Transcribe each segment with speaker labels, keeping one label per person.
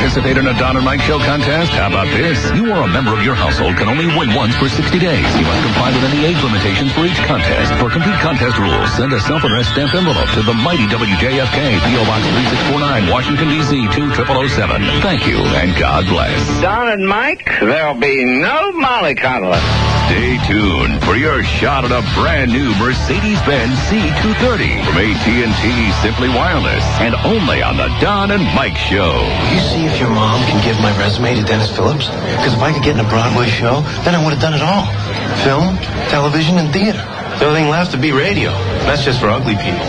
Speaker 1: participate in a Don and Mike Show contest? How about this? You or a member of your household can only win once for 60 days. You must comply with any age limitations for each contest. For complete contest rules, send a self-addressed stamped envelope to the mighty WJFK, P.O. Box 3649, Washington, D.C. 20007. Thank you, and God bless.
Speaker 2: Don and Mike, there'll be no mollycoddling.
Speaker 1: Stay tuned for your shot at a brand new Mercedes-Benz C230 from AT&T Simply Wireless, and only on the Don and Mike Show.
Speaker 3: Will you see if your mom can give my resume to Dennis Phillips? Because if I could get in a Broadway show, then I would have done it all. Film, television, and theater. The only thing left to be radio. That's just for ugly people.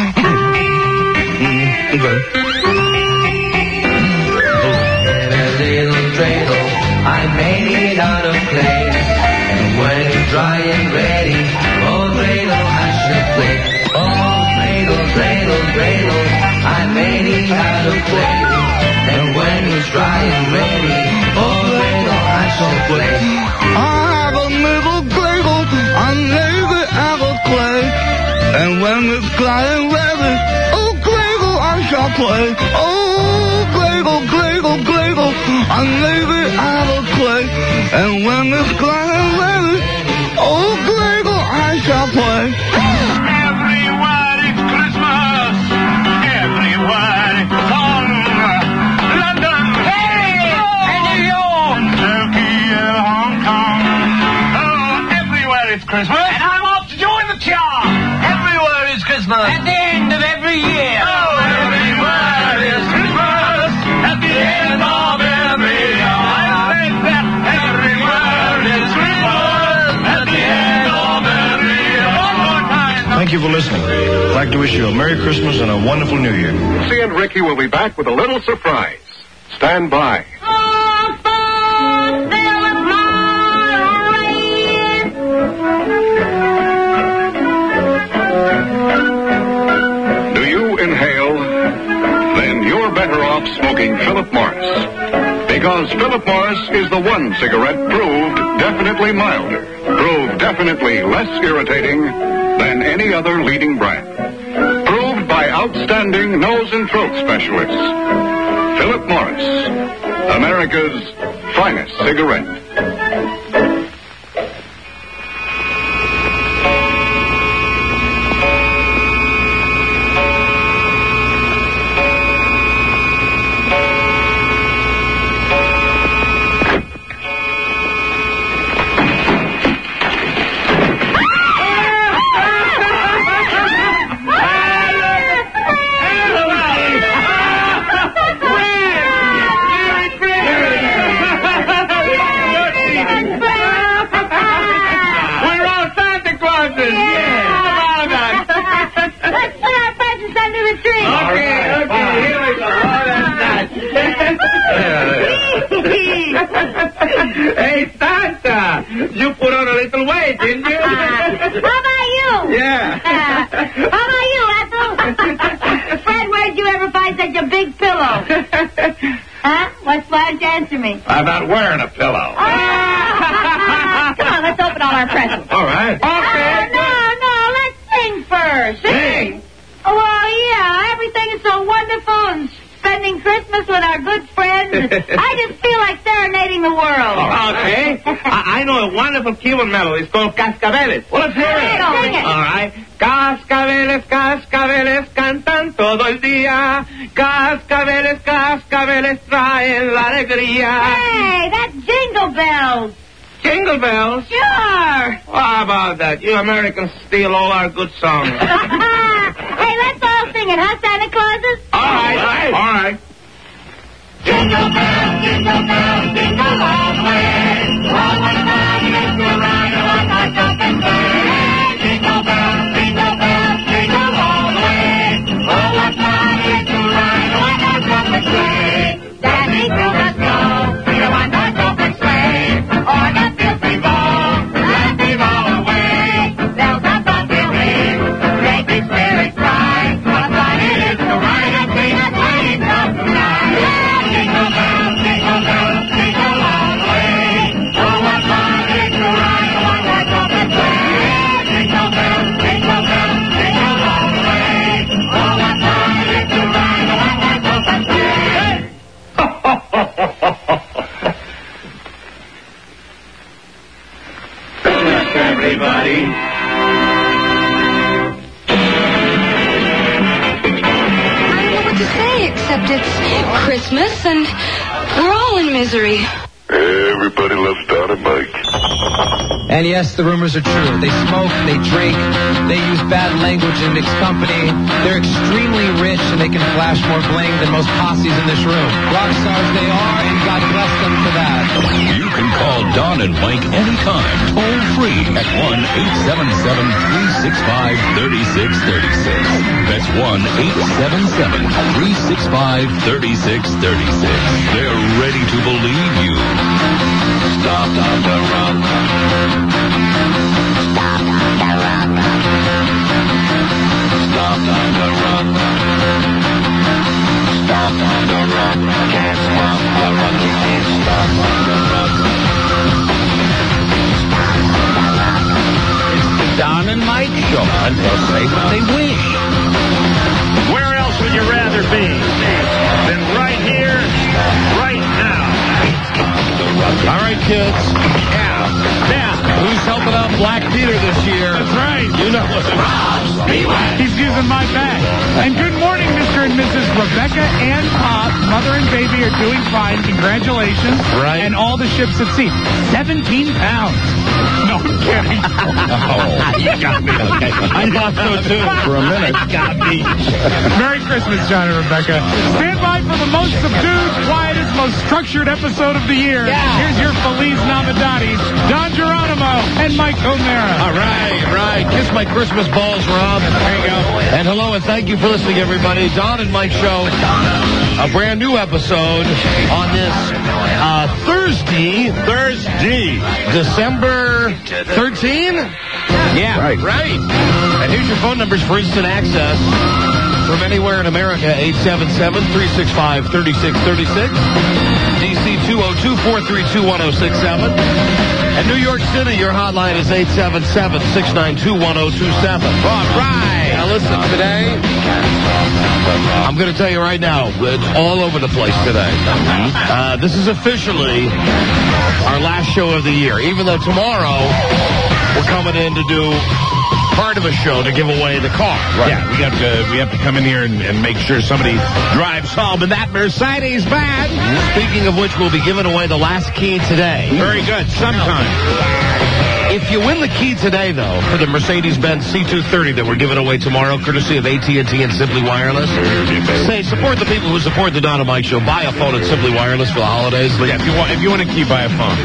Speaker 4: Little dreidel, I made it out of clay. And when it's dry and ready, oh dreidel, I should play. Oh dreidel, dreidel, dreidel, I made it out of clay. And when it's dry and ready, oh dreidel, I shall play.
Speaker 5: I have a little dreidel, I made it out of clay. And when it's dry and ready, oh dreidel, I shall play. Oh dreidel, dreidel, dreidel, I made it out of clay. And when it's dry and ready, oh dreidel, I shall play.
Speaker 6: Everywhere it's Christmas, everywhere it's song. London, hey, and New York, and Turkey and Hong Kong. Oh, everywhere it's Christmas, and I'm off to join the chart. Everywhere is Christmas at the end of every year. Oh, everywhere is Christmas at the end of every year. I think that everywhere is Christmas at the end of every year. One more time.
Speaker 3: Thank you for listening. I'd like to wish you a Merry Christmas and a wonderful New Year.
Speaker 7: Lucy and Ricky will be back with a little surprise. Stand by. Do you inhale? Then you're better off smoking Philip Morris. Because Philip Morris is the one cigarette proved definitely milder, proved definitely less irritating than any other leading brand. Proved by outstanding nose and throat specialists. Philip Morris, America's finest cigarette.
Speaker 6: Hey, Santa, you put on a little weight, didn't you?
Speaker 8: How about you?
Speaker 6: Yeah.
Speaker 8: How about you, Ethel? Fred, where'd you ever find such a big pillow? Huh? Why don't you answer me?
Speaker 6: I'm not wearing a pillow.
Speaker 8: Come on, let's open all our presents.
Speaker 6: All right. Okay.
Speaker 8: No, let's sing first.
Speaker 6: Sing?
Speaker 8: Well, yeah, everything is so wonderful and spending Christmas with our good friends. I just feel like serenading the world.
Speaker 6: Okay. I know a wonderful Cuban melody. It's called Cascabeles. Well, let's hear it.
Speaker 8: Sing it.
Speaker 6: All right. Cascabeles, cascabeles cantan todo el día. Cascabeles, cascabeles traen la alegría.
Speaker 8: Hey, that's Jingle Bells.
Speaker 6: Jingle bells?
Speaker 8: Sure.
Speaker 6: How about that? You Americans steal all our good songs.
Speaker 8: Hey, let's all sing it, huh, Santa Clauses?
Speaker 6: All right.
Speaker 8: Jingle bells, jingle bells, jingle all the way. Oh, what fun it is to ride in a one-horse open sleigh. Jingle bells, jingle all the way. Oh, what fun it is to ride in a one-horse open sleigh. Daddy through the snow in a one-horse open sleigh. O'er the fields we roll, laughing all away. Bells up until ring, great big spirits rise. What fun it is to ride a peanut sleigh come tonight. Jingle bells, jingle all the way.
Speaker 9: Christmas, and we're all in misery.
Speaker 7: Everybody loves Don and Mike.
Speaker 10: And yes, the rumors are true. They smoke, they drink, they use bad language in mixed company. They're extremely rich, and they can flash more bling than most posses in this room. Rock stars they are, and God bless them for that.
Speaker 1: You can call Don and Mike anytime, toll free at 1-877-365-3636. That's 1-877-365-3636. They're ready to believe you. Stop on the rock. Stop on the rock. Stop on the rock. Stop on the rock. Can't stop the rock. You can't stop on the rock.
Speaker 2: It's the Don and Mike Show, and they'll say what they wish. Where else would you rather be than right here, right now?
Speaker 11: All right, kids.
Speaker 2: Yeah.
Speaker 11: Who's helping out Black Peter this year?
Speaker 6: That's right.
Speaker 11: You know what?
Speaker 6: He's using my bag. And good morning, Mr. and Mrs. Rebecca and Pop. Mother and baby are doing fine. Congratulations.
Speaker 11: Right.
Speaker 6: And all the ships at sea. 17 pounds. No, I'm kidding.
Speaker 11: You got me. Okay. I thought so, too. For a minute.
Speaker 6: You got me. Merry Christmas, John and Rebecca. Stand by for the most subdued, quietest, most structured episode of the year.
Speaker 11: Yeah.
Speaker 6: Here's your Feliz Navidades, Don Geronimo and Mike O'Mara.
Speaker 11: All right. Kiss my Christmas balls, Rob.
Speaker 6: There you go.
Speaker 11: And hello, and thank you for listening, everybody. Don and Mike Show. A brand new episode on this Thursday, December 13? Yeah, right. And here's your phone numbers for instant access from anywhere in America, 877-365-3636. DC 202-432-1067. And New York City, your hotline is 877-692-1027. All right. Now listen, today, I'm going to tell you right now, it's all over the place today. This is officially our last show of the year, even though tomorrow we're coming in to do part of a show to give away the car.
Speaker 6: Right. Yeah, we have to come in here and make sure somebody drives home in that Mercedes van.
Speaker 11: Speaking of which, we'll be giving away the last key today.
Speaker 6: Very good. Sometime.
Speaker 11: If you win the key today, though, for the Mercedes-Benz C230 that we're giving away tomorrow, courtesy of AT&T and Simply Wireless, say, support the people who support the Don and Mike Show. Buy a phone at Simply Wireless for the holidays.
Speaker 6: Yeah, if you want a key, buy a phone.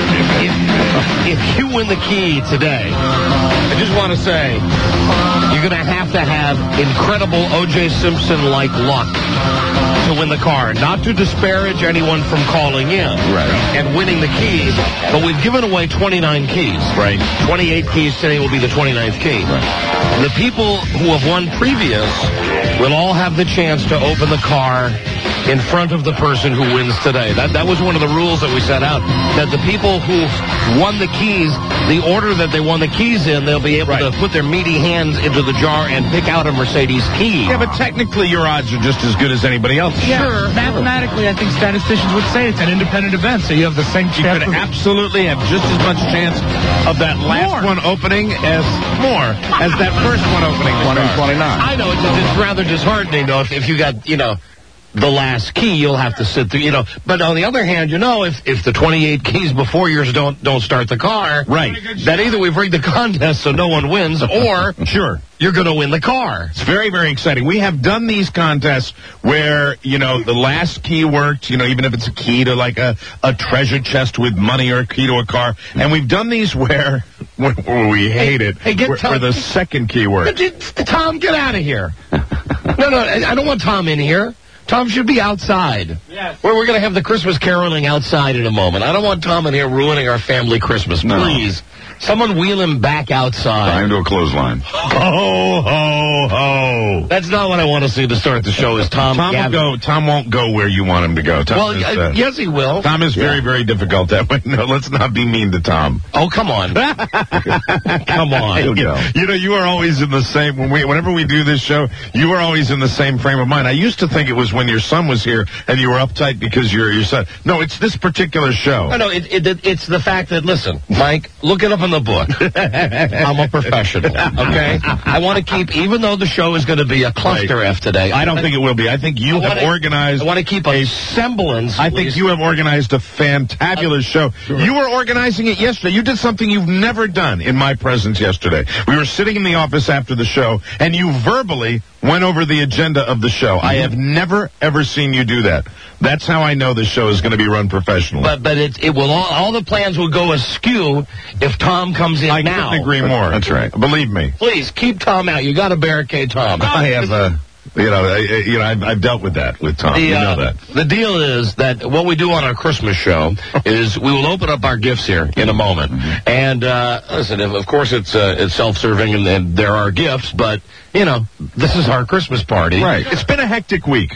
Speaker 11: If you win the key today, I just want to say, you're going to have incredible O.J. Simpson-like luck to win the car. Not to disparage anyone from calling in and winning the keys, but we've given away 29 keys.
Speaker 6: Right.
Speaker 11: 28 keys today will be the 29th key. Right. The people who have won previous will all have the chance to open the car in front of the person who wins today. That was one of the rules that we set out, that the people who won the keys, the order that they won the keys in, they'll be able to put their meaty hands into the jar and pick out a Mercedes key.
Speaker 6: Yeah, but technically your odds are just as good as anybody else.
Speaker 12: Yeah, sure. Mathematically, I think statisticians would say it's an independent event, so you have the same chance.
Speaker 6: You could absolutely have just as much chance of that last one opening as that first one opening.
Speaker 11: 129. I know, it's rather disheartening, though, if you got, the last key, you'll have to sit through, But on the other hand, if the 28 keys before yours don't start the car, that either we've rigged the contest so no one wins, or you're going to win the car.
Speaker 6: It's very, very exciting. We have done these contests where, the last key worked, even if it's a key to like a treasure chest with money or a key to a car. And we've done these where we hate it, where the second key worked.
Speaker 11: Tom, get out of here. No, I don't want Tom in here. Tom should be outside. Yes. We're going to have the Christmas caroling outside in a moment. I don't want Tom in here ruining our family Christmas. Please. Someone wheel him back outside.
Speaker 7: Time to a clothesline.
Speaker 11: Ho, ho, ho. That's not what I want to see to start the show, is Tom.
Speaker 6: Tom won't go where you want him to go.
Speaker 11: Yes, he will.
Speaker 6: Tom is very, very difficult that way. No, let's not be mean to Tom.
Speaker 11: Oh, come on. Come on.
Speaker 6: You are always in the same, whenever we do this show, you are always in the same frame of mind. I used to think it was
Speaker 13: when your son was here and you were uptight because your son. No, it's this particular show.
Speaker 11: No, it's the fact that, listen, Mike, look it up in the book. I'm a professional, okay? I want to keep, even though the show is going to be a cluster F today.
Speaker 13: I don't think it will be. I think you have organized.
Speaker 11: I want to keep a semblance.
Speaker 13: I think you have organized a fantabulous show. Sure. You were organizing it yesterday. You did something you've never done in my presence yesterday. We were sitting in the office after the show, and you verbally went over the agenda of the show. I have never, ever seen you do that. That's how I know the show is going to be run professionally.
Speaker 11: But it will all the plans will go askew if Tom comes in now.
Speaker 13: I couldn't agree more. That's right. Believe me.
Speaker 11: Please keep Tom out. You got to barricade Tom.
Speaker 13: I have I've dealt with that with Tom. You know that.
Speaker 11: The deal is that what we do on our Christmas show is we will open up our gifts here in a moment. And listen, of course it's self-serving and there are gifts, but this is our Christmas party.
Speaker 13: Right. It's been a hectic week.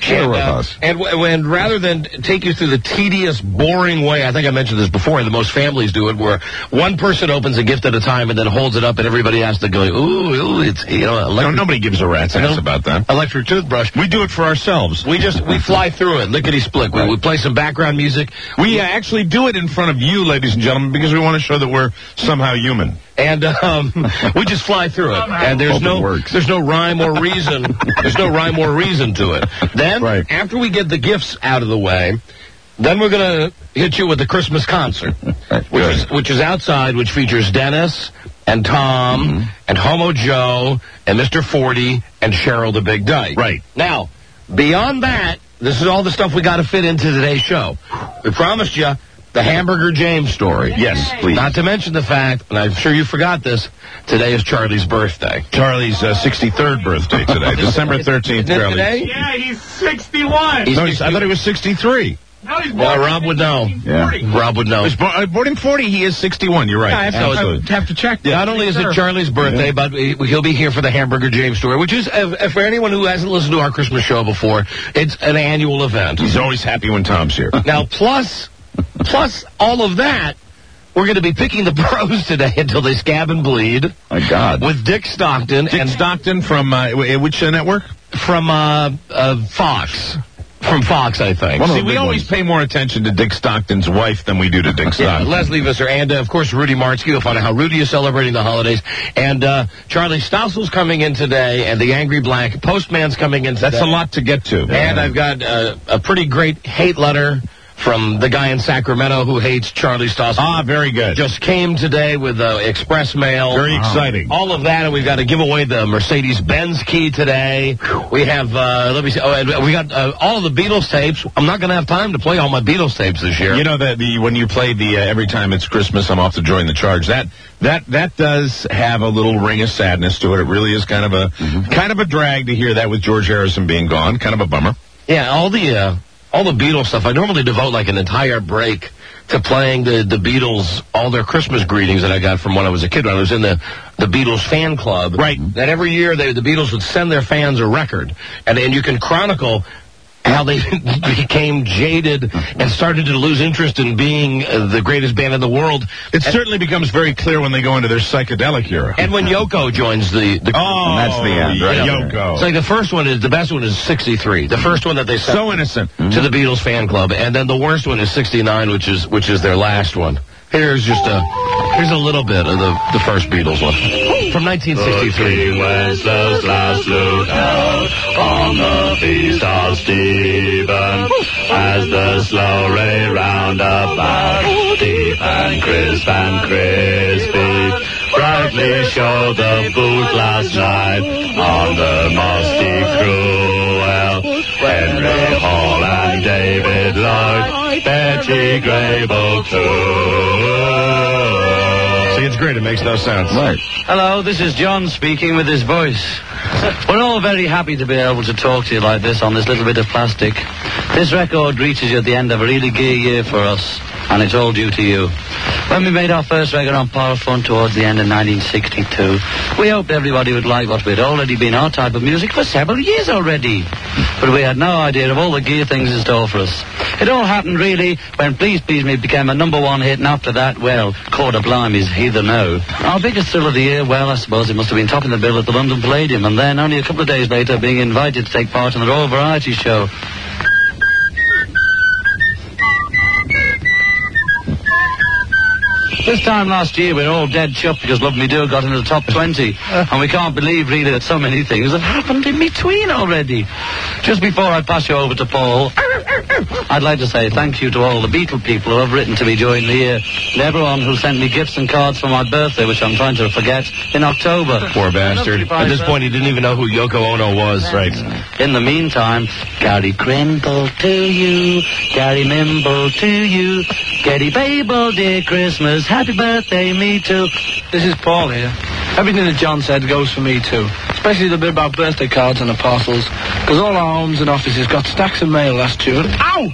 Speaker 11: And rather than take you through the tedious, boring way, I think I mentioned this before, and most families do it, where one person opens a gift at a time and then holds it up, and everybody has to go, ooh, it's
Speaker 13: nobody gives a rat's ass about that.
Speaker 11: Electric toothbrush.
Speaker 13: We do it for ourselves.
Speaker 11: We fly through it, lickety-split. Right. We play some background music.
Speaker 13: We actually do it in front of you, ladies and gentlemen, because we want to show that we're somehow human.
Speaker 11: And we just fly through it, and there's no rhyme or reason. There's no rhyme or reason to it. Then, after we get the gifts out of the way, then we're going to hit you with the Christmas concert, which is outside, which features Dennis and Tom and Homo Joe and Mr. 40 and Cheryl the Big Dyke.
Speaker 13: Right.
Speaker 11: Now, beyond that, this is all the stuff we got to fit into today's show. We promised you the Hamburger James story.
Speaker 13: Yes, please.
Speaker 11: Not to mention the fact, and I'm sure you forgot this, today is Charlie's birthday.
Speaker 13: Charlie's 63rd birthday today, December 13th, Charlie.
Speaker 11: Today?
Speaker 2: Yeah, he's 61.
Speaker 13: I thought he was 63.
Speaker 2: No, he's
Speaker 11: well, Rob would know.
Speaker 13: Yeah.
Speaker 11: Rob would know.
Speaker 13: He's born in 40. He is 61. You're right.
Speaker 12: Yeah, I have to check.
Speaker 11: Not only is it Charlie's birthday, but he'll be here for the Hamburger James story, which is, for anyone who hasn't listened to our Christmas show before, it's an annual event.
Speaker 13: He's always happy when Tom's here.
Speaker 11: Now, plus all of that, we're going to be picking the pros today until they scab and bleed.
Speaker 13: My God.
Speaker 11: With Dick Stockton.
Speaker 13: Dick Stockton from which network?
Speaker 11: From Fox. From Fox, I think.
Speaker 13: See, we always pay more attention to Dick Stockton's wife than we do to Dick Stockton.
Speaker 11: Leslie Visser, and, of course, Rudy Martzke. You'll find out how Rudy is celebrating the holidays. And Charlie Stousel's coming in today, and the Angry Black Postman's coming in today.
Speaker 13: That's a lot to get to.
Speaker 11: And I've got a pretty great hate letter from the guy in Sacramento who hates Charlie Stossel.
Speaker 13: Ah, very good.
Speaker 11: Just came today with express mail.
Speaker 13: Very exciting.
Speaker 11: All of that, and we've got to give away the Mercedes-Benz key today. We have, let me see, we got all of the Beatles tapes. I'm not going to have time to play all my Beatles tapes this year.
Speaker 13: You know that when you play the Every Time It's Christmas, I'm Off to Join the Charge, that does have a little ring of sadness to it. It really is kind of a drag to hear that with George Harrison being gone. Kind of a bummer.
Speaker 11: Yeah, all the Beatles stuff, I normally devote like an entire break to playing the Beatles, all their Christmas greetings that I got from when I was a kid, when I was in the Beatles fan club.
Speaker 13: Right.
Speaker 11: That every year the Beatles would send their fans a record. And you can chronicle how they became jaded and started to lose interest in being the greatest band in the world.
Speaker 13: It certainly becomes very clear when they go into their psychedelic era.
Speaker 11: And when Yoko joins the
Speaker 13: that's the end, right? Yoko.
Speaker 11: So the best one is 63. The first one that they sent
Speaker 13: so innocent
Speaker 11: to the Beatles fan club, and then the worst one is 69, which is their last one. Here's a little bit of the first Beatles one from 1963.
Speaker 8: Wenceslas last looked out on the feast of Stephen as the slow ray round about deep and crisp and crispy brightly showed the boot last night on the musty cruel Henry Hall and David Lloyd, Betty Grable too.
Speaker 11: See, it's great. It makes no sense.
Speaker 13: Right.
Speaker 14: Hello, this is John speaking with his voice. We're all very happy to be able to talk to you like this on this little bit of plastic. This record reaches you at the end of a really gay year for us, and it's all due to you. When we made our first record on Power Fun towards the end of 1962, we hoped everybody would like what we'd already been our type of music for several years already. But we had no idea of all the gear things in store for us. It all happened, really, when Please Please Me became a #1 hit, and after that, well, Quarter Blimey's Heather No. Our biggest thrill of the year, well, I suppose it must have been topping the bill at the London Palladium, and then only a couple of days later being invited to take part in the Royal Variety Show. This time last year, we were all dead chuffed because Love Me Do got into the top 20. And we can't believe, really, that so many things have happened in between already. Just before I pass you over to Paul, I'd like to say thank you to all the Beatle people who have written to me during the year, and everyone who sent me gifts and cards for my birthday, which I'm trying to forget, in October.
Speaker 11: Poor bastard. At this point, he didn't even know who Yoko Ono was.
Speaker 13: Right.
Speaker 14: In the meantime, Gary Crimble to you, Gary Mimble to you, Gary Babel, dear Christmas, happy birthday, me too.
Speaker 15: This is Paul here. Everything that John said goes for me too, especially the bit about birthday cards and the parcels, because all our homes and offices got stacks of mail last June. Ow!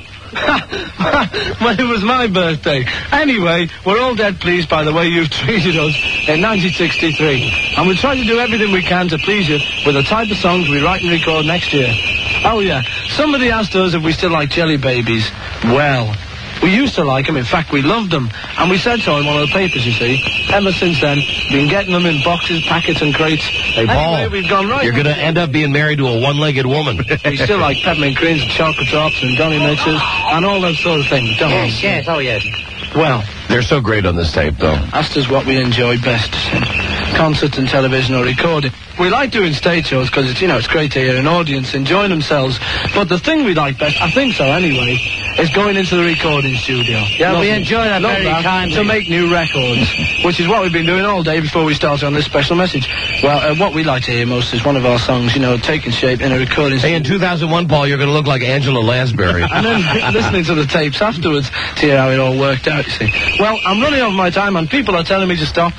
Speaker 15: Well, it was my birthday. Anyway, we're all dead pleased by the way you've treated us in 1963. And we'll try to do everything we can to please you with the type of songs we write and record next year. Oh, yeah. Somebody asked us if we still like Jelly Babies. Well, we used to like them. In fact, we loved them. And we said so in one of the papers, you see. Ever since then, been getting them in boxes, packets, and crates.
Speaker 11: Hey, Paul,
Speaker 15: anyway, we've gone right.
Speaker 11: You're going to end up being married to a one-legged woman.
Speaker 15: We still like peppermint creams and chocolate drops and Donny mixes and all those sort of things, don't we?
Speaker 14: Yes, oh yes.
Speaker 15: Well,
Speaker 11: they're so great on this tape, though.
Speaker 15: Asked us what we enjoy best. Concerts and television or recording. We like doing stage shows because it's, it's great to hear an audience enjoying themselves. But the thing we like best, I think so anyway, is going into the recording studio.
Speaker 14: Yeah, we enjoy that very kindly.
Speaker 15: To make new records, which is what we've been doing all day before we started on this special message. Well, what we like to hear most is one of our songs, taking shape in a recording studio.
Speaker 11: Hey, in 2001, Paul, you're going to look like Angela Lansbury.
Speaker 15: And then listening to the tapes afterwards to hear how it all worked out, you see. Well, I'm running over my time and people are telling me to stop.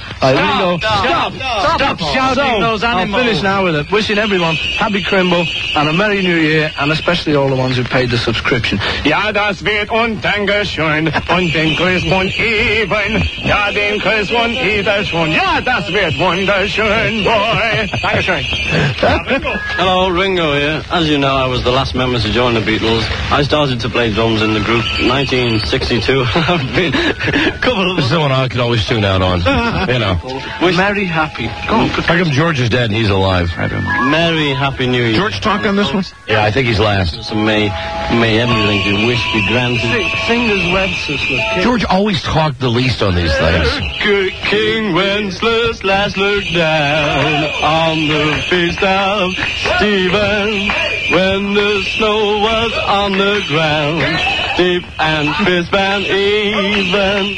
Speaker 15: Stop shouting those animals. I'll finish now with it. Wishing everyone happy Crimble and a Merry New Year, and especially all the ones who paid the subscription.
Speaker 6: Ja, das wird und Dankeschön und den Christmond even. Ja, den Christmond even schon. Ja, das wird wunderschön, boy. Dankeschön.
Speaker 16: Hello, Ringo here. As you know, I was the last member to join the Beatles. I started to play drums in the group 1962. I've been
Speaker 11: This is the one I could always tune out on.
Speaker 15: Merry happy.
Speaker 11: How come George is dead and he's alive? I don't know.
Speaker 16: Merry happy New Year.
Speaker 13: George talk on this one?
Speaker 11: Yeah, I think he's last.
Speaker 16: So may everything you wish be granted.
Speaker 15: Fingers Wenceslas.
Speaker 11: George always talked the least on these things.
Speaker 16: King Wenceslas last looked down on the feast of Stephen when the snow was on the ground, deep and crisp and even.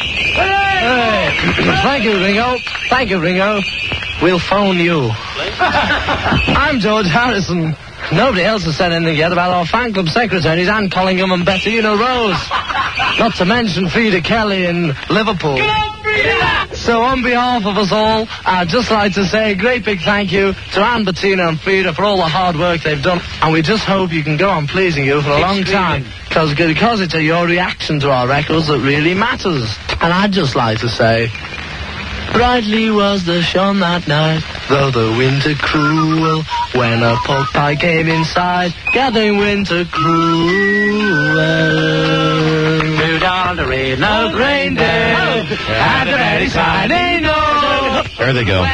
Speaker 10: Thank you, Ringo. We'll phone you. I'm George Harrison. Nobody else has said anything yet about our fan club secretaries, Anne Collingham and Betty Rose. Not to mention Frida Kelly in Liverpool. So on behalf of us all, I'd just like to say a great big thank you to Anne, Bettina and Frida for all the hard work they've done. And we just hope you can go on pleasing you for a long time. Because it's your reaction to our records that really matters. And I'd just like to say, brightly was the sun that night, though the winter cruel, when a pork pie came inside, gathering winter cruel. Down the red-nosed reindeer, and the very shiny nose.
Speaker 11: There they go.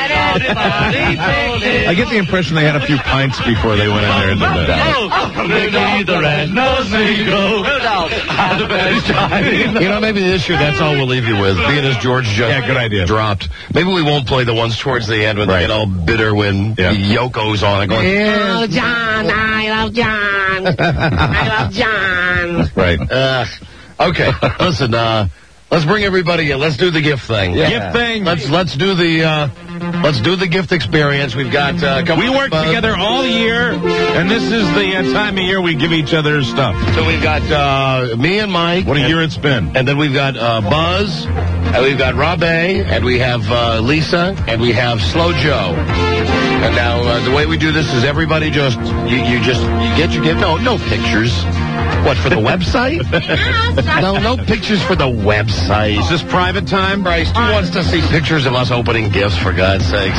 Speaker 13: I get the impression they had a few pints before they went in there and did that.
Speaker 6: The red-nosed Negro, and the very shiny.
Speaker 11: Maybe this year that's all we'll leave you with, being as George just
Speaker 13: good idea.
Speaker 11: dropped. Maybe we won't play the ones towards the end when they get all bitter when Yoko's on it going,
Speaker 10: Oh, John, I love John. I love John.
Speaker 13: Right.
Speaker 11: Okay, listen, let's bring everybody in. Let's do the gift thing.
Speaker 13: Gift thing.
Speaker 11: Let's do the gift experience. We've got
Speaker 13: we work together all year, and this is the time of year we give each other stuff.
Speaker 11: So we've got me and Mike.
Speaker 13: What a year it's been.
Speaker 11: And then we've got Buzz, and we've got Rob A, and we have Lisa, and we have Slow Joe. And now the way we do this is everybody just you get your gift. No pictures. What, for the website? No pictures for the website.
Speaker 13: Is this private time?
Speaker 11: Bryce, who wants to see pictures of us opening gifts, for God's sakes?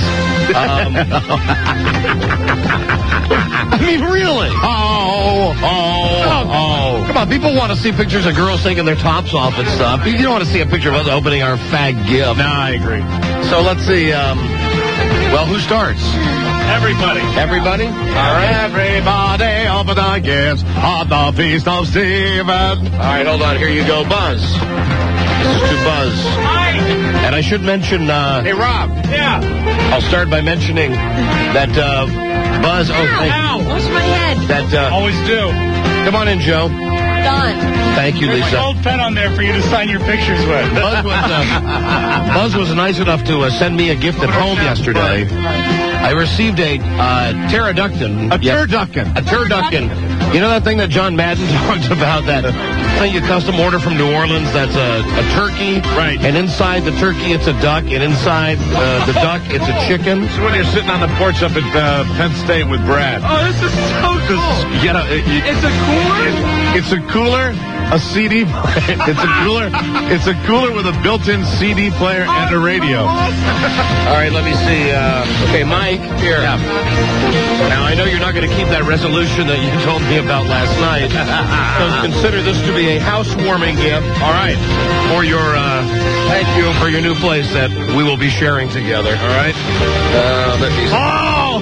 Speaker 11: I mean, really? Oh. Come on, people want to see pictures of girls taking their tops off and stuff. You don't want to see a picture of us opening our fag gift.
Speaker 13: No, I agree.
Speaker 11: So let's see, well, who starts?
Speaker 6: Everybody.
Speaker 11: Everybody? All right.
Speaker 13: Everybody open the gifts on the Feast of Stephen.
Speaker 11: All right, hold on. Here you go, Buzz. This is to Buzz. And I should mention...
Speaker 13: hey, Rob.
Speaker 12: Yeah.
Speaker 11: I'll start by mentioning that Buzz... Oh, thank you.
Speaker 9: Wash my head.
Speaker 11: That,
Speaker 12: Always do.
Speaker 11: come on in, Joe.
Speaker 9: Done.
Speaker 11: Thank you,
Speaker 12: There's
Speaker 11: Lisa.
Speaker 12: a gold pen on there for you to sign your pictures with.
Speaker 11: Buzz was nice enough to send me a gift at home yesterday. I received a pterodactyl.
Speaker 13: A turducken.
Speaker 11: A turducken. You know that thing that John Madden talked about, that thing you custom order from New Orleans that's a turkey?
Speaker 13: Right.
Speaker 11: And inside the turkey, it's a duck. And inside the duck, it's a chicken.
Speaker 13: So when you're sitting on the porch up at Penn State with Brad.
Speaker 12: Oh, this is so cool. It's a cooler?
Speaker 13: It's a cooler, a CD. It's a cooler with a built-in CD player and a radio.
Speaker 11: All right, let me see. Okay, Mike, here.
Speaker 13: Yeah.
Speaker 11: Now, I know you're not going to keep that resolution that you told me about last night. So consider this to be a housewarming gift. All right. For your, thank you for your new place that we will be sharing together. All right. Let me see.
Speaker 13: Oh!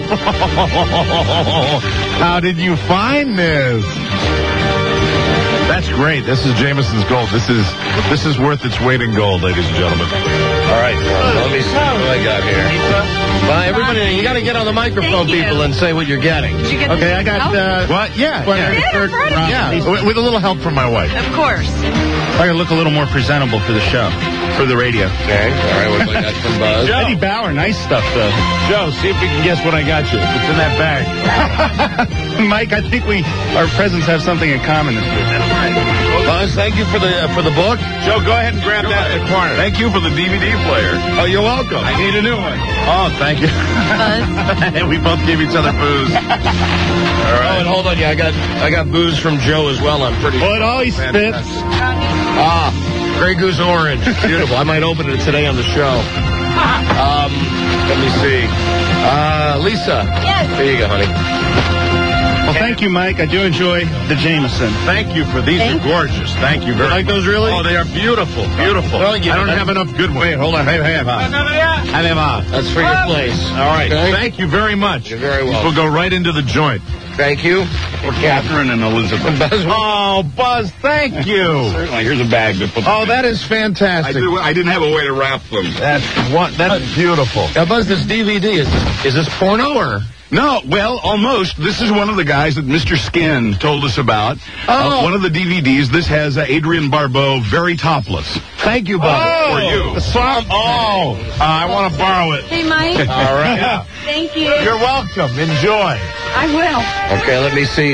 Speaker 13: How did you find this? That's great. This is Jameson's gold. This is worth its weight in gold, ladies and gentlemen.
Speaker 11: All right, let me see what I got here. Well, everybody, you got to get on the microphone, people, and say what you're getting.
Speaker 9: Did you get
Speaker 13: Okay, I
Speaker 9: this
Speaker 13: got
Speaker 9: help?
Speaker 13: what? Yeah,
Speaker 9: Yeah,
Speaker 13: with a little help from my wife.
Speaker 9: Of course.
Speaker 12: I gotta look a little more presentable for the show, for the radio.
Speaker 11: Okay, all right, what do I got from Buzz?
Speaker 12: Eddie Bauer, nice stuff, though.
Speaker 13: Joe, see if you can guess what I got you. It's in that bag.
Speaker 12: Mike, I think our presents have something in common.
Speaker 11: Buzz, thank you for the book.
Speaker 13: Joe, go ahead and grab that in the corner. Thank you for the DVD player.
Speaker 11: Oh, you're welcome.
Speaker 13: I need a new one. Oh, thank you.
Speaker 9: Buzz.
Speaker 13: We both gave each other booze. All right.
Speaker 11: Oh, and hold on, yeah, I got booze from Joe as well. I'm pretty.
Speaker 12: Well, it always fits.
Speaker 11: Ah, Grey Goose Orange, beautiful. I might open it today on the show. Let me see. Lisa.
Speaker 9: Yes.
Speaker 11: There you go, honey.
Speaker 12: Well, thank you, Mike. I do enjoy the Jameson.
Speaker 13: Thank you for these. Are gorgeous. Thank you very much.
Speaker 11: Like those really?
Speaker 13: Oh, they are beautiful. Beautiful.
Speaker 11: Well,
Speaker 13: I don't have enough good ones. Wait, hold on. Hey,
Speaker 11: That's for your place.
Speaker 13: All right.
Speaker 11: Okay.
Speaker 13: Thank you very much.
Speaker 11: You're very welcome.
Speaker 13: We'll go right into the joint.
Speaker 11: Thank you.
Speaker 12: For Catherine and Elizabeth.
Speaker 13: Oh, Buzz, thank you.
Speaker 12: Certainly. Here's a bag to put.
Speaker 13: Oh, that is fantastic.
Speaker 17: I didn't have a way to wrap them.
Speaker 13: That's beautiful.
Speaker 11: Now, Buzz, this DVD, is this porno or?
Speaker 17: No, well, almost. This is one of the guys that Mr. Skin told us about.
Speaker 11: Oh.
Speaker 17: One of the DVDs. This has Adrienne Barbeau, very topless.
Speaker 11: Thank you, Buzz.
Speaker 17: For you.
Speaker 13: The song. I want to borrow it.
Speaker 9: Hey, Mike.
Speaker 11: All right.
Speaker 9: Thank you.
Speaker 13: You're welcome. Enjoy.
Speaker 9: I will.
Speaker 11: Okay, let me see.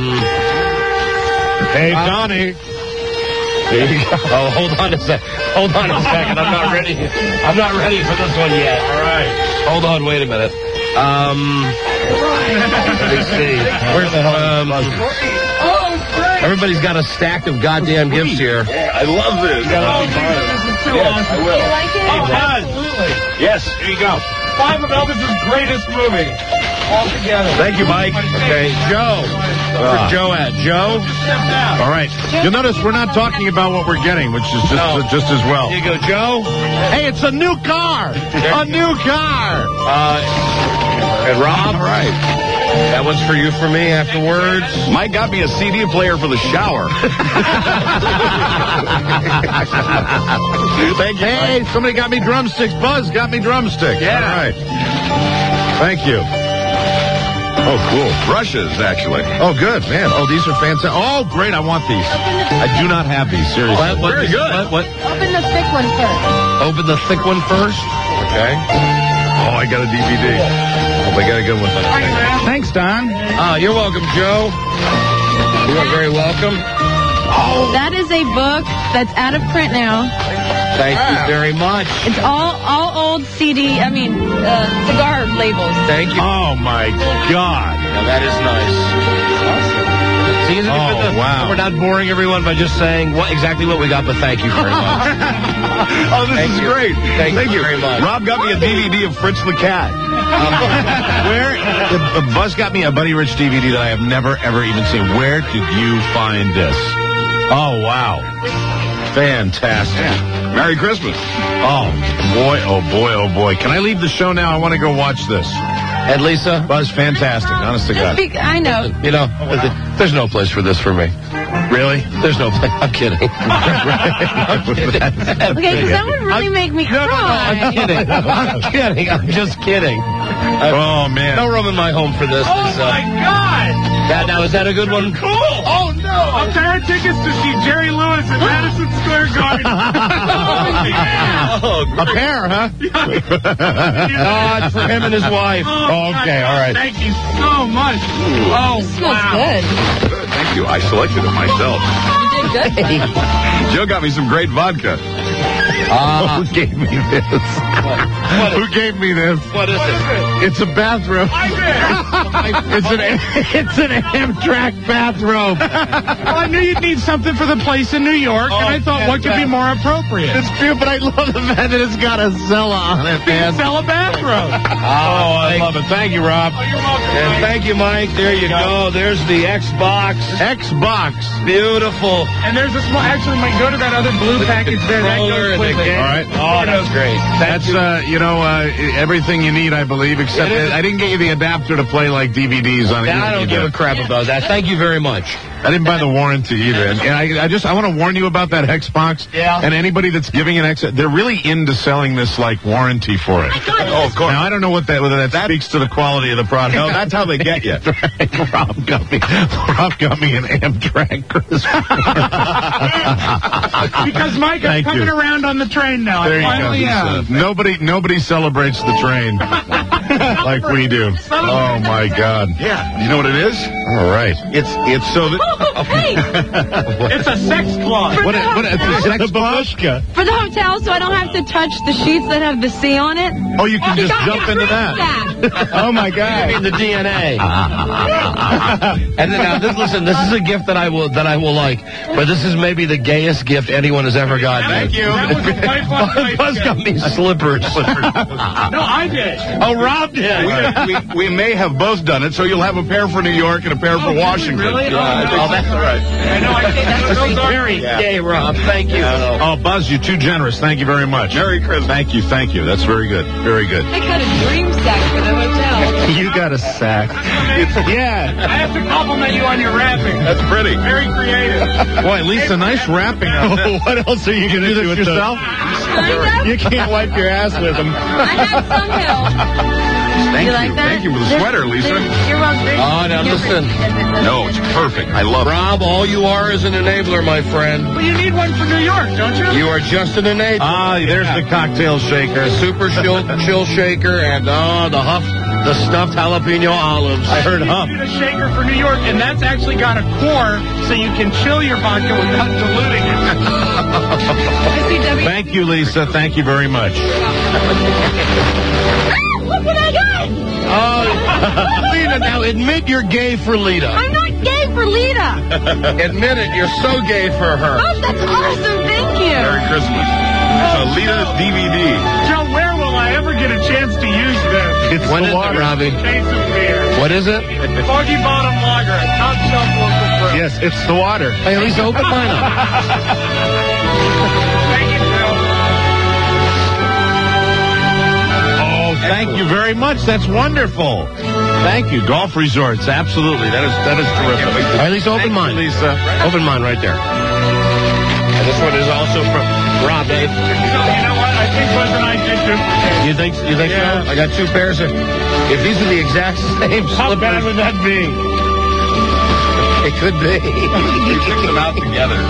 Speaker 13: Hey, Donnie.
Speaker 11: There you go. Oh, hold on a second. I'm not ready. I'm not ready for this one yet.
Speaker 13: All right.
Speaker 11: Hold on, wait a minute. Let me see. Where's the everybody's got a stack of goddamn gifts here.
Speaker 17: I love this.
Speaker 9: This is so awesome.
Speaker 17: I will.
Speaker 9: You like it?
Speaker 13: Absolutely.
Speaker 17: Yes.
Speaker 13: Here you go. 5 of Elvis's greatest movie. All together.
Speaker 11: Thank you, Mike. Okay, Joe. Where's Joe at? Joe?
Speaker 13: All right. You'll notice we're not talking about what we're getting, which is just as well.
Speaker 11: Here you go, Joe.
Speaker 13: Hey, it's a new car. A new car.
Speaker 11: And Rob?
Speaker 17: All right.
Speaker 11: That one's for you, for me, afterwards.
Speaker 17: Mike got me a CD player for the shower.
Speaker 13: Thank you. Hey, somebody got me drumsticks. Buzz got me drumsticks.
Speaker 17: Yeah.
Speaker 13: All right. Thank you. Oh, cool.
Speaker 17: Brushes, actually.
Speaker 13: Oh, good, man. Oh, these are fantastic. Oh, great. I want these. I do not have these, seriously.
Speaker 11: Very good. What?
Speaker 9: Open the thick one first.
Speaker 11: Open the thick one first. Okay.
Speaker 13: Oh, I got a DVD. Hope I got a good one.
Speaker 12: Thanks, Don.
Speaker 11: You're welcome, Joe. You are very welcome.
Speaker 9: Oh. That is a book that's out of print now.
Speaker 11: Thank you very much.
Speaker 9: It's all old cigar labels.
Speaker 11: Thank you.
Speaker 13: Oh, my God.
Speaker 11: Now, that is nice. Awesome. See, isn't it good
Speaker 13: wow.
Speaker 11: We're not boring everyone by just saying exactly what we got, but thank you very much.
Speaker 17: Oh, this is great.
Speaker 11: Thank you very much.
Speaker 17: Rob got me a DVD of Fritz the Cat.
Speaker 13: Buzz got me a Buddy Rich DVD that I have never, ever even seen. Where did you find this? Oh, wow. Fantastic.
Speaker 17: Yeah. Merry Christmas.
Speaker 13: Oh, boy, oh, boy, oh, boy. Can I leave the show now? I want to go watch this.
Speaker 11: And Lisa?
Speaker 13: Buzz, fantastic. Honest to God.
Speaker 9: I know.
Speaker 11: You know, there's no place for this for me. Really? There's no place. I'm kidding. I'm kidding.
Speaker 9: Okay, because that would really make me cry.
Speaker 11: I'm kidding. I'm kidding. I'm just kidding.
Speaker 13: Oh, man.
Speaker 11: No room in my home for this.
Speaker 12: Oh, my God!
Speaker 11: Now, is that a good one?
Speaker 12: Cool! Oh, no! A pair of tickets to see Jerry Lewis at Madison Square Garden. Oh, yeah!
Speaker 13: A pair, huh?
Speaker 11: It's for him and his wife.
Speaker 12: Oh,
Speaker 13: okay, all right.
Speaker 12: Thank you so much. Oh,
Speaker 9: Smells good.
Speaker 17: Thank you. I selected it myself.
Speaker 9: You did good.
Speaker 17: Joe got me some great vodka.
Speaker 13: Who gave me this? Who gave me this?
Speaker 11: What is it?
Speaker 13: It's a bathrobe. It's an Amtrak bathrobe.
Speaker 12: Well, I knew you'd need something for the place in New York, and I thought, what could be more appropriate?
Speaker 13: It's true, but I love the fact that it's got a Zella on it, man.
Speaker 12: Sell a bathrobe.
Speaker 11: I love it. Thank you, Rob.
Speaker 12: Oh, you're welcome,
Speaker 11: And
Speaker 12: Mike.
Speaker 11: thank you, Mike. There you go. There's the Xbox.
Speaker 13: Xbox.
Speaker 11: Beautiful.
Speaker 12: And there's a small, actually, Mike, go to that other blue package there. That
Speaker 11: Controller
Speaker 12: goes
Speaker 11: and the
Speaker 12: with it.
Speaker 11: game.
Speaker 13: All right.
Speaker 11: Oh, that's great.
Speaker 13: That's, everything you need, I believe, except that I didn't get you the adapter to play like DVDs on it.
Speaker 11: I don't give a crap about that. Thank you very much.
Speaker 13: I didn't buy the warranty either. And I want to warn you about that Xbox.
Speaker 11: Yeah.
Speaker 13: And anybody that's giving an X, they're really into selling this like warranty for it.
Speaker 17: Oh, of course.
Speaker 13: Now, I don't know whether that speaks to the quality of the product.
Speaker 17: No, that's how they get you.
Speaker 13: Rob got me an Amtrak Christmas.
Speaker 12: Because, Mike, I'm
Speaker 13: Thank
Speaker 12: coming
Speaker 13: you.
Speaker 12: around on the train now.
Speaker 13: There
Speaker 12: I
Speaker 13: you
Speaker 12: finally
Speaker 13: go.
Speaker 12: am.
Speaker 13: Nobody celebrates the train like we do. Oh my God.
Speaker 17: Yeah. You know what it is?
Speaker 13: All right.
Speaker 17: It's so that...
Speaker 9: Hey,
Speaker 12: It's a sex club.
Speaker 13: It's a sex babushka.
Speaker 9: for the hotel, so I don't have to touch the sheets that have the C on it.
Speaker 13: Oh, you can just jump into that. Oh my
Speaker 11: I
Speaker 13: God.
Speaker 11: mean the DNA. And then, now, listen, this is a gift that I will like, but this is maybe the gayest gift anyone has ever gotten.
Speaker 17: Thank you.
Speaker 12: That was a lifelong
Speaker 11: Buzz got me slippers.
Speaker 12: No, I did.
Speaker 11: Oh, Rob did.
Speaker 17: We may have both done it, so you'll have a pair for New York and a pair for Washington.
Speaker 12: Really?
Speaker 17: Yeah,
Speaker 11: that's
Speaker 17: all right.
Speaker 12: I know. I think those are
Speaker 11: Very gay, Rob. Thank you.
Speaker 13: Oh, Buzz, you're too generous. Thank you very much.
Speaker 17: Merry Christmas.
Speaker 13: Thank you. That's very good. Very good.
Speaker 9: I got a dream sack for the hotel.
Speaker 13: You got a sack. Yeah.
Speaker 12: I have to compliment you on your rapping.
Speaker 17: That's pretty.
Speaker 12: Very creative.
Speaker 13: Boy, Lisa, nice rapping on that. What else are you going to do this yourself?
Speaker 9: Kind of.
Speaker 13: You can't wipe your ass with them.
Speaker 9: I had some help.
Speaker 17: Thank
Speaker 9: You like that?
Speaker 17: Thank you for the sweater, Lisa.
Speaker 9: You're welcome.
Speaker 11: Oh, now listen.
Speaker 17: No, it's perfect. I love it.
Speaker 11: Rob, all you are is an enabler, my friend.
Speaker 12: Well, you need one for New York, don't you?
Speaker 11: You are just an enabler.
Speaker 13: Ah, there's the cocktail shaker.
Speaker 11: A super chill shaker and the stuffed jalapeno olives.
Speaker 13: I heard
Speaker 12: You need a shaker for New York, and that's actually got a core, so you can chill your vodka without diluting it.
Speaker 13: Thank you, Lisa. Thank you very much.
Speaker 9: Look what I got!
Speaker 11: Oh, Lita, now admit you're gay for Lita.
Speaker 9: I'm not gay for Lita.
Speaker 11: Admit it, you're so gay for her.
Speaker 9: Oh, that's awesome. Thank you.
Speaker 17: Merry Christmas. Lita DVD.
Speaker 12: Joe, where will I ever get a chance to use this?
Speaker 11: What is it, Robbie?
Speaker 12: Case of beer.
Speaker 11: What is it?
Speaker 12: Foggy Bottom Lager, a top shelf local brew.
Speaker 13: Yes, it's the water.
Speaker 11: Hey, at least open mine up.
Speaker 12: Thank you, Joe.
Speaker 13: Oh, thank you very much. That's wonderful. Thank you. Golf resorts. Absolutely. That is terrific.
Speaker 11: Or at least open mine.
Speaker 13: Lisa.
Speaker 11: Open mine right there. And this one is also from Rob, Dave.
Speaker 12: You know what? I think Buzz and I did duplicate.
Speaker 11: You think
Speaker 12: Yeah.
Speaker 11: so? I got two pairs of. If these are the exact same
Speaker 12: How bad would that be?
Speaker 11: it could be.
Speaker 17: We picked them out together.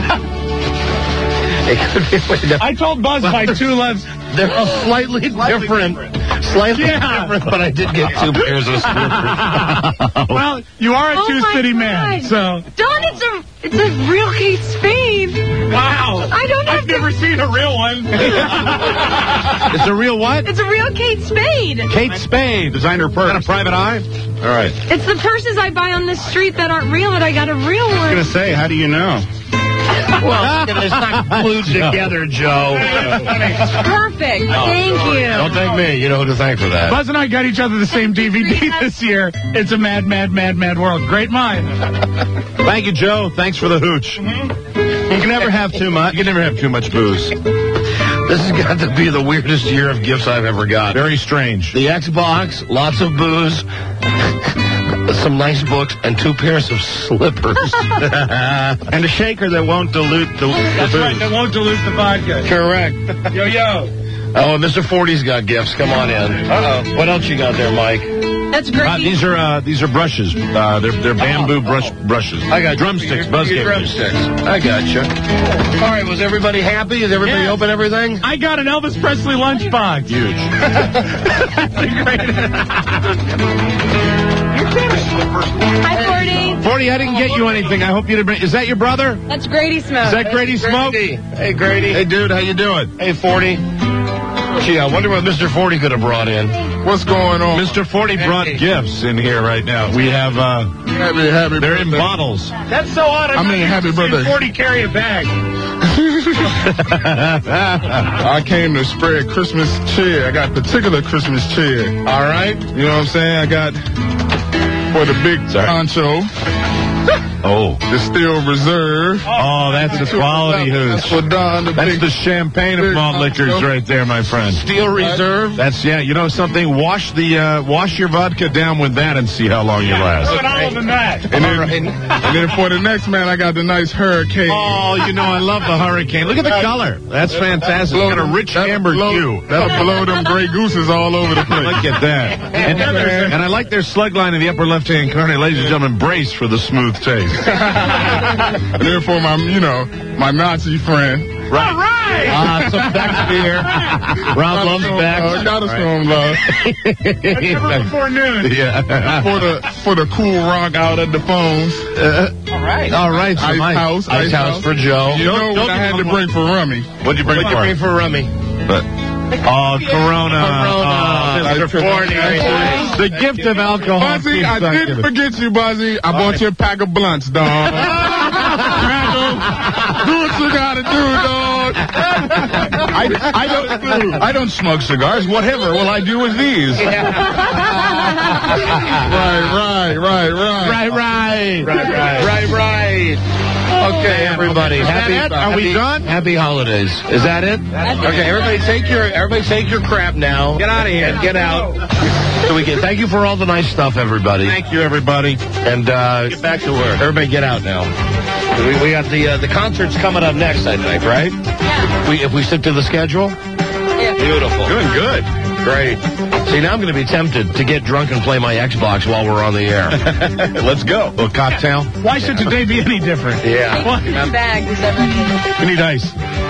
Speaker 11: It could be. Wait, no.
Speaker 12: I told Buzz by two lefts.
Speaker 11: They're all slightly different. Slightly different, but I did get two pairs of slippers.
Speaker 12: Well, you are a
Speaker 9: Oh,
Speaker 12: two-city
Speaker 9: my
Speaker 12: man,
Speaker 9: God.
Speaker 12: so.
Speaker 9: Don, it's a real Kate Spade.
Speaker 12: Wow.
Speaker 9: I don't have
Speaker 12: I've never seen a real one.
Speaker 13: It's a real what?
Speaker 9: It's a real Kate Spade.
Speaker 13: Kate Spade. Designer purse. Is that a private eye? All right.
Speaker 9: It's the purses I buy on the street that aren't real, but I got a real one.
Speaker 17: I was going to say, how do you know?
Speaker 11: Well, it's not glued together, Joe.
Speaker 9: Perfect. Thank you.
Speaker 11: Don't thank me. You know who to thank for that.
Speaker 12: Buzz and I got each other the same DVD this year. It's a mad, mad, mad, mad world. Great mind.
Speaker 13: Thank you, Joe. Thanks for the hooch. You can never have too much. You can never have too much booze.
Speaker 11: This has got to be the weirdest year of gifts I've ever got.
Speaker 13: Very strange.
Speaker 11: The Xbox, lots of booze. some nice books, and 2 pairs of slippers.
Speaker 17: And a shaker that won't dilute the
Speaker 12: That's
Speaker 17: booze.
Speaker 12: right, that won't dilute the vodka.
Speaker 11: Correct.
Speaker 12: Yo.
Speaker 11: Oh, Mr. 40's got gifts. Come on in. Uh-oh. What else you got there, Mike?
Speaker 9: That's great.
Speaker 13: These are brushes. They're bamboo brushes.
Speaker 11: I got
Speaker 13: drumsticks. Buzz
Speaker 11: your drumsticks. I got you. All right, was everybody happy? Did everybody open everything?
Speaker 12: I got an Elvis Presley lunchbox.
Speaker 13: Huge.
Speaker 9: Hi, 40.
Speaker 13: 40, I didn't get you anything. I hope you didn't bring... Is that your brother?
Speaker 9: That's Grady Smoke.
Speaker 13: Is that Grady Smoke?
Speaker 11: Hey, Grady.
Speaker 13: Hey, dude, how you doing?
Speaker 11: Hey, 40. Gee, I wonder what Mr. 40 could have brought in.
Speaker 13: What's going on? Mr. 40 brought gifts in here right now. We have,
Speaker 17: Happy
Speaker 13: they're in
Speaker 17: birthday.
Speaker 13: bottles.
Speaker 12: That's so odd.
Speaker 17: happy birthday.
Speaker 12: 40 carry a bag.
Speaker 17: I came to spread Christmas cheer. I got particular Christmas cheer.
Speaker 11: All right.
Speaker 17: You know what I'm saying? I got for the big poncho.
Speaker 13: Oh.
Speaker 17: The Steel Reserve.
Speaker 13: Oh, that's the quality
Speaker 17: That's
Speaker 13: hooch.
Speaker 17: for Don.
Speaker 13: That's the champagne of malt liquors right there, my friend.
Speaker 11: Steel Reserve.
Speaker 13: That's, you know something? Wash your vodka down with that and see how long you last.
Speaker 12: Put all of them that.
Speaker 17: And then for the next man, I got the nice Hurricane.
Speaker 13: Oh, you know, I love the Hurricane. Look at the color. That's fantastic. It's got a rich amber hue.
Speaker 17: That'll blow them gray gooses all over the place.
Speaker 13: Look at that. And I like their slug line in the upper left-hand corner. Ladies and gentlemen, brace for the smooth taste.
Speaker 17: And then for my Nazi friend.
Speaker 13: Right.
Speaker 12: All right.
Speaker 11: Some Beck beer. Rob loves Beck.
Speaker 17: Got us some love.
Speaker 12: That's coming before noon.
Speaker 13: Yeah.
Speaker 17: For the cool rock out at the phones.
Speaker 12: All right.
Speaker 13: All right. So
Speaker 11: Ice House for Joe.
Speaker 17: You know what I had to bring for Rummy?
Speaker 13: What'd you bring for
Speaker 11: Rummy?
Speaker 13: Oh, Corona.
Speaker 11: Mr. 40.
Speaker 13: The gift of alcohol.
Speaker 17: Buzzy, I didn't forget you, Buzzy. I bought you a pack of blunts, dog. Do what you gotta do, dog. I don't smoke cigars. Whatever will I do with these?
Speaker 11: Right. Okay, everybody.
Speaker 13: Are we done?
Speaker 11: Happy holidays. Is that it? Okay, everybody take your crap now. Get out of here. Get out. So we can thank you for all the nice stuff, everybody.
Speaker 13: Thank you, everybody.
Speaker 11: And get back to work. Everybody get out now. We got the concerts coming up next, I think, right?
Speaker 9: Yeah.
Speaker 11: If we stick to the schedule?
Speaker 9: Yeah.
Speaker 11: Beautiful.
Speaker 13: Doing good.
Speaker 11: Great. See, now I'm going to be tempted to get drunk and play my Xbox while we're on the air.
Speaker 13: Let's go. A little cocktail.
Speaker 12: Why should today be any different?
Speaker 11: Yeah.
Speaker 9: Bag is everything.
Speaker 13: We need ice.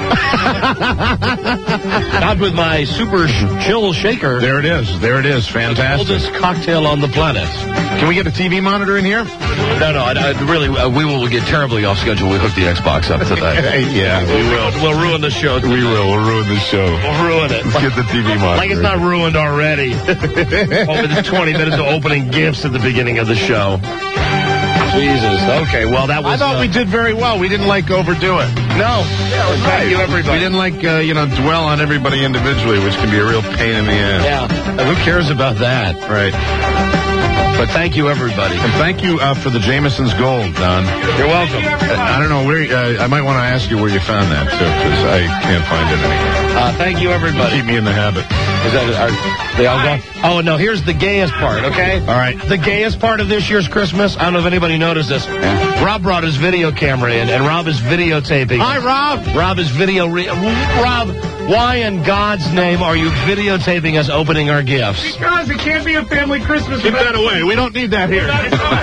Speaker 11: Not with my super chill shaker.
Speaker 13: There it is. Fantastic.
Speaker 11: Oldest cocktail on the planet.
Speaker 13: Can we get a TV monitor in here?
Speaker 11: No, really, we will get terribly off schedule. We hook the Xbox up today.
Speaker 13: Yeah, we will.
Speaker 11: We'll ruin the show.
Speaker 13: We will. We'll ruin the show.
Speaker 11: We'll ruin it.
Speaker 13: Let's get the TV monitor.
Speaker 11: Like it's not ruined already. Over the 20 minutes of opening gifts at the beginning of the show. Jesus. Okay, well, that was...
Speaker 13: I thought we did very well. We didn't overdo it.
Speaker 11: No. Thank you, everybody.
Speaker 13: We didn't dwell on everybody individually, which can be a real pain in the ass.
Speaker 11: Yeah. Who cares about that?
Speaker 13: Right.
Speaker 11: But thank you, everybody.
Speaker 13: And thank you for the Jameson's Gold, Don.
Speaker 11: You're welcome.
Speaker 13: I don't know where... I might want to ask you where you found that, too, because I can't find it anywhere.
Speaker 11: Thank you, everybody.
Speaker 13: Keep me in the habit.
Speaker 11: Is that... They all go? Oh, no, here's the gayest part, okay?
Speaker 13: All right.
Speaker 11: The gayest part of this year's Christmas, I don't know if anybody noticed this. Rob brought his video camera in, and Rob is videotaping.
Speaker 13: Hi, Rob.
Speaker 11: Rob is Rob, why in God's name are you videotaping us opening our gifts?
Speaker 12: Because it can't be a family Christmas.
Speaker 13: Keep that away. We don't need that here.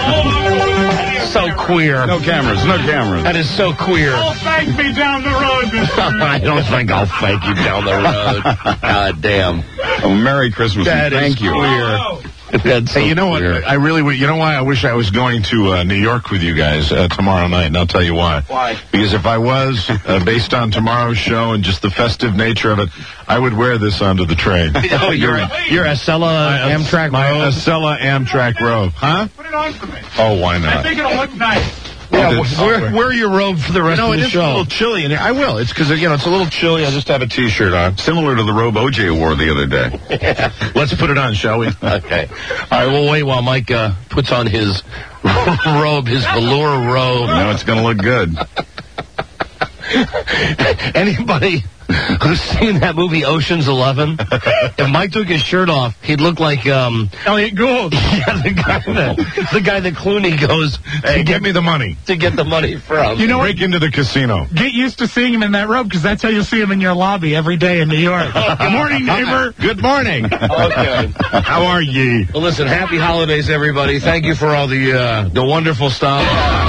Speaker 11: So queer.
Speaker 13: No cameras.
Speaker 11: That is so queer.
Speaker 12: Oh, thank me down the road, Mr.
Speaker 11: I don't think I'll thank you down the road. God damn.
Speaker 13: Oh, Merry Christmas.
Speaker 11: Thank you.
Speaker 12: Oh.
Speaker 13: Hey, you know what? I really would. You know why I wish I was going to New York with you guys tomorrow night, and I'll tell you why.
Speaker 12: Why?
Speaker 13: Because if I was, based on tomorrow's show and just the festive nature of it, I would wear this onto the train.
Speaker 11: Oh, you're Acela Amtrak robe?
Speaker 13: Acela Amtrak robe. Huh?
Speaker 12: Put it on for me.
Speaker 13: Oh, why not?
Speaker 12: I think it'll look nice.
Speaker 11: Yeah, wear your robe for the rest of the
Speaker 13: it is
Speaker 11: show.
Speaker 13: a little chilly in here. I will. It's because, it's a little chilly. I just have a T-shirt on. Similar to the robe OJ wore the other day.
Speaker 11: Yeah.
Speaker 13: Let's put it on, shall we?
Speaker 11: Okay. All right, we'll wait while Mike puts on his robe, his velour robe.
Speaker 13: Now it's going to look good.
Speaker 11: Anybody who's seen that movie Ocean's 11? If Mike took his shirt off, he'd look like
Speaker 12: Elliot Gould.
Speaker 11: Yeah, the guy that Clooney goes,
Speaker 13: hey, get me the money.
Speaker 11: To get the money from.
Speaker 12: You know
Speaker 13: Break into the casino.
Speaker 12: Get used to seeing him in that robe, because that's how you'll see him in your lobby every day in New York. Good morning, neighbor.
Speaker 13: Good morning.
Speaker 11: Okay.
Speaker 13: How are ye?
Speaker 11: Well, listen, happy holidays, everybody. Thank you for all the wonderful stuff.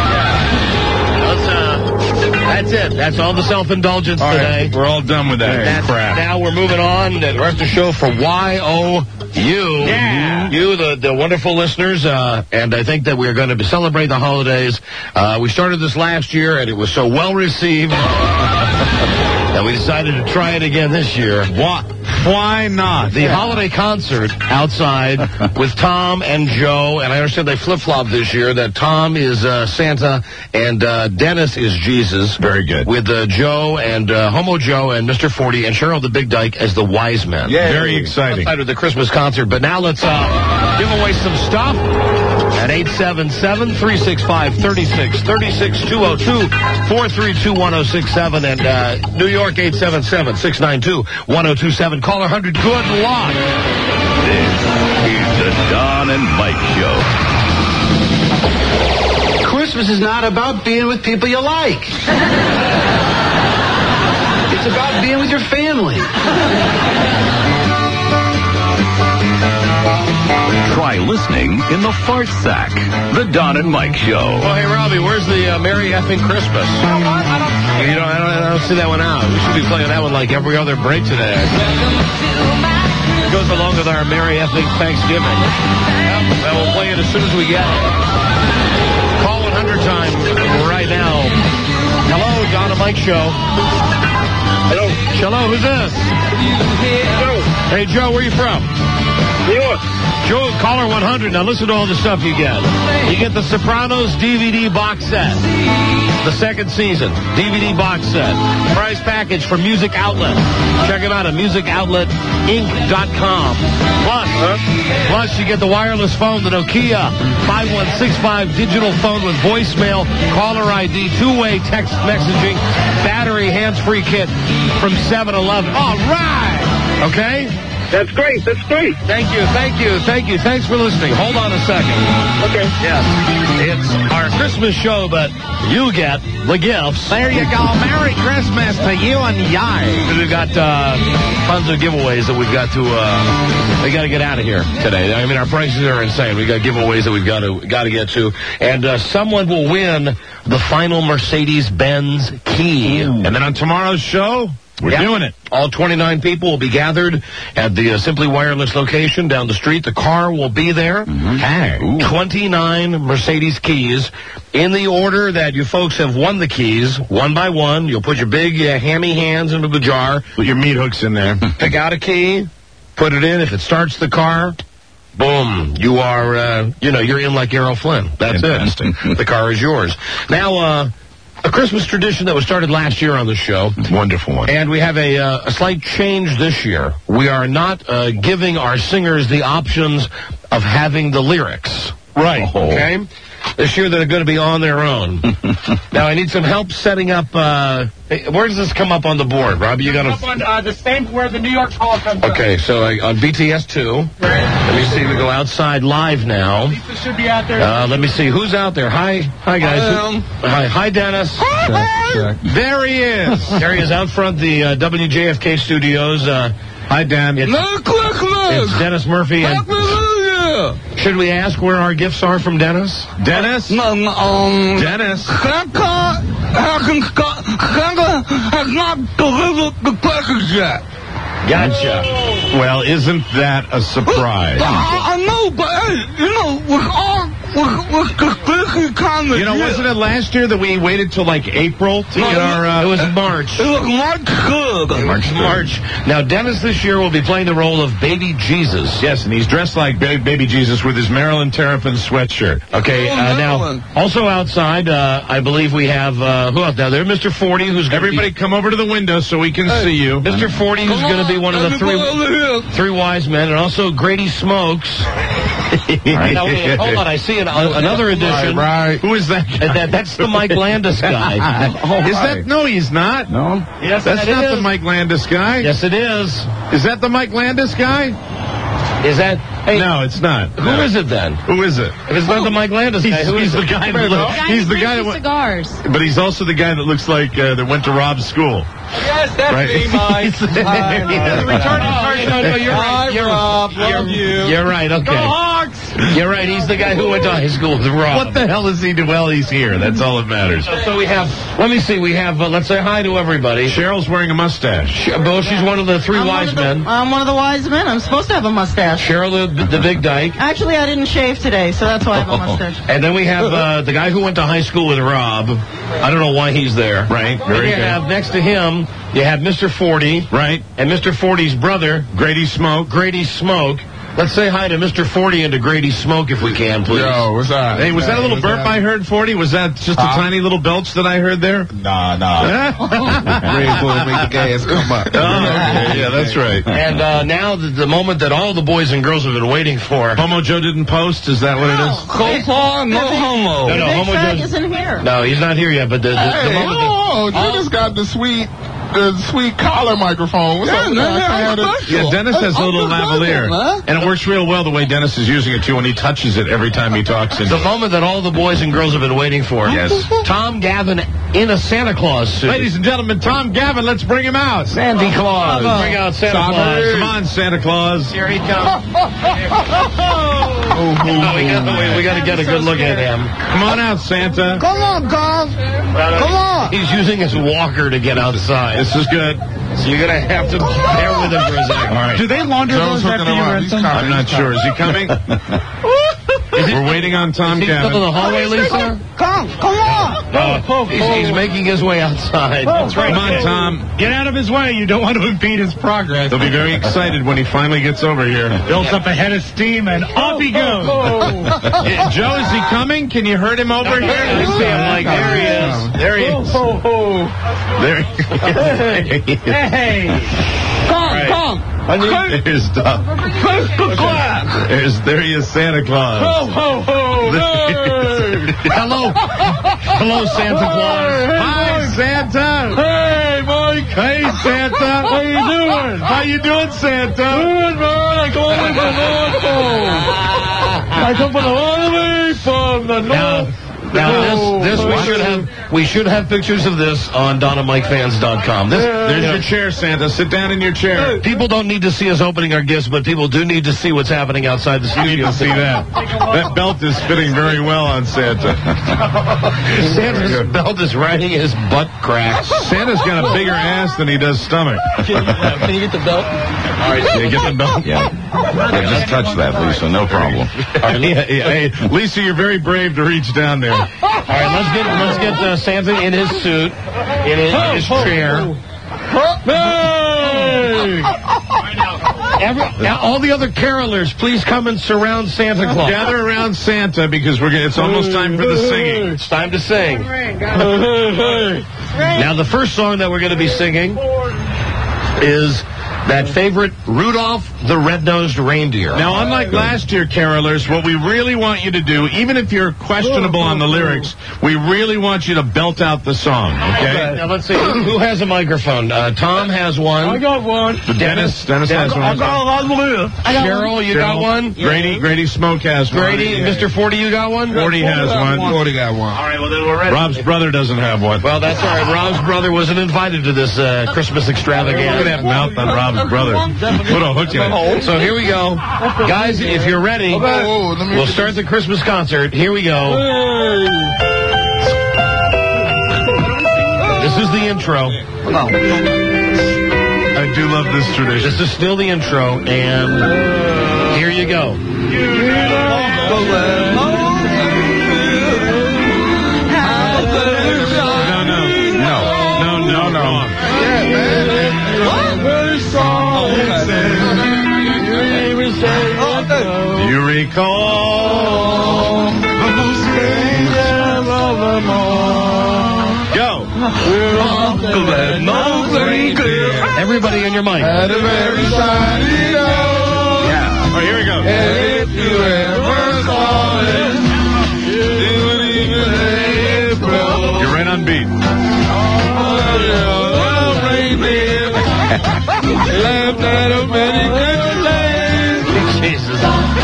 Speaker 11: That's it. That's all the self-indulgence today.
Speaker 13: We're all done with that crap.
Speaker 11: Now we're moving on. The rest of the show for YOU.
Speaker 12: Yeah.
Speaker 11: You, the wonderful listeners, and I think that we're going to celebrate the holidays. We started this last year, and it was so well received that we decided to try it again this year.
Speaker 13: Why not?
Speaker 11: The holiday concert outside with Tom and Joe, and I understand they flip-flopped this year, that Tom is Santa and Dennis is Jesus.
Speaker 13: Very good.
Speaker 11: With Joe and Homo Joe and Mr. 40 and Cheryl the Big Dyke as the wise men.
Speaker 13: Yeah. Very exciting.
Speaker 11: Outside of the Christmas concert. But now let's give away some stuff at 877-365-3636-202-432-1067 and New York 877-692-1027. Caller 100. Good luck.
Speaker 1: This is the Don and Mike Show.
Speaker 3: Christmas is not about being with people you like. It's about being with your family.
Speaker 1: Try listening in the Fart Sack. The Don and Mike Show.
Speaker 11: Well, hey, Robbie, where's the Merry Effing Christmas? I don't see that one out. We should be playing that one like every other break today. It goes along with our Merry Effing Thanksgiving. Well, we'll play it as soon as we get it. Call 100 time right now. Hello, Don and Mike Show. Hello. Hello, who's this? Joe. Hey, Joe, where are you from? New York. Joe, caller 100. Now listen to all the stuff you get. You get the Sopranos DVD box set. The second season. DVD box set. Prize package from Music Outlet. Check them out at musicoutletiinc.com. Plus, you get the wireless phone, the Nokia 5165 digital phone with voicemail, caller ID, two-way text messaging, battery hands-free kit from 7-Eleven. All right. Okay?
Speaker 12: That's great. That's great.
Speaker 11: Thank you. Thanks for listening. Hold on a second.
Speaker 12: Okay.
Speaker 11: Yes. It's our Christmas show, but you get the gifts.
Speaker 13: There you go. Merry Christmas to you and Yai.
Speaker 11: We've got tons of giveaways that we've got to we got to get out of here today. I mean, our prices are insane. We got giveaways that we've got to get to, and someone will win the final Mercedes-Benz key.
Speaker 13: And then on tomorrow's show, we're doing it.
Speaker 11: All 29 people will be gathered at the Simply Wireless location down the street. The car will be there.
Speaker 13: Hey.
Speaker 11: 29 Mercedes keys in the order that you folks have won the keys, one by one. You'll put your big hammy hands into the jar.
Speaker 13: Put your meat hooks in there.
Speaker 11: Pick out a key, put it in. If it starts the car, boom, you are, you're in like Errol Flynn. That's
Speaker 13: Fantastic.
Speaker 11: it. The car is yours. Now, a Christmas tradition that was started last year on the show.
Speaker 13: Wonderful one.
Speaker 11: And we have a slight change this year. We are not giving our singers the options of having the lyrics.
Speaker 13: Right.
Speaker 11: Okay? This year they're going to be on their own. Now, I need some help setting up... where does this come up on the board, Rob? You got
Speaker 12: up on the same where the New York call comes up.
Speaker 11: Okay, so on BTS 2.
Speaker 12: Right.
Speaker 11: Let me see. We go outside live now.
Speaker 12: Lisa should be out there.
Speaker 11: Let me see. Who's out there? Hi, guys. Hi, Dennis.
Speaker 13: Check. There he is.
Speaker 11: There he is out front the WJFK studios. Hi, Dan. It's Dennis Murphy. And should we ask where our gifts are from Dennis?
Speaker 13: Dennis? Dennis?
Speaker 5: has not delivered the package yet.
Speaker 11: Gotcha.
Speaker 13: Well, isn't that a surprise?
Speaker 5: I know, but hey, with the busy kind of
Speaker 13: wasn't it last year that we waited till like April to get our...
Speaker 11: it was March.
Speaker 5: It was March 3rd.
Speaker 11: March. Now, Dennis this year will be playing the role of Baby Jesus.
Speaker 13: Yes, and he's dressed like Baby Jesus with his Maryland Terrapin sweatshirt.
Speaker 11: Okay, now, also outside, I believe we have, who out there? Mr. 40, who's going to
Speaker 13: Everybody come over to the window so we can see you.
Speaker 11: Mr. 40, who's going to be one of the three wise men, and also Grady Smokes. Now, hold on, I see another edition.
Speaker 17: Right.
Speaker 13: Who is that guy?
Speaker 11: That's the Mike Landis guy.
Speaker 13: Is that? No, he's not.
Speaker 17: No.
Speaker 11: Yes,
Speaker 13: That's
Speaker 11: that
Speaker 13: not
Speaker 11: is.
Speaker 13: the Mike Landis guy.
Speaker 11: Yes, it is.
Speaker 13: Is that the Mike Landis guy?
Speaker 11: Is that? Hey,
Speaker 13: No, it's not.
Speaker 11: Who is it then?
Speaker 13: Who is it?
Speaker 11: If it's not the Mike Landis guy, who is
Speaker 13: the
Speaker 11: it?
Speaker 13: guy that he's the guy that went,
Speaker 9: cigars.
Speaker 13: but he's also the guy that looks like that went to Rob's school.
Speaker 15: Yes, that's
Speaker 13: Right.
Speaker 15: me, Mike.
Speaker 11: No, you're right.
Speaker 15: Hi, Rob. Love you.
Speaker 11: You're right. Okay.
Speaker 15: Go Hawks!
Speaker 11: You're right. He's the guy who went to high school with Rob.
Speaker 13: What the hell is he doing? Well, he's here. That's all that matters.
Speaker 11: So we have. Let me see. We have. Let's say hi to everybody.
Speaker 13: Cheryl's wearing a mustache.
Speaker 11: Bo, she's one of the three wise men.
Speaker 18: I'm one of the wise men. I'm supposed to have a mustache.
Speaker 11: Cheryl, the big dyke.
Speaker 18: Actually, I didn't shave today, so that's why I have a mustache.
Speaker 11: And then we have the guy who went to high school with Rob. I don't know why he's there.
Speaker 13: Right.
Speaker 11: And
Speaker 13: Very
Speaker 11: you
Speaker 13: good.
Speaker 11: have next to him, you have Mr. 40.
Speaker 13: Right.
Speaker 11: And Mr. 40's brother,
Speaker 13: Grady Smoke.
Speaker 11: Grady Smoke. Let's say hi to Mr. 40 and to Grady Smoke if we can, please.
Speaker 17: Yo, what's up?
Speaker 13: Hey, was that a little burp I heard, 40? Was that just a tiny little belch that I heard there?
Speaker 17: Nah. Red Bull make the gas come up.
Speaker 13: Oh, okay. Yeah, that's right.
Speaker 11: And now the moment that all the boys and girls have been waiting for.
Speaker 13: Homo Joe didn't post? Is that what it is?
Speaker 15: Copon, no homo.
Speaker 11: No,
Speaker 18: Big
Speaker 11: Homo
Speaker 18: Fat
Speaker 11: Joe's.
Speaker 18: isn't here.
Speaker 11: No, he's not here yet, but the moment
Speaker 17: You just got the sweet collar microphone. What's up with that?
Speaker 13: Yeah, Dennis has a little lavalier. And it works real well the way Dennis is using it, too, when he touches it every time he talks.
Speaker 11: the moment that all the boys and girls have been waiting for.
Speaker 13: Yes.
Speaker 11: Tom Gavin in a Santa Claus suit.
Speaker 13: Ladies and gentlemen, Tom Gavin, let's bring him out.
Speaker 11: Santa Claus. Bring out Santa Claus.
Speaker 13: Come on, Santa Claus.
Speaker 11: Here he comes. We got to get a good look at him.
Speaker 13: Come on out, Santa.
Speaker 5: Come on, Carl. Come on.
Speaker 11: He's using his walker to get outside.
Speaker 13: This is good.
Speaker 11: So you're going to have to bear with him for a second.
Speaker 13: All right.
Speaker 12: Do they launder those after you rent them?
Speaker 13: I'm not sure. Is he coming? We're waiting on Tom
Speaker 11: Is he still in the
Speaker 13: Gavin.
Speaker 11: hallway, Lisa?
Speaker 5: Come on.
Speaker 11: He's making his way outside. That's right.
Speaker 13: Come on, Tom.
Speaker 12: Get out of his way. You don't want to impede his progress.
Speaker 13: He'll be very excited when he finally gets over here.
Speaker 12: Builds up a head of steam and off he goes.
Speaker 13: Joe, is he coming? Can you hurt him over here?
Speaker 11: I see him like, there he is.
Speaker 13: There he is. There he is.
Speaker 12: Hey.
Speaker 5: Come.
Speaker 13: There's Tom. There he is, Santa Claus.
Speaker 11: Hello, Santa Claus.
Speaker 13: Hi, Santa.
Speaker 12: Hey, Mike.
Speaker 13: Hey, Santa.
Speaker 12: How you doing?
Speaker 13: How you doing, Santa?
Speaker 12: Good, man. I come over from the North Pole. I come from all the way from the North.
Speaker 11: Now this we should have pictures of this on DonnaMikeFans.com.
Speaker 13: There's your chair, Santa. Sit down in your chair.
Speaker 11: People don't need to see us opening our gifts, but people do need to see what's happening outside the
Speaker 13: You
Speaker 11: studio.
Speaker 13: need to see that. That belt is fitting very well on Santa.
Speaker 11: Santa's belt is riding his butt cracks.
Speaker 13: Santa's got a bigger ass than he does stomach.
Speaker 15: Can you get the belt?
Speaker 13: All right, can you get the belt?
Speaker 17: Yeah, just touch that, Lisa. No problem.
Speaker 13: Hey, Lisa, you're very brave to reach down there.
Speaker 11: All right, let's get Santa in his suit, in his chair.
Speaker 12: Hey!
Speaker 11: Now, all the other carolers, please come and surround Santa Claus.
Speaker 13: Gather around Santa because it's almost time for the singing.
Speaker 11: It's time to sing. Now, the first song that we're going to be singing is that favorite Rudolph the Red-Nosed Reindeer.
Speaker 13: Now, unlike last year, carolers, what we really want you to do, even if you're questionable on the lyrics, we really want you to belt out the song, okay?
Speaker 11: Now, let's see. Who has a microphone? Tom has one.
Speaker 12: I got one.
Speaker 13: Dennis has one.
Speaker 12: I got a lot of live.
Speaker 11: Cheryl, you got one?
Speaker 13: Grady Smoke has one.
Speaker 11: Grady, Mr. 40, you got one?
Speaker 13: 40 has one.
Speaker 17: 40 got one.
Speaker 11: All right, well, then we're ready.
Speaker 13: Rob's brother doesn't have one.
Speaker 11: Well, that's all right. Rob's brother wasn't invited to this Christmas
Speaker 13: Look at
Speaker 11: extravaganza.
Speaker 13: that mouth on Rob's brother. Put a hook in it.
Speaker 11: So here we go. Guys, if you're ready, we'll start the Christmas concert. Here we go. This is the intro.
Speaker 13: I do love this tradition.
Speaker 11: This is still the intro, and here you go.
Speaker 13: No. You recall the most famous of them all. Go.
Speaker 11: Everybody on your mic.
Speaker 17: At a very shiny
Speaker 13: Yeah. All right, here we go.
Speaker 5: if you ever saw it.
Speaker 13: You're right on beat.
Speaker 5: Left out of many good days.
Speaker 11: Jesus.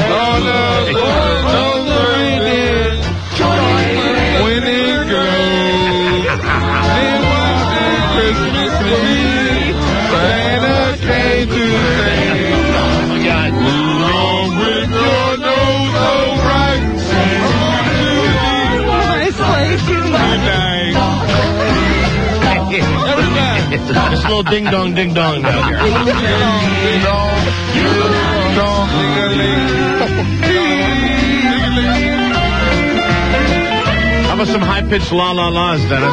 Speaker 5: When it goes, then one day Christmas Eve, Santa came to say, along with your nose so bright,
Speaker 18: Nice place.
Speaker 5: good night.
Speaker 11: Just a little ding-dong, ding-dong down here.
Speaker 13: How about some high-pitched la-la-las, Dennis?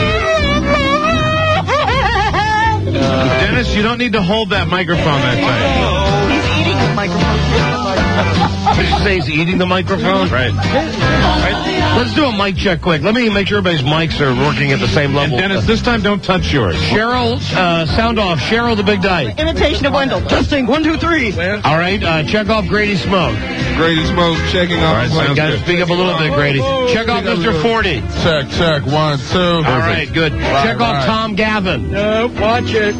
Speaker 13: Dennis, you don't need to hold that microphone that tight.
Speaker 18: He's eating the microphone.
Speaker 11: Did you say he's eating the microphone?
Speaker 13: Right.
Speaker 11: Let's do a mic check quick. Let me make sure everybody's mics are working at the same level.
Speaker 13: And Dennis, this time don't touch yours.
Speaker 11: Cheryl, sound off. Cheryl the Big Dyke.
Speaker 18: Imitation of Wendell. Testing. 1, 2, 3.
Speaker 11: All right, check off Grady Smoke.
Speaker 5: Grady Smoke checking off.
Speaker 13: All right, sounds
Speaker 11: Got to
Speaker 13: good.
Speaker 11: speak up a little bit, Grady. Check off Mr. 40.
Speaker 5: Check. 1, 2.
Speaker 11: All right, good. Check off Tom Gavin.
Speaker 15: Watch it.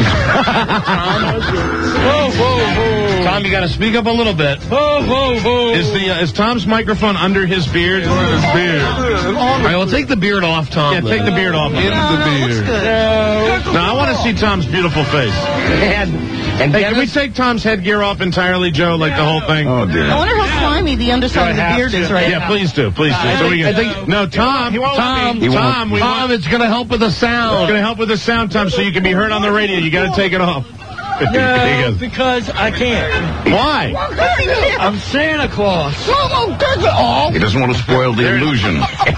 Speaker 11: Tom, you got to speak up a little bit.
Speaker 13: Is Tom's microphone under his beard?
Speaker 11: All right, well, take the beard off, Tom.
Speaker 13: Yeah, take the beard off.
Speaker 5: In the beard.
Speaker 13: No, I want to see Tom's beautiful face.
Speaker 11: And
Speaker 13: Hey, can we take Tom's headgear off entirely, Joe, like the whole thing?
Speaker 5: Oh, dear.
Speaker 18: I wonder how slimy the underside of the beard is right
Speaker 13: Yeah,
Speaker 18: now.
Speaker 13: please do. Please do. So we can- no, Tom, we
Speaker 11: Tom,
Speaker 13: want,
Speaker 11: it's going to help with the
Speaker 13: it's
Speaker 11: sound.
Speaker 13: going to help with the sound, Tom, so you can be heard on the radio. You got to take it off. He
Speaker 15: No,
Speaker 13: goes,
Speaker 15: because I can't.
Speaker 13: why?
Speaker 15: I'm Santa Claus.
Speaker 17: He doesn't want to spoil the illusion.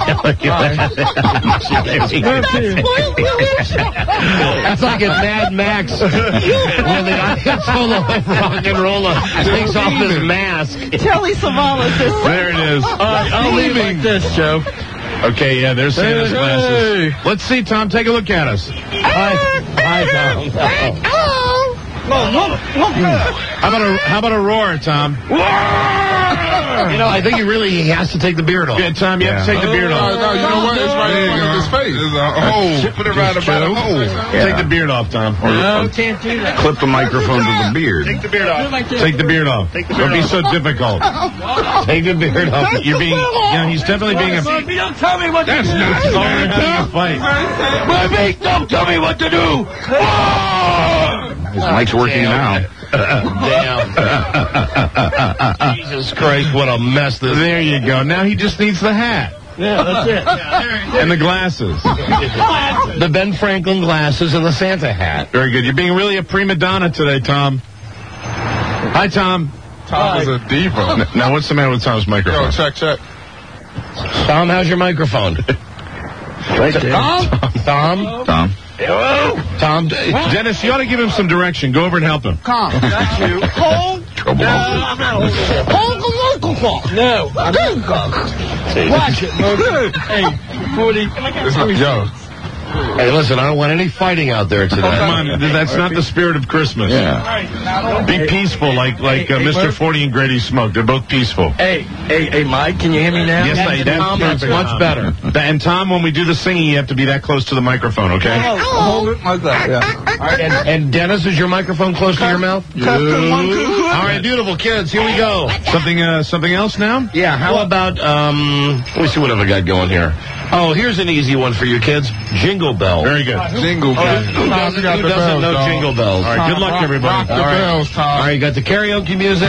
Speaker 11: That's like in Mad Max when the Ayatollah rock and roller takes off his mask.
Speaker 18: Telly Savalas is
Speaker 13: There it is.
Speaker 15: I'll leave it like this, Joe.
Speaker 13: Okay, yeah, there's Santa's glasses. Let's see, Tom, take a look at us.
Speaker 11: Hi, Tom.
Speaker 13: How about a roar, Tom?
Speaker 11: You know, I think he has to take the beard off.
Speaker 13: Yeah, Tom, you have to take the beard off.
Speaker 5: No, you know what? It's right in his face. There's a hole. Put it right about a hole.
Speaker 13: Take the beard off, Tom.
Speaker 15: No, can't do that.
Speaker 17: Clip the microphone to the beard.
Speaker 13: Take the beard off. Take the beard off. Don't be so difficult. Take the beard off. You're being, he's definitely being a...
Speaker 15: Baby, don't tell me what to do.
Speaker 13: That's not having a fight.
Speaker 15: Baby, don't tell me what to do.
Speaker 17: His mic's working now.
Speaker 11: Damn. Jesus Christ, what a mess this is.
Speaker 13: There you go. Now he just needs the hat.
Speaker 15: Yeah, that's it.
Speaker 13: And the glasses.
Speaker 11: The Ben Franklin glasses and the Santa hat.
Speaker 13: Very good. You're being really a prima donna today, Tom. Hi, Tom.
Speaker 5: Tom is a diva.
Speaker 13: Now, what's the matter with Tom's microphone?
Speaker 5: Yo, check.
Speaker 11: Tom, how's your microphone?
Speaker 15: Right there.
Speaker 11: Tom?
Speaker 15: Hello?
Speaker 11: Tom,
Speaker 13: Dennis, you ought to give him some direction. Go over and help him.
Speaker 15: Calm. That's you. Hold.
Speaker 17: Trouble.
Speaker 15: No, I'm not holding it. Hold the local clock. No. Watch it, Murphy. Hey, 40.
Speaker 5: Yo.
Speaker 11: hey, listen, I don't want any fighting out there today.
Speaker 13: Come on, that's not the spirit of Christmas.
Speaker 17: Yeah.
Speaker 13: Be peaceful, like Mr. 40 and Grady Smoke. They're both peaceful.
Speaker 15: Hey, Mike, can you hear me now?
Speaker 13: Yes,
Speaker 11: That's much better.
Speaker 13: And Tom, when we do the singing, you have to be that close to the microphone, okay?
Speaker 5: Hold it like that. Yeah.
Speaker 11: All right, and Dennis, is your microphone close to your mouth? All right, beautiful kids, here we go.
Speaker 13: Something else now?
Speaker 11: Yeah, how about, let me see what I've got going here. Oh, here's an easy one for you kids. Jingle Bell.
Speaker 13: Very good.
Speaker 5: Jingle bells.
Speaker 11: Who doesn't know
Speaker 5: dog.
Speaker 11: Jingle Bells?
Speaker 13: All right, good luck, everybody.
Speaker 5: Rock the bells, Tom.
Speaker 11: All right, you got the karaoke music.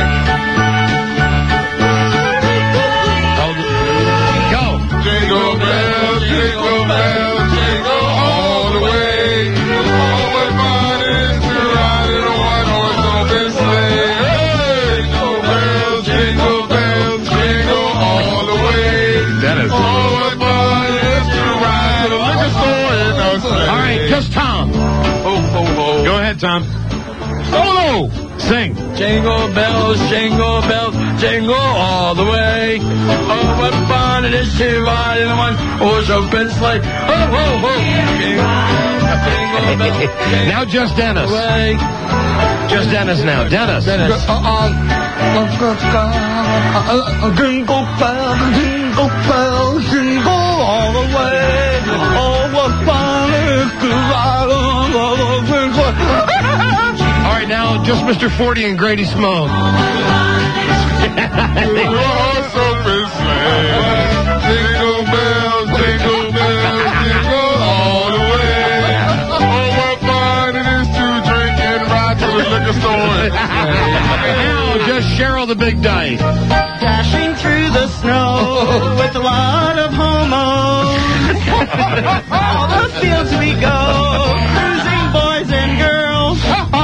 Speaker 11: Go.
Speaker 5: Jingle bells, jingle all the way. Oh, what fun it is to ride in a one-horse open sleigh. Hey, jingle bells, jingle all the way.
Speaker 13: Dennis.
Speaker 5: Oh, what fun it is to ride like a story in a sleigh.
Speaker 11: All right, just Tom.
Speaker 5: Ho, ho, ho.
Speaker 13: Go ahead, Tom.
Speaker 11: Solo.
Speaker 13: Sing.
Speaker 15: Jingle bells, jingle all the way. Oh, what fun it is to ride in a one-horse open sleigh. Ho, ho, ho. Jingle bells,
Speaker 11: Now just Dennis.
Speaker 15: away.
Speaker 11: Just Dennis now. Dennis.
Speaker 15: Jingle bells, jingle all the way. Oh, what fun it is to ride on the open sleigh.
Speaker 11: All right, now just Mr. 40 and Grady Smoke.
Speaker 6: Jingle bells, jingle all the way. Oh, what fun it is to drink and ride to the liquor store.
Speaker 11: Now just Cheryl the Big Dyke.
Speaker 18: Dashing through the snow with a lot of homos. All the fields we go, cruising boys and girls.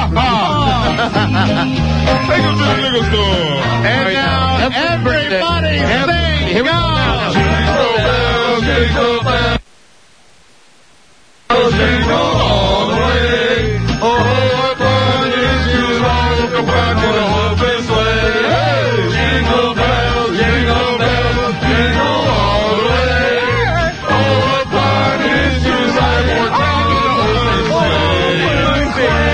Speaker 6: Take them to the liquor store.
Speaker 13: And now, everybody sing.
Speaker 11: Here we go.
Speaker 6: Jingle bells, jingle bells. Jingle all the way. Oh, what fun it is to ride the back in a open sleigh. Hey, jingle bells, jingle all the way. Oh, what fun it is to ride the back in a open sleigh.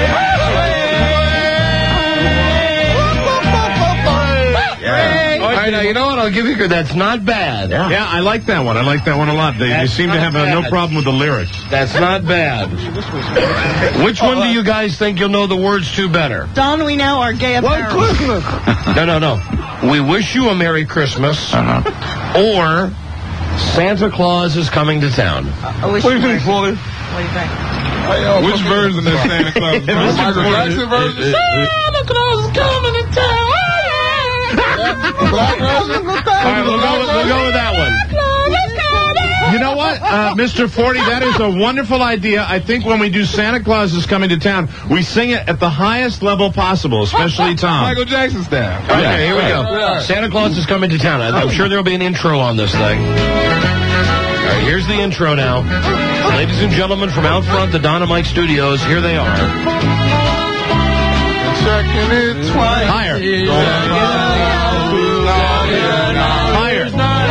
Speaker 11: All right, now, you know what? I'll give you that's not bad.
Speaker 13: Yeah, I like that one. I like that one a lot. They seem to have no problem with the lyrics.
Speaker 11: That's not bad. Which one do you guys think you'll know the words to better?
Speaker 18: Don, we now are gay apparel.
Speaker 11: No. We wish you a Merry Christmas. Or Santa Claus is coming to town.
Speaker 18: What do you think, Paulie? What do you think?
Speaker 6: Which version is Santa Claus? The Michael Jackson version?
Speaker 18: Santa Claus is coming to town.
Speaker 6: Black version?
Speaker 11: All right, we'll go with that one.
Speaker 13: You know what, Mr. 40, that is a wonderful idea. I think when we do Santa Claus is Coming to Town, we sing it at the highest level possible, especially Tom.
Speaker 6: Michael Jackson style.
Speaker 11: Okay, here we go. Santa Claus is coming to town. I'm sure there'll be an intro on this thing. All right, here's the intro now. Ladies and gentlemen, from out front, the Dynamite Studios, here they are.
Speaker 6: Checking it twice.
Speaker 13: Higher. Higher.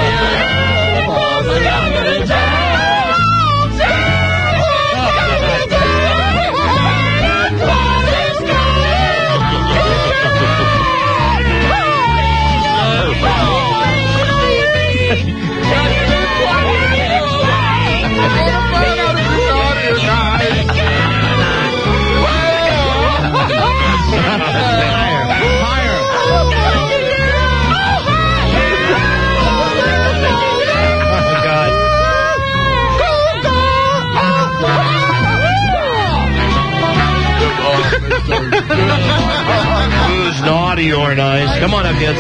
Speaker 11: Who's naughty or nice? Come on up, kids.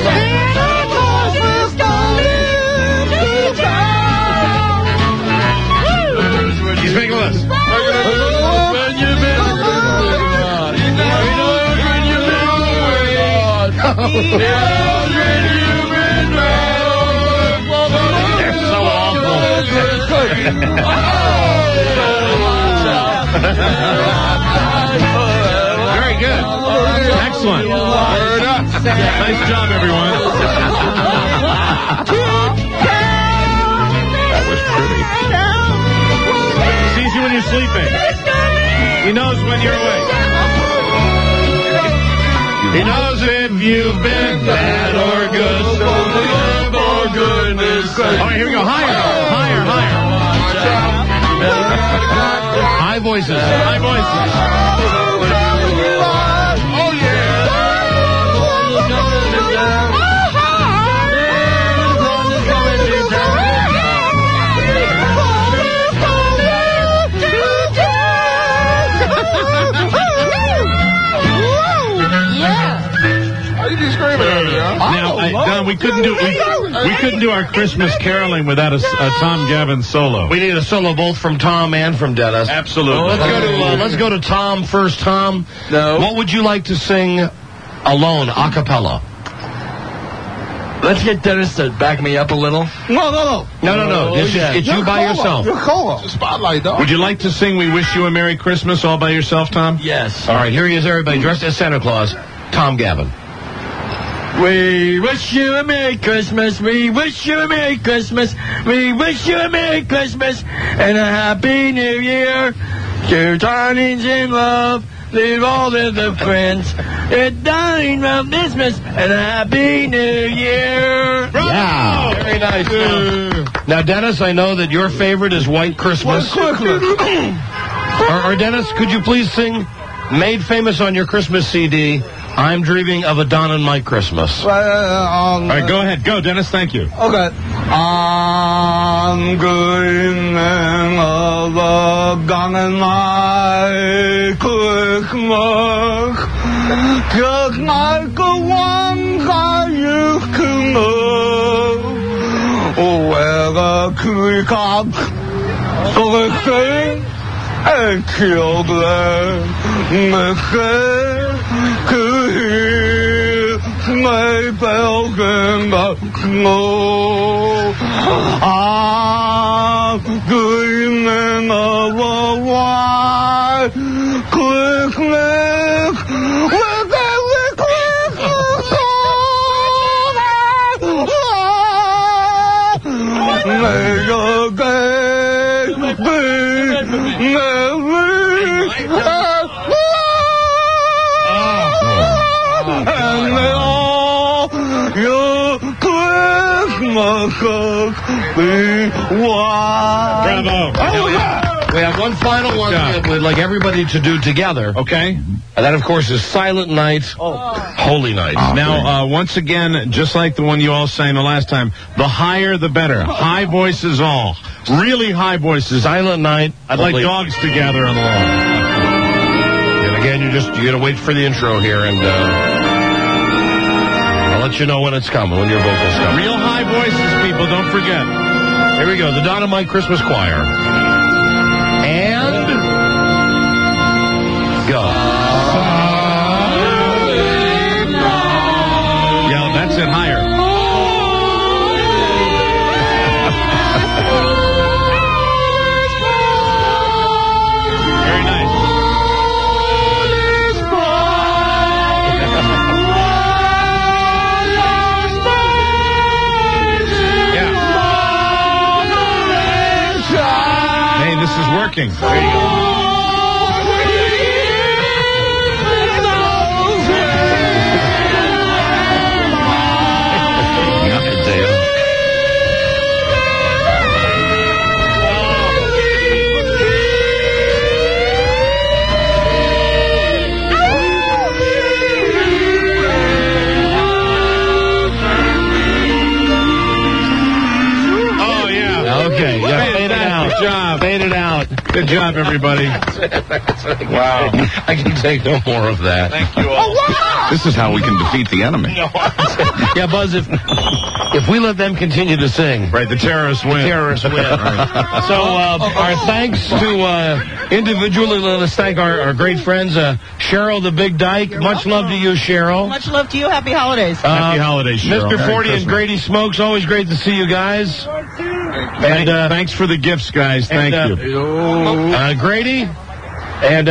Speaker 11: He's making a list. They're so awful.
Speaker 13: Very good. Excellent. Nice job, everyone.
Speaker 6: That was pretty.
Speaker 13: He sees you when you're sleeping. He knows when you're awake. He knows if you've been bad or good.
Speaker 6: For goodness sake.
Speaker 13: All right, here we go. Higher. High voices. High voices.
Speaker 6: Oh, yeah. How you just screaming at me, huh?
Speaker 13: Now, Don, we couldn't do our Christmas caroling without a Tom Gavin solo.
Speaker 11: We need a solo both from Tom and from Dennis.
Speaker 13: Absolutely.
Speaker 11: Well, let's go to Tom first. Tom,
Speaker 15: No.
Speaker 11: what would you like to sing alone, a cappella?
Speaker 15: Let's get Dennis to back me up a little.
Speaker 11: No. It's you by yourself.
Speaker 6: You're cool. It's a spotlight, dog.
Speaker 13: Would you like to sing We Wish You a Merry Christmas all by yourself, Tom?
Speaker 15: Yes.
Speaker 11: All right, here he is, everybody, dressed as Santa Claus. Tom Gavin.
Speaker 15: We wish you a Merry Christmas. We wish you a Merry Christmas. We wish you a Merry Christmas and a Happy New Year. Two darlings in love, live all with the friends. A darling of Christmas and a Happy New Year.
Speaker 11: Yeah. Very nice. Now, Dennis, I know that your favorite is White Christmas. Or Dennis, could you please sing Made Famous on Your Christmas CD, I'm Dreaming of a Don and Mike Christmas.
Speaker 13: All right, go ahead. Go, Dennis. Thank you.
Speaker 5: Okay. I'm dreaming of a Don and Mike Christmas, just like the ones I used to know, where the treetops glistening and children listen to hear sleigh bells in the snow. I'm dreaming of a white Christmas with every Christmas song. May your day be merry and may all your Christmases be white.
Speaker 11: Bravo. We have one final one that we'd like everybody to do together.
Speaker 13: Okay.
Speaker 11: And that, of course, is Silent Night, Holy Night.
Speaker 13: Now, once again, just like the one you all sang the last time, the higher the better. High voices all. Really high voices.
Speaker 11: Silent Night.
Speaker 13: I'd like dogs to gather on the lawn.
Speaker 11: And again, you gotta wait for the intro here, and I'll let you know when it's coming, when your vocals come.
Speaker 13: Real high voices, people, don't forget.
Speaker 11: Here we go, the Don and Mike Christmas Choir. And go.
Speaker 13: Yeah, that's it, higher. Very nice. Hey, this is working. There you go.
Speaker 11: Okay, yeah, fade it out.
Speaker 13: Good job.
Speaker 11: Fade it out.
Speaker 13: Good job, everybody.
Speaker 11: Wow. I can take no more of that.
Speaker 13: Thank you all.
Speaker 17: This is how we can defeat the enemy.
Speaker 11: Yeah, Buzz, if we let them continue to sing.
Speaker 13: Right, the terrorists win.
Speaker 11: The terrorists win. Right. So our thanks to individually, let's thank our great friends, Cheryl the Big Dyke. Much love to you, Cheryl.
Speaker 19: Much love to you. Happy holidays.
Speaker 13: Happy holidays, Cheryl.
Speaker 11: Mr. Forty and Grady Smokes, always great to see you guys.
Speaker 13: And thanks for the gifts, guys. Thank you.
Speaker 11: Grady and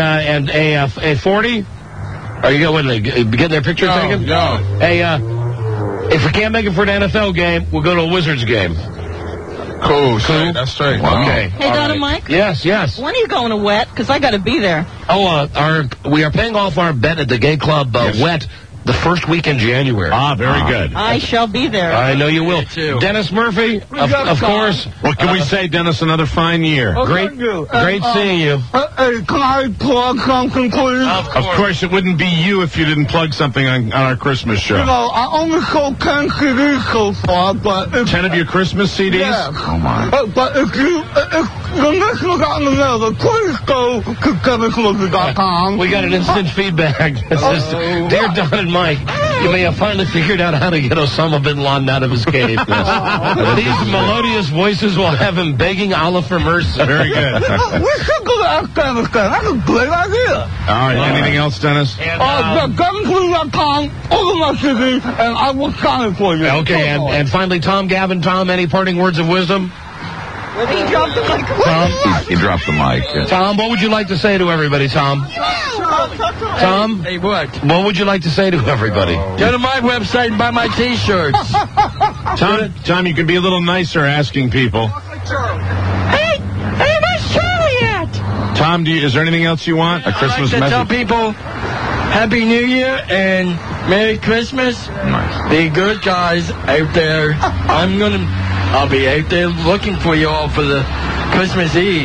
Speaker 11: a 40. Are you getting their picture taken?
Speaker 5: No.
Speaker 11: Hey, if we can't make it for an NFL game, we'll go to a Wizards game.
Speaker 5: Cool. That's straight.
Speaker 11: Wow. Okay.
Speaker 19: Hey, Don and Mike?
Speaker 11: Yes.
Speaker 19: When are you going to Wet? Because I got to be there.
Speaker 11: Oh, we are paying off our bet at the Gay Club Wet the first week in January.
Speaker 13: Ah, very good.
Speaker 19: I shall be there.
Speaker 11: I know you will. Dennis Murphy, of course.
Speaker 13: What can we say, Dennis? Another fine year.
Speaker 11: Great seeing you.
Speaker 5: Hey, can I plug something, please?
Speaker 13: Of course, it wouldn't be you if you didn't plug something on our Christmas show.
Speaker 5: You know, I only sold 10 CDs so far, but...
Speaker 13: 10 of your Christmas CDs?
Speaker 5: Yeah.
Speaker 17: Oh, my.
Speaker 5: But if the listeners out there, please go to DennisMurphy.com.
Speaker 11: We got an instant feedback that says, Dear Don and Mike, you may have finally figured out how to get Osama bin Laden out of his cave. These melodious voices will have him begging Allah for mercy.
Speaker 13: Very good.
Speaker 5: We should go to Afghanistan. That's a great idea.
Speaker 13: All right. Anything else, Dennis?
Speaker 5: DennisMurphy.com, all of my CDs, and I will sign it for you.
Speaker 11: Okay, and finally, Tom Gavin. Tom, any parting words of wisdom?
Speaker 19: He dropped the mic.
Speaker 11: Tom?
Speaker 17: He dropped the mic. Yeah.
Speaker 11: Tom, what would you like to say to everybody, Tom? Tom?
Speaker 15: Hey, what?
Speaker 11: What would you like to say to everybody?
Speaker 15: Go to my website and buy my T-shirts.
Speaker 13: Tom, you can be a little nicer asking people.
Speaker 15: Hey, where's Charlie at?
Speaker 13: Tom, is there anything else you want? A Christmas
Speaker 15: I'd like to tell
Speaker 13: message?
Speaker 15: people Happy New Year and Merry Christmas.
Speaker 17: Nice.
Speaker 15: Be good guys out there. I'll be out there looking for you all for the Christmas Eve.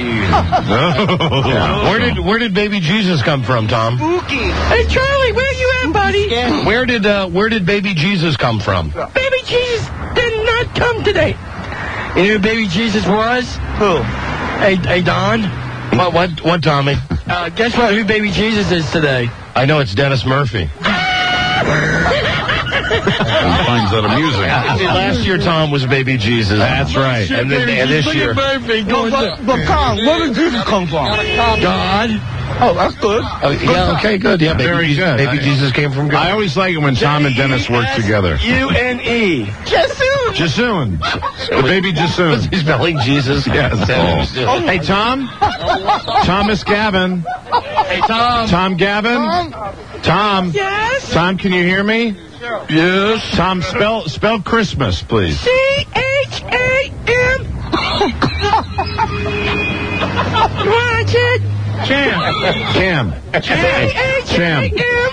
Speaker 11: Yeah. Where did baby Jesus come from, Tom?
Speaker 15: Spooky. Hey Charlie, where you at, buddy?
Speaker 11: Where did baby Jesus come from?
Speaker 15: Baby Jesus did not come today. You know who baby Jesus was? Who? Hey Don.
Speaker 11: What, Tommy?
Speaker 15: Guess what? Who baby Jesus is today?
Speaker 11: I know it's Dennis Murphy.
Speaker 17: He finds that amusing.
Speaker 11: Last year, Tom was baby Jesus. That's right. And this year.
Speaker 5: But Tom, where did Jesus come from?
Speaker 15: God.
Speaker 5: Oh, that's good.
Speaker 11: Yeah, okay, good. Yeah,
Speaker 13: Very good.
Speaker 11: Baby Jesus came from God.
Speaker 13: I always like it when Tom and Dennis work together.
Speaker 15: U-N-E.
Speaker 13: Jasoon. The baby Jasoon.
Speaker 11: He's spelling Jesus.
Speaker 13: Yes. Hey, Tom. Thomas Gavin.
Speaker 15: Hey, Tom.
Speaker 13: Tom Gavin. Tom.
Speaker 15: Yes?
Speaker 13: Tom, can you hear me?
Speaker 15: Yes.
Speaker 13: Tom, spell Christmas, please.
Speaker 15: C-H-A-M. Watch it.
Speaker 13: Cam.
Speaker 15: C-H-A-M.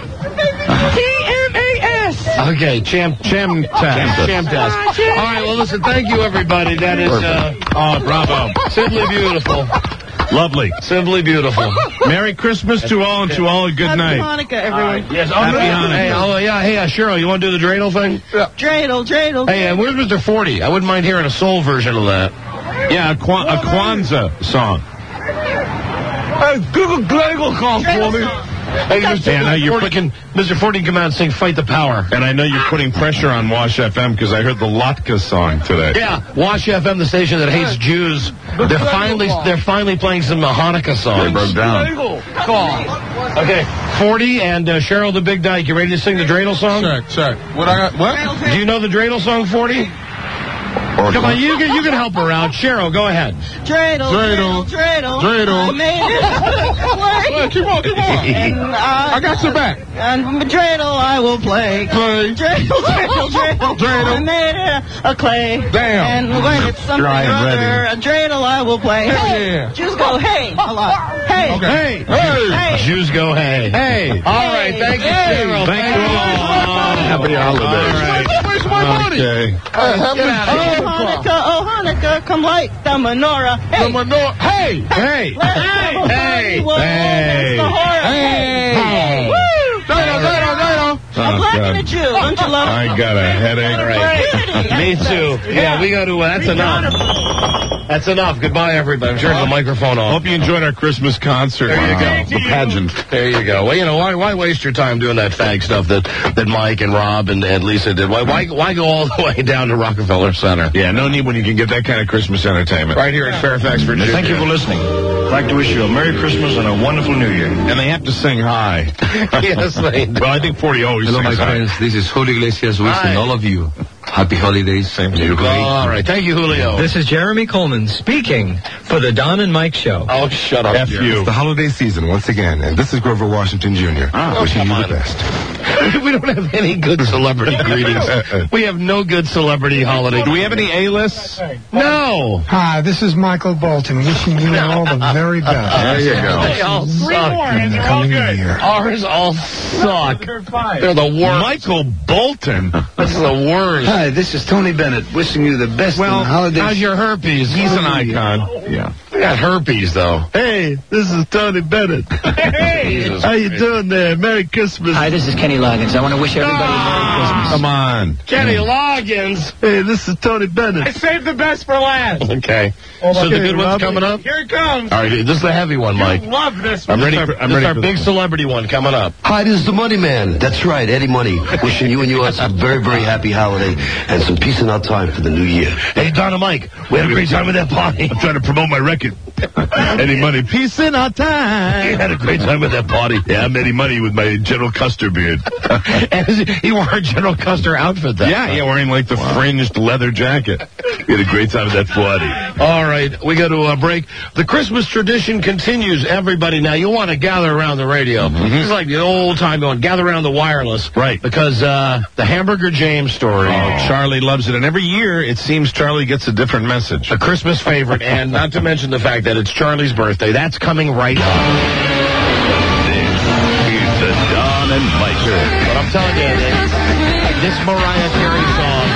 Speaker 15: T-M-A-S.
Speaker 11: Okay, Cham test. All right, well, listen, thank you, everybody. That is,
Speaker 13: bravo.
Speaker 11: simply beautiful.
Speaker 13: Lovely.
Speaker 11: Simply beautiful.
Speaker 13: Merry Christmas to all, and to all a good night.
Speaker 19: Happy Hanukkah, everyone.
Speaker 11: Yes,
Speaker 13: Happy Hanukkah.
Speaker 11: Hey, Cheryl, you want to do the dreidel thing?
Speaker 19: Dreidel.
Speaker 11: Hey, where's Mr. 40? I wouldn't mind hearing a soul version of that.
Speaker 13: Yeah, a Kwanzaa song.
Speaker 5: Hey, Google Gregel call for me.
Speaker 11: Hey, Mr. 40 can come out and sing Fight the Power.
Speaker 13: And I know you're putting pressure on Wash FM because I heard the Latka song today.
Speaker 11: Yeah, Wash FM, the station that hates Jews. They're finally playing some Hanukkah songs.
Speaker 17: They broke down.
Speaker 11: Okay, 40 and Cheryl the Big Dyke. You ready to sing the dreidel song?
Speaker 5: Check. What?
Speaker 11: Do you know the dreidel song, 40? Come on, you can help her out. Cheryl, go ahead.
Speaker 19: Dreidel. I made it.
Speaker 5: Keep on.
Speaker 19: And
Speaker 5: I got your back.
Speaker 19: And dreidel I will play. Dreidel. I made it a clay.
Speaker 5: Damn.
Speaker 19: And when it's something or other, a dreidel I will play. Hey. Jews go hey a lot. Hey.
Speaker 5: Okay.
Speaker 19: Hey.
Speaker 11: Jews go hey.
Speaker 13: Hey.
Speaker 11: All right, thank you, Cheryl.
Speaker 13: Thank you all.
Speaker 17: Happy holidays.
Speaker 13: All right.
Speaker 5: Where's my money?
Speaker 13: Okay.
Speaker 19: Oh, Hanukkah, come light the menorah. Hey.
Speaker 5: Hey.
Speaker 13: Hey.
Speaker 19: Hey. Woo.
Speaker 5: Dreidel.
Speaker 19: I'm black and a Jew. Don't you love it?
Speaker 13: I got a headache.
Speaker 11: Me too. Yeah, we got to, that's enough. That's enough. Goodbye, everybody. I'm turning the microphone off.
Speaker 13: Hope you enjoyed our Christmas concert.
Speaker 11: There you go.
Speaker 13: The pageant.
Speaker 11: There you go. Well, you know, why waste your time doing that fag stuff that Mike and Rob and Lisa did? Why go all the way down to Rockefeller Center?
Speaker 13: Yeah, no need when you can get that kind of Christmas entertainment.
Speaker 11: Right here in Fairfax, Virginia.
Speaker 17: Thank you for listening. I'd like to wish you a Merry Christmas and a wonderful New Year.
Speaker 13: And they have to sing hi.
Speaker 11: Yes, they do.
Speaker 13: Well, I think 40 always
Speaker 20: Hello,
Speaker 13: sings
Speaker 20: my
Speaker 13: hi.
Speaker 20: friends. This is Julio Iglesias wishing all of you happy holidays. Same to you.
Speaker 11: All right. Thank you, Julio.
Speaker 10: This is Jeremy Coleman speaking for the Don and Mike Show.
Speaker 11: Oh, shut up.
Speaker 13: F you.
Speaker 20: It's the holiday season once again, and this is Grover Washington Jr. wishing you the best.
Speaker 11: We don't have any good celebrity greetings. We have no good celebrity holiday.
Speaker 13: Do we have any A-lists?
Speaker 11: No.
Speaker 21: Hi, this is Michael Bolton wishing you all the very best.
Speaker 11: There you go. They all suck.
Speaker 21: In the coming year.
Speaker 11: Ours all suck. They're the worst.
Speaker 13: Michael Bolton.
Speaker 11: This is the worst.
Speaker 20: Hi, this is Tony Bennett wishing you the best in the holidays.
Speaker 11: How's your herpes?
Speaker 13: He's an icon.
Speaker 20: Yeah.
Speaker 11: I got herpes, though.
Speaker 20: Hey, this is Tony Bennett.
Speaker 11: Hey,
Speaker 20: how you doing there? Merry Christmas.
Speaker 22: Hi, this is Kenny Loggins. I want to wish everybody a Merry Christmas.
Speaker 13: Come on.
Speaker 11: Kenny Loggins.
Speaker 20: Hey, this is Tony Bennett.
Speaker 12: I saved the best for last.
Speaker 11: Okay. So the good one's coming up?
Speaker 12: Here it comes.
Speaker 11: All right, this is the heavy one, Mike.
Speaker 12: You love this
Speaker 11: I'm
Speaker 12: one.
Speaker 11: ready. This is our big celebrity one coming up.
Speaker 23: Hi, this is the Money Man. That's right, Eddie Money. Wishing you and yours a very, very happy holiday and some peace and out time for the new year.
Speaker 11: Hey, Don and Mike, we had a great time with that party.
Speaker 13: I'm trying to promote my record. Eddie Money. Peace in our time.
Speaker 11: We had a great time with that party.
Speaker 13: Yeah, I'm Eddie Money with my General Custer beard.
Speaker 11: And he wore a General Custer outfit that time.
Speaker 13: Wearing like the fringed leather jacket. We had a great time at that party.
Speaker 11: All right, we go to a break. The Christmas tradition continues, everybody. Now, you want to gather around the radio. It's like the old time going, gather around the wireless.
Speaker 13: Right.
Speaker 11: Because the Hamburger James story.
Speaker 13: Charlie loves it. And every year, it seems Charlie gets a different message.
Speaker 11: A Christmas favorite. And not to mention the fact that it's Charlie's birthday. That's coming right up.
Speaker 1: He's the Don and Mike Show.
Speaker 11: But I'm telling you, this Mariah Carey song,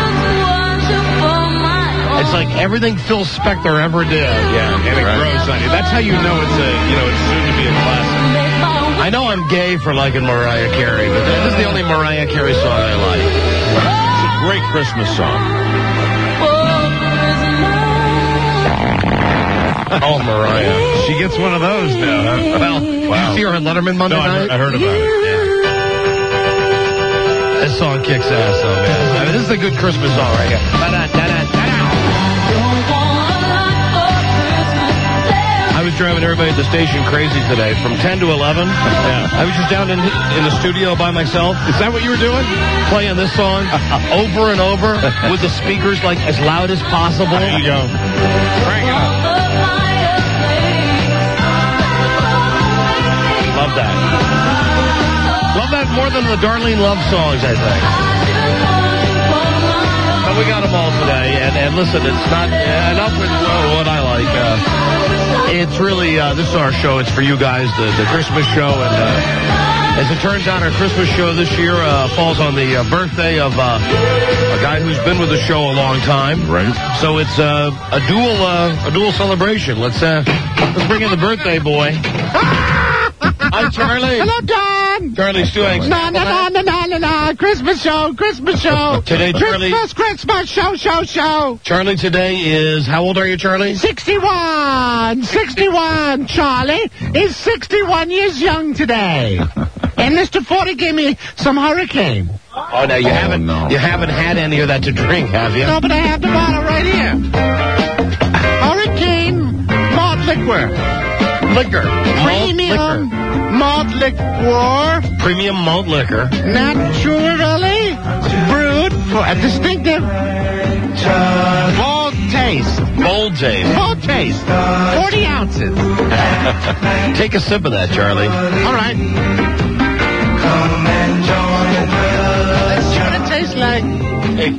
Speaker 11: it's like everything Phil Spector ever did.
Speaker 13: Yeah, and it grows on you. That's how you know it's soon to be a classic.
Speaker 11: I know I'm gay for liking Mariah Carey, but this is the only Mariah Carey song I like.
Speaker 13: It's a great Christmas song.
Speaker 11: Oh, Mariah.
Speaker 13: She gets one of those now, huh?
Speaker 11: Well, did you see her on Letterman Monday night?
Speaker 13: I heard about it. Yeah.
Speaker 11: This song kicks ass, though, man. I mean, this is a good Christmas song right here. I was driving everybody at the station crazy today from 10 to 11. Yeah. I was just down in the studio by myself.
Speaker 13: Is that what you were doing?
Speaker 11: Playing this song over and over with the speakers like as loud as possible.
Speaker 13: There you go. Crank it up.
Speaker 11: Love that. Love that more than the Darlene Love songs, I think. But we got them all today. And listen, it's not enough with what I like. It's really, this is our show. It's for you guys, the Christmas show. And as it turns out, our Christmas show this year falls on the birthday of a guy who's been with the show a long time.
Speaker 13: Right.
Speaker 11: So it's a dual celebration. Let's bring in the birthday boy. Hi, Charlie.
Speaker 21: Hello, Don.
Speaker 11: Charlie's doing.
Speaker 21: No. Christmas show.
Speaker 11: Today, Charlie.
Speaker 21: Christmas show.
Speaker 11: Charlie, today is, how old are you, Charlie?
Speaker 21: 61. Charlie is 61 years young today. And Mr. 40 gave me some Hurricane.
Speaker 11: Oh, no, you haven't had any of that to drink, have you?
Speaker 21: No, but I have the bottle right here. Hurricane malt liquor. Premium malt liquor.
Speaker 11: Premium malt liquor.
Speaker 21: Naturally brewed for a distinctive bold taste.
Speaker 11: Bold taste.
Speaker 21: 40 ounces.
Speaker 11: Take a sip of that, Charlie.
Speaker 21: All right. Let's see what it tastes like.
Speaker 11: Hey,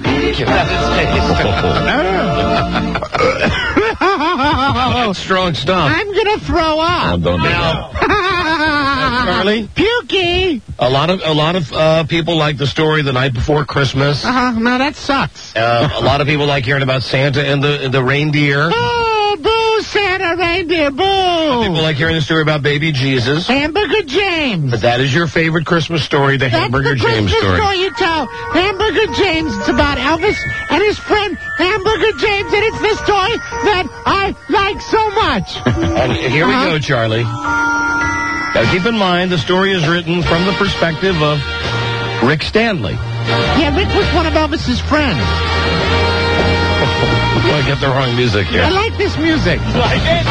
Speaker 11: strong stuff.
Speaker 21: I'm gonna throw up.
Speaker 11: Oh, don't do that. Charlie?
Speaker 21: Pukey.
Speaker 11: A lot of people like the story the night before Christmas.
Speaker 21: No, that sucks.
Speaker 11: A lot of people like hearing about Santa and the reindeer.
Speaker 21: Boo, Santa reindeer, boo.
Speaker 11: People like hearing the story about baby Jesus.
Speaker 21: Hamburger James.
Speaker 11: But that is your favorite Christmas story, the Hamburger James story.
Speaker 21: That's the Christmas story you tell. Hamburger James. It's about Elvis and his friend Hamburger James, and it's this toy that I like so much.
Speaker 11: And here we go, Charlie. Now keep in mind, the story is written from the perspective of Rick Stanley.
Speaker 21: Yeah, Rick was one of Elvis's friends.
Speaker 11: I get the wrong music here.
Speaker 21: I like this music.
Speaker 11: Like it?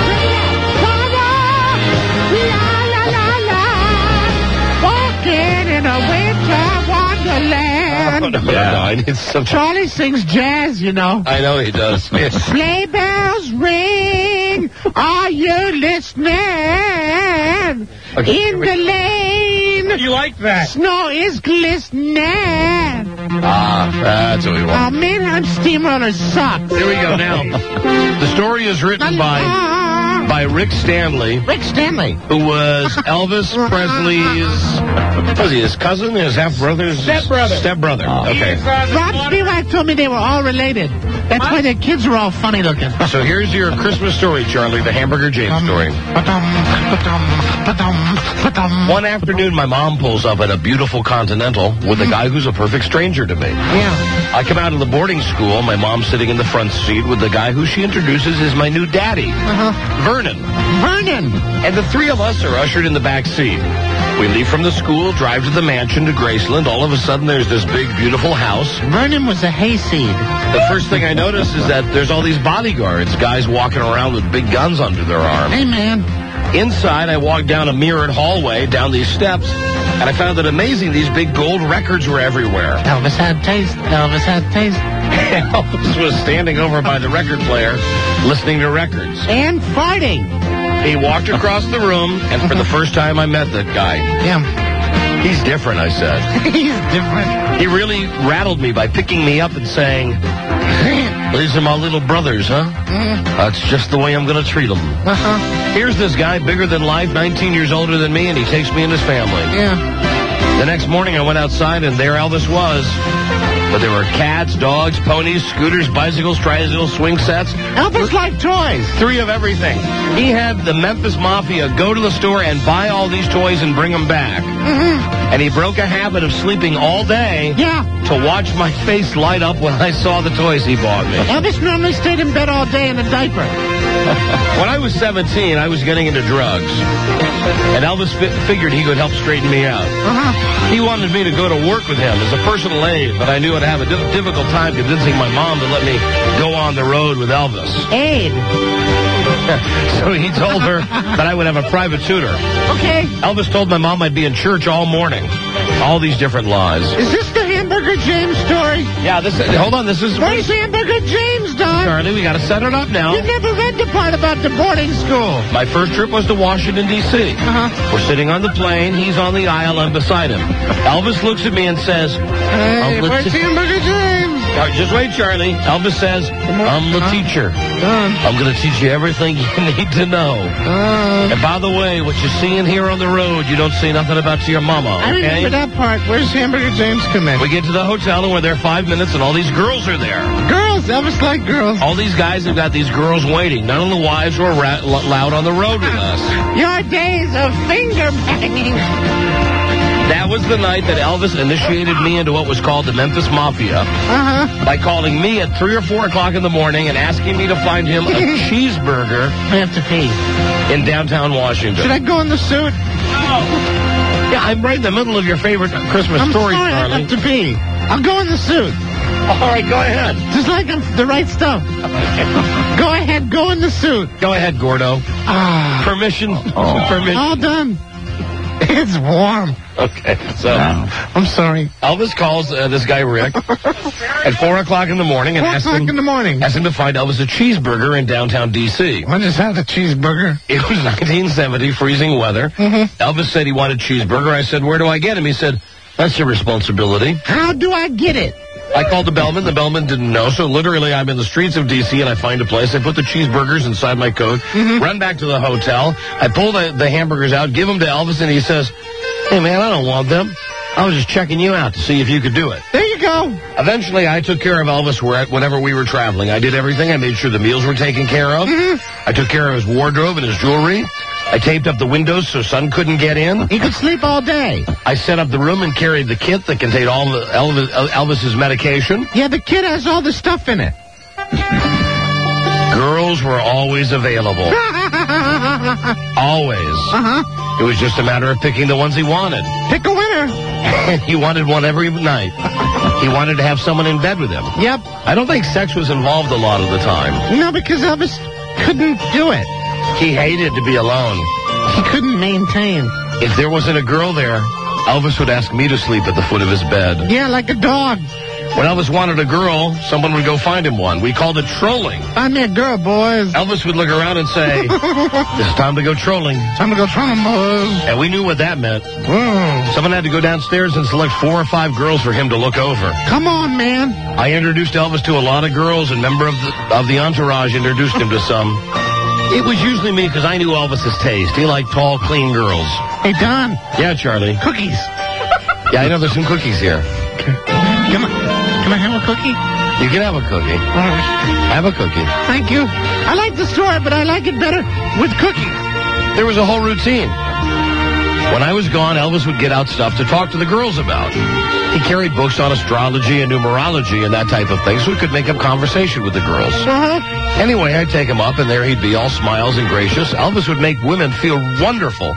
Speaker 21: Walking in a winter wonderland.
Speaker 11: No, I need some.
Speaker 21: Charlie sings jazz, you know.
Speaker 11: I know he does.
Speaker 21: Sleigh bells ring. Are you listening?
Speaker 11: Okay,
Speaker 21: in the lane.
Speaker 11: You like that?
Speaker 21: Snow is glistening.
Speaker 11: That's what we want.
Speaker 21: Oh, man, steamroller sucks.
Speaker 11: Here we go now. The story is written by Rick Stanley.
Speaker 21: Rick Stanley.
Speaker 11: Who was Elvis Presley's, was he his cousin, his half-brother? Stepbrother. Okay.
Speaker 21: Rob Spivak told me they were all related. That's why their kids were all funny looking.
Speaker 11: So here's your Christmas story, Charlie, the Hamburger James story. One afternoon, my mom pulls up at a beautiful Continental with a guy who's a perfect stranger to me.
Speaker 21: Yeah.
Speaker 11: I come out of the boarding school. My mom's sitting in the front seat with the guy who she introduces as my new daddy, Vernon. And the three of us are ushered in the back seat. We leave from the school, drive to the mansion to Graceland. All of a sudden, there's this big, beautiful house.
Speaker 21: Vernon was a hayseed.
Speaker 11: The first thing I notice is that there's all these bodyguards, guys walking around with big guns under their arms.
Speaker 21: Hey, man.
Speaker 11: Inside, I walked down a mirrored hallway, down these steps, and I found it amazing these big gold records were everywhere.
Speaker 21: Elvis had taste. Elvis had taste.
Speaker 11: Elvis was standing over by the record player, listening to records.
Speaker 21: And fighting.
Speaker 11: He walked across the room, and for the first time I met that guy.
Speaker 21: Yeah.
Speaker 11: He's different, I said.
Speaker 21: He's different.
Speaker 11: He really rattled me by picking me up and saying, these are my little brothers, huh? That's just the way I'm going to treat them. Here's this guy, bigger than life, 19 years older than me, and he takes me in his family.
Speaker 21: Yeah.
Speaker 11: The next morning I went outside, and there Elvis was. But there were cats, dogs, ponies, scooters, bicycles, tricycles, swing sets.
Speaker 21: Elvis liked toys.
Speaker 11: 3 of everything. He had the Memphis Mafia go to the store and buy all these toys and bring them back. And he broke a habit of sleeping all day to watch my face light up when I saw the toys he bought me.
Speaker 21: Elvis normally stayed in bed all day in a diaper.
Speaker 11: When I was 17, I was getting into drugs. And Elvis figured he could help straighten me out. He wanted me to go to work with him as a personal aid, but I knew I'd have a difficult time convincing my mom to let me go on the road with Elvis.
Speaker 21: Aid.
Speaker 11: So he told her that I would have a private tutor.
Speaker 21: Okay.
Speaker 11: Elvis told my mom I'd be in church all morning. All these different lies.
Speaker 21: Is this the Hamburger James story?
Speaker 11: Yeah, hold on, this is...
Speaker 21: Where's Hamburger James, Don?
Speaker 11: Charlie, we got to set it up now.
Speaker 21: You never read the part about the boarding school.
Speaker 11: My first trip was to Washington, D.C. We're sitting on the plane. He's on the aisle. I'm beside him. Elvis looks at me and says...
Speaker 21: Hey, where's Hamburger James?
Speaker 11: Just wait, Charlie. Elvis says, I'm the teacher. I'm going to teach you everything you need to know. And by the way, what you're seeing here on the road, you don't say nothing about to your mama, okay?
Speaker 21: I remember that part. Where's Hamburger James come in?
Speaker 11: We get to the hotel, and we're there 5 minutes, and all these girls are there.
Speaker 21: Girls? Elvis liked girls.
Speaker 11: All these guys have got these girls waiting. None of the wives were allowed on the road with us.
Speaker 21: Your days of finger banging.
Speaker 11: That was the night that Elvis initiated me into what was called the Memphis Mafia by calling me at 3 or 4 o'clock in the morning and asking me to find him a cheeseburger.
Speaker 21: I have to pee.
Speaker 11: In downtown Washington.
Speaker 21: Should I go in the suit?
Speaker 11: Yeah, I'm right in the middle of your favorite Christmas story,
Speaker 21: Charlie. I have to pee. I'll go in the suit.
Speaker 11: All right, go ahead.
Speaker 21: Just like the right stuff. Go ahead, go in the suit.
Speaker 11: Go ahead, Gordo. Permission. Permission.
Speaker 21: All done. It's warm.
Speaker 11: Okay, so...
Speaker 21: I'm sorry.
Speaker 11: Elvis calls this guy Rick at 4 o'clock in the morning and asks him to find Elvis a cheeseburger in downtown D.C.
Speaker 21: I just had a cheeseburger.
Speaker 11: It was 1970, freezing weather. Elvis said he wanted cheeseburger. I said, where do I get him? He said, that's your responsibility.
Speaker 21: How do I get it?
Speaker 11: I called the bellman. The bellman didn't know. So literally, I'm in the streets of D.C. and I find a place. I put the cheeseburgers inside my coat, run back to the hotel. I pull the hamburgers out, give them to Elvis, and he says, hey, man, I don't want them. I was just checking you out to see if you could do it.
Speaker 21: There you go.
Speaker 11: Eventually, I took care of Elvis whenever we were traveling. I did everything. I made sure the meals were taken care of. I took care of his wardrobe and his jewelry. I taped up the windows so sun couldn't get in.
Speaker 21: He could sleep all day.
Speaker 11: I set up the room and carried the kit that contained all the Elvis's medication.
Speaker 21: Yeah, the kit has all the stuff in it.
Speaker 11: Girls were always available. Always. It was just a matter of picking the ones he wanted.
Speaker 21: Pick a winner.
Speaker 11: He wanted one every night. He wanted to have someone in bed with him.
Speaker 21: Yep.
Speaker 11: I don't think sex was involved a lot of the time.
Speaker 21: No, because Elvis couldn't do it.
Speaker 11: He hated to be alone.
Speaker 21: He couldn't maintain.
Speaker 11: If there wasn't a girl there, Elvis would ask me to sleep at the foot of his bed.
Speaker 21: Yeah, like a dog.
Speaker 11: When Elvis wanted a girl, someone would go find him one. We called it trolling.
Speaker 21: Find me a girl, boys.
Speaker 11: Elvis would look around and say, it's time to go trolling.
Speaker 21: Time to go trolling, boys.
Speaker 11: And we knew what that meant. Someone had to go downstairs and select 4 or 5 girls for him to look over.
Speaker 21: Come on, man.
Speaker 11: I introduced Elvis to a lot of girls, and a member of the entourage introduced him to some. It was usually me because I knew Elvis's taste. He liked tall, clean girls.
Speaker 21: Hey, Don.
Speaker 11: Yeah, Charlie.
Speaker 21: Cookies.
Speaker 11: Yeah, I know there's some cookies here.
Speaker 21: Can I have a cookie?
Speaker 11: You can have a cookie. Have a cookie.
Speaker 21: Thank you. I like the story, but I like it better with cookies.
Speaker 11: There was a whole routine. When I was gone, Elvis would get out stuff to talk to the girls about. He carried books on astrology and numerology and that type of thing, so he could make up conversation with the girls. Anyway, I'd take him up, and there he'd be, all smiles and gracious. Elvis would make women feel wonderful.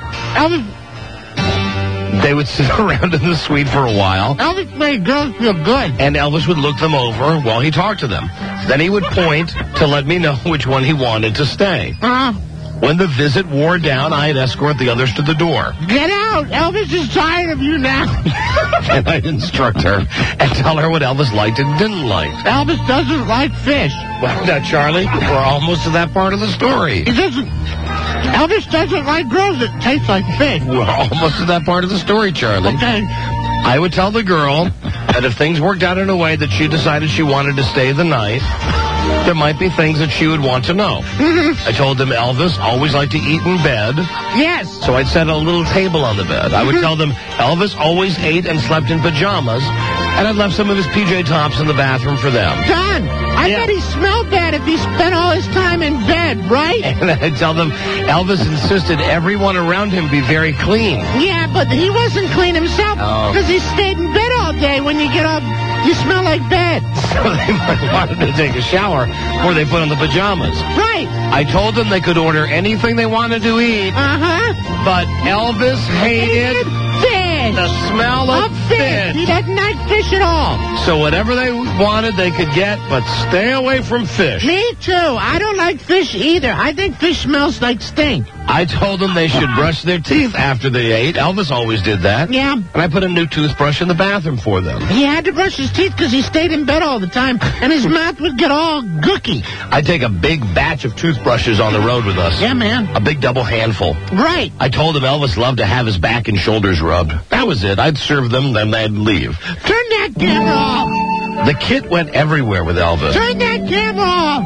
Speaker 11: They would sit around in the suite for a while.
Speaker 21: Elvis made girls feel good.
Speaker 11: And Elvis would look them over while he talked to them. Then he would point to let me know which one he wanted to stay. When the visit wore down, I'd escort the others to the door.
Speaker 21: Get out! Elvis is tired of you now.
Speaker 11: And I'd instruct her and tell her what Elvis liked and didn't like.
Speaker 21: Elvis doesn't like fish.
Speaker 11: Well, now, Charlie, we're almost to that part of the story.
Speaker 21: He doesn't. Elvis doesn't like girls that taste like fish.
Speaker 11: We're almost to that part of the story, Charlie.
Speaker 21: Okay.
Speaker 11: I would tell the girl that if things worked out in a way that she decided she wanted to stay the night, there might be things that she would want to know. I told them Elvis always liked to eat in bed.
Speaker 21: Yes.
Speaker 11: So I'd set a little table on the bed. I would tell them Elvis always ate and slept in pajamas, and I'd left some of his PJ tops in the bathroom for them.
Speaker 21: Don, I bet he smelled bad if he spent all his time in bed, right?
Speaker 11: And I'd tell them Elvis insisted everyone around him be very clean.
Speaker 21: Yeah, but he wasn't clean himself because he stayed in bed all day. When you get up, you smell like bed.
Speaker 11: So they might want to take a shower before they put on the pajamas.
Speaker 21: Right.
Speaker 11: I told them they could order anything they wanted to eat. But Elvis hated
Speaker 21: fish.
Speaker 11: The smell of fish.
Speaker 21: He doesn't like fish at all.
Speaker 11: So whatever they wanted, they could get, but stay away from fish.
Speaker 21: Me too. I don't like fish either. I think fish smells like stink.
Speaker 11: I told them they should brush their teeth after they ate. Elvis always did that.
Speaker 21: Yeah.
Speaker 11: And I put a new toothbrush in the bathroom for them.
Speaker 21: He had to brush his teeth because he stayed in bed all the time, and his mouth would get all gooky.
Speaker 11: I'd take a big batch of toothbrushes on the road with us.
Speaker 21: Yeah, man.
Speaker 11: A big double handful.
Speaker 21: Right.
Speaker 11: I told him Elvis loved to have his back and shoulders rubbed. That was it. I'd serve them, then they'd leave.
Speaker 21: Turn that camera off.
Speaker 11: The kit went everywhere with Elvis.
Speaker 21: Turn that camera off.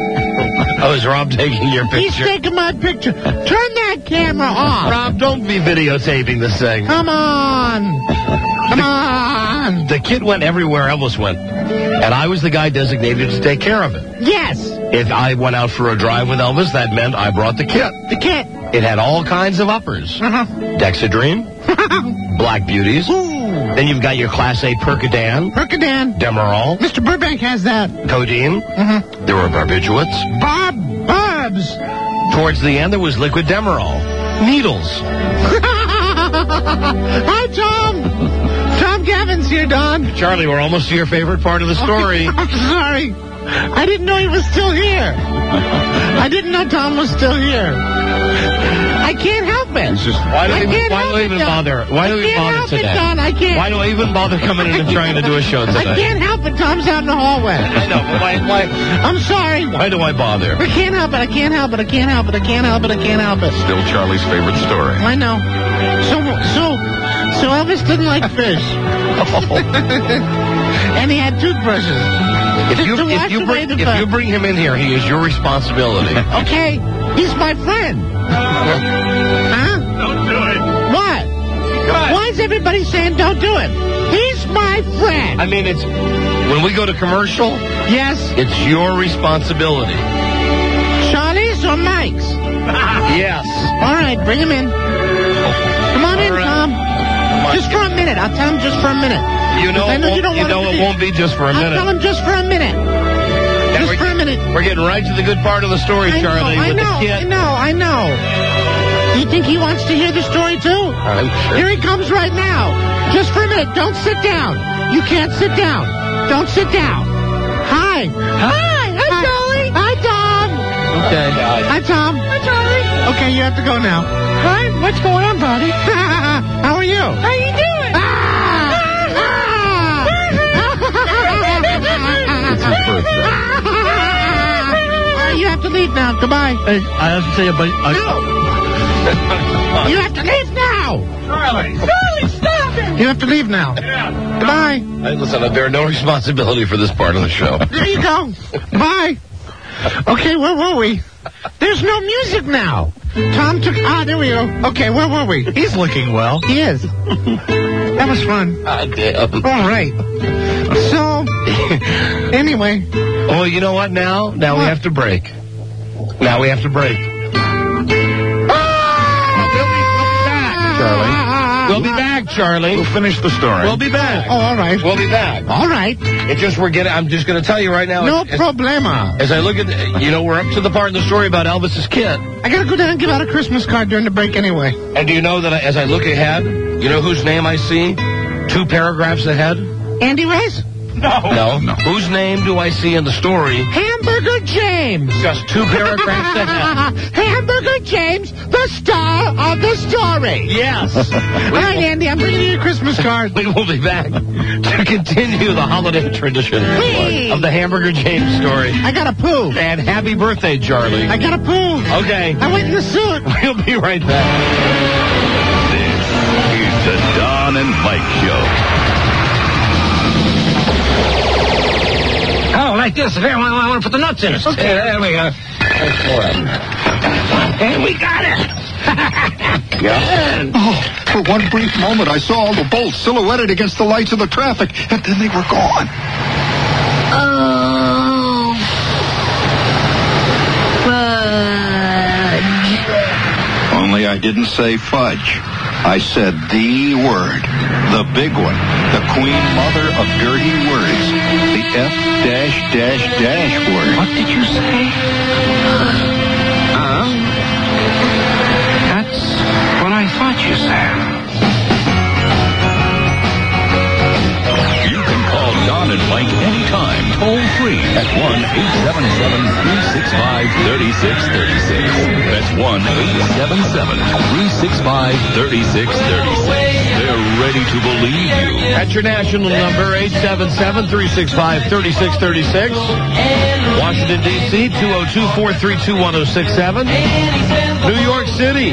Speaker 11: Oh, is Rob taking your picture?
Speaker 21: He's taking my picture. Turn that camera off.
Speaker 11: Rob, don't be videotaping this thing.
Speaker 21: Come on. Come on.
Speaker 11: The kit went everywhere Elvis went. And I was the guy designated to take care of it.
Speaker 21: Yes.
Speaker 11: If I went out for a drive with Elvis, that meant I brought the kit.
Speaker 21: The kit.
Speaker 11: It had all kinds of uppers. Dexedrine. Black Beauties. Then you've got your Class A Percodan. Demerol.
Speaker 21: Mr. Burbank has that.
Speaker 11: Codeine. There were barbiturates.
Speaker 21: Barbs.
Speaker 11: Towards the end, there was liquid Demerol. Needles.
Speaker 21: Hi, Tom. Tom Gavin's here, Don.
Speaker 11: Charlie, we're almost to your favorite part of the story.
Speaker 21: I'm sorry. I didn't know he was still here. I didn't know Tom was still here. I can't help it.
Speaker 11: Why do we even bother? Why do we bother today?
Speaker 21: Don, I can't.
Speaker 11: Why do I even bother coming in and trying to do a show today?
Speaker 21: I can't help it. Tom's out in the hallway.
Speaker 11: I know. Why?
Speaker 21: I'm sorry.
Speaker 11: Why do I bother?
Speaker 21: I can't help it. I can't help it. I can't help it. I can't help it. I can't help it.
Speaker 13: Still Charlie's favorite story.
Speaker 21: I know. So Elvis didn't like fish. And he had toothbrushes.
Speaker 11: If you bring him in here, he is your responsibility.
Speaker 21: Okay, he's my friend. Huh?
Speaker 12: Don't do it.
Speaker 21: What? Why is everybody saying don't do it? He's my friend.
Speaker 11: I mean, it's when we go to commercial.
Speaker 21: Yes.
Speaker 11: It's your responsibility.
Speaker 21: Charlie's or Mike's?
Speaker 11: Yes.
Speaker 21: All right, bring him in. Come on in, Tom. Just for a minute. I'll tell him just for a minute.
Speaker 11: You know it won't be just for a minute.
Speaker 21: I'll tell him just for a minute. Just for a minute.
Speaker 11: We're getting right to the good part of the story, Charlie.
Speaker 21: I know. Do you think he wants to hear the story, too?
Speaker 11: I'm sure.
Speaker 21: Here he comes right now. Just for a minute. Don't sit down. You can't sit down. Don't sit down. Hi. Hi, Charlie. Hi, Tom.
Speaker 11: Okay.
Speaker 21: Hi, Tom.
Speaker 8: Hi, Charlie.
Speaker 21: Okay, you have to go now.
Speaker 8: Hi, what's going on, buddy?
Speaker 21: How are you?
Speaker 8: How you doing?
Speaker 13: It's his birthday.
Speaker 21: You have to leave now. Goodbye.
Speaker 15: Hey, I have to say, but
Speaker 21: You have to leave now.
Speaker 12: Charlie,
Speaker 21: stop it. You have to leave now.
Speaker 12: Yeah.
Speaker 21: Goodbye.
Speaker 11: Hey, listen, I bear no responsibility for this part of the show.
Speaker 21: There you go. Bye. Okay, where were we? There's no music now. Tom took... there we go. Okay, where were we?
Speaker 15: He's looking well.
Speaker 21: He is. That was fun.
Speaker 11: Damn.
Speaker 21: All right. So, anyway.
Speaker 11: Oh, you know what now? Now we have to break. Now we have to break. We'll be back, Charlie.
Speaker 13: We'll finish the story.
Speaker 11: We'll be back.
Speaker 21: Oh, all right.
Speaker 11: We'll be back.
Speaker 21: All right.
Speaker 11: I'm just going to tell you right now.
Speaker 21: No problema.
Speaker 11: As I look at, we're up to the part of the story about Elvis's kid.
Speaker 21: I got to go down and give out a Christmas card during the break anyway.
Speaker 11: And do you know that as I look ahead, you know whose name I see? 2 paragraphs ahead?
Speaker 21: Andy Rice?
Speaker 11: No. Whose name do I see in the story?
Speaker 21: Hamburger James.
Speaker 11: Just 2 paragraphs ahead.
Speaker 21: Hamburger James, the star of the story.
Speaker 11: Yes.
Speaker 21: All right, Andy, I'm bringing you a Christmas card.
Speaker 11: We will be back to continue the holiday tradition of the Hamburger James story.
Speaker 21: I got a poo.
Speaker 11: And happy birthday, Charlie.
Speaker 21: I got a poo.
Speaker 11: Okay.
Speaker 21: I went in the suit.
Speaker 11: We'll be right back.
Speaker 1: This is the Don and Mike Show.
Speaker 2: Oh, like this. Here, I want to put the nuts in it.
Speaker 21: Okay.
Speaker 2: There we go. There's 4 of them. And we got it.
Speaker 17: Yeah. Oh, for one brief moment, I saw all the bolts silhouetted against the lights of the traffic, and then they were gone.
Speaker 2: Oh, fudge.
Speaker 17: Only I didn't say fudge. I said the word. The big one. The queen mother of dirty words. The F-dash word.
Speaker 2: What did you say? That's what I thought you said.
Speaker 1: You can call Don and Mike anytime, toll free at 1-877-365-3636. That's 1-877-365-3636. They're ready to believe you.
Speaker 11: At your national number, 877-365-3636. Washington, D.C., 202-432-1067. New York City,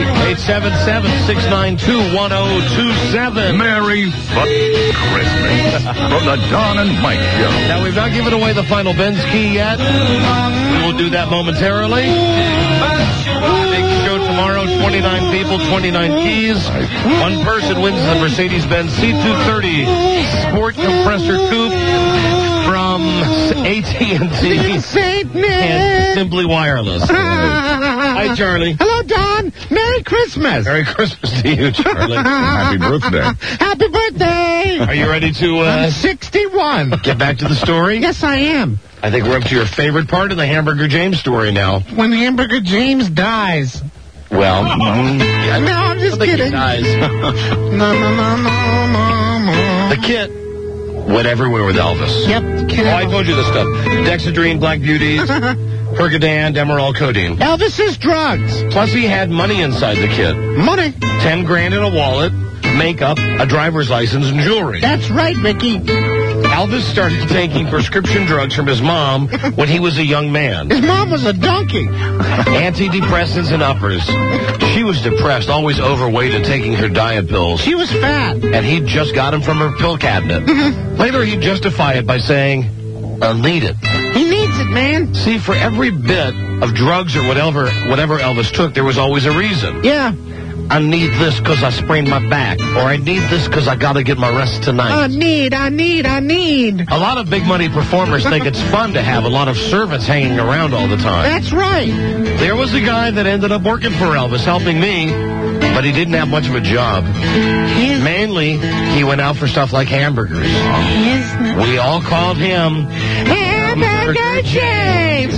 Speaker 11: 877-692-1027.
Speaker 1: Merry Christmas from the Don and Mike Show.
Speaker 11: Now, we've not given away the final Benz key yet. We will do that momentarily. Big show tomorrow, 29 people, 29 keys. One person wins the Mercedes-Benz C230 Sport Compressor Coupe from AT&T and Simply Wireless. Hi, Charlie.
Speaker 21: Hello, Don. Merry Christmas.
Speaker 11: Merry Christmas to you, Charlie.
Speaker 13: Happy birthday.
Speaker 21: Happy birthday.
Speaker 11: Are you ready to...
Speaker 21: I'm 61.
Speaker 11: Get back to the story?
Speaker 21: Yes, I am.
Speaker 11: I think we're up to your favorite part of the Hamburger James story now.
Speaker 21: When Hamburger James dies.
Speaker 11: Well,
Speaker 21: no, I'm just kidding.
Speaker 11: He dies.
Speaker 21: No.
Speaker 11: The kit went everywhere with Elvis.
Speaker 21: Yep.
Speaker 11: Oh, I told you this stuff. Dexedrine, Black Beauties, Percodan, Demerol, codeine.
Speaker 21: Elvis's drugs.
Speaker 11: Plus, he had money inside the kit.
Speaker 21: Money.
Speaker 11: 10 grand in a wallet, makeup, a driver's license, and jewelry.
Speaker 21: That's right, Ricky.
Speaker 11: Elvis started taking prescription drugs from his mom when he was a young man.
Speaker 21: His mom was a donkey.
Speaker 11: Antidepressants and uppers. She was depressed, always overweight and taking her diet pills.
Speaker 21: She was fat.
Speaker 11: And he just got them from her pill cabinet. Later, he'd justify it by saying, I'll need it.
Speaker 21: He needs it, man.
Speaker 11: See, for every bit of drugs or whatever Elvis took, there was always a reason.
Speaker 21: Yeah.
Speaker 11: I need this because I sprained my back. Or I need this because I got to get my rest tonight.
Speaker 21: I need.
Speaker 11: A lot of big money performers think it's fun to have a lot of servants hanging around all the time.
Speaker 21: That's right.
Speaker 11: There was a guy that ended up working for Elvis, helping me, but he didn't have much of a job. Mainly, he went out for stuff like hamburgers. We all called him
Speaker 21: Hamburger James.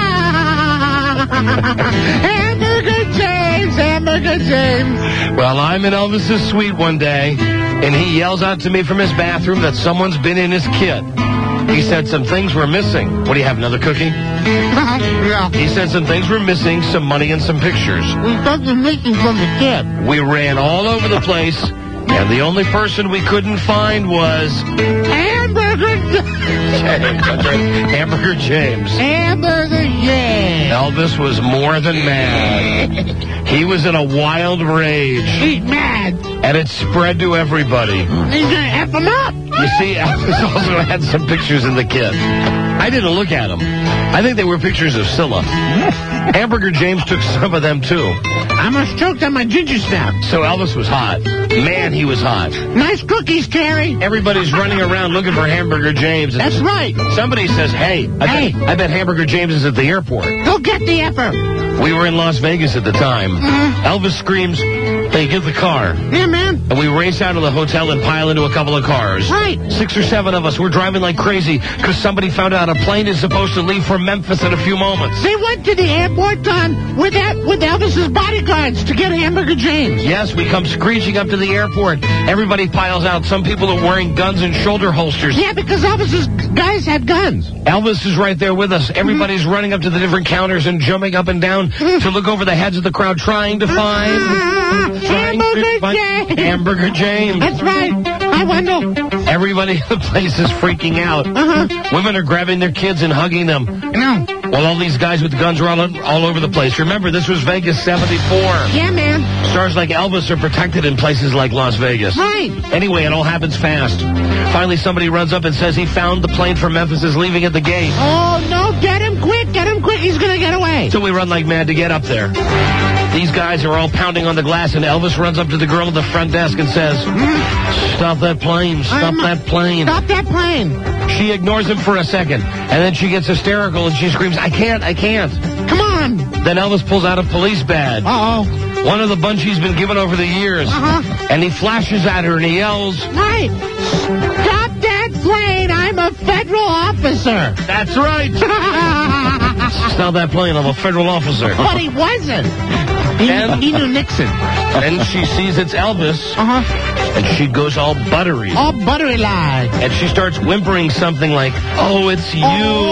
Speaker 21: Hamburger James.
Speaker 11: Well, I'm in Elvis's suite one day, and he yells out to me from his bathroom that someone's been in his kit. He said some things were missing. What do you have, another cookie?
Speaker 21: Yeah.
Speaker 11: He said some things were missing, some money and some pictures.
Speaker 21: Something missing from the kit.
Speaker 11: We ran all over the place, and the only person we couldn't find was...
Speaker 21: Hamburger
Speaker 11: James. That's right. Hamburger James.
Speaker 21: Hamburger James.
Speaker 11: Elvis was more than mad. He was in a wild rage.
Speaker 21: He's mad.
Speaker 11: And it spread to everybody.
Speaker 21: He's gonna F him up.
Speaker 11: You see, Elvis also had some pictures in the kit. I didn't look at them. I think they were pictures of Scylla. Hamburger James took some of them, too.
Speaker 21: I must choke on my ginger snap.
Speaker 11: So Elvis was hot. Man, he was hot.
Speaker 21: Nice cookies, Terry.
Speaker 11: Everybody's running around looking for Hamburger James.
Speaker 21: That's right.
Speaker 11: Somebody says, hey, I bet Hamburger James is at the airport.
Speaker 21: Go get the effer.
Speaker 11: We were in Las Vegas at the time. Elvis screams, hey, get the car.
Speaker 21: Yeah, man.
Speaker 11: And we race out of the hotel and pile into a couple of cars.
Speaker 21: Right.
Speaker 11: 6 or 7 of us. We're driving like crazy because somebody found out out. A plane is supposed to leave for Memphis in a few moments.
Speaker 21: They went to the airport, Don, with Elvis's bodyguards to get Hamburger James.
Speaker 11: Yes, we come screeching up to the airport. Everybody piles out. Some people are wearing guns and shoulder holsters.
Speaker 21: Yeah, because Elvis's guys had guns.
Speaker 11: Elvis is right there with us. Everybody's running up to the different counters and jumping up and down to look over the heads of the crowd, trying to find Hamburger James.
Speaker 21: That's right. I wonder.
Speaker 11: Everybody in the place is freaking out. Women are grabbing their kids and hugging them.
Speaker 21: No.
Speaker 11: While all these guys with the guns are all over the place. Remember, this was Vegas 74.
Speaker 21: Yeah, man.
Speaker 11: Stars like Elvis are protected in places like Las Vegas.
Speaker 21: Right.
Speaker 11: Anyway, it all happens fast. Finally, somebody runs up and says he found the plane for Memphis is leaving at the gate.
Speaker 21: Oh, no, get him quick, he's gonna get away.
Speaker 11: So we run like mad to get up there. These guys are all pounding on the glass, and Elvis runs up to the girl at the front desk and says, "Stop that plane, stop that plane."
Speaker 21: Stop that plane.
Speaker 11: She ignores him for a second, and then she gets hysterical, and she screams, I can't.
Speaker 21: Come on.
Speaker 11: Then Elvis pulls out a police badge.
Speaker 21: Uh-oh.
Speaker 11: One of the bunch he's been given over the years. And he flashes at her, and he yells,
Speaker 21: Right. Stop that plane, I'm a federal officer.
Speaker 11: That's right. Stop that plane, I'm a federal officer.
Speaker 21: But he wasn't. He knew Nixon.
Speaker 11: Then she sees it's Elvis. And she goes all buttery.
Speaker 21: All buttery like.
Speaker 11: And she starts whimpering something like, "Oh, it's you.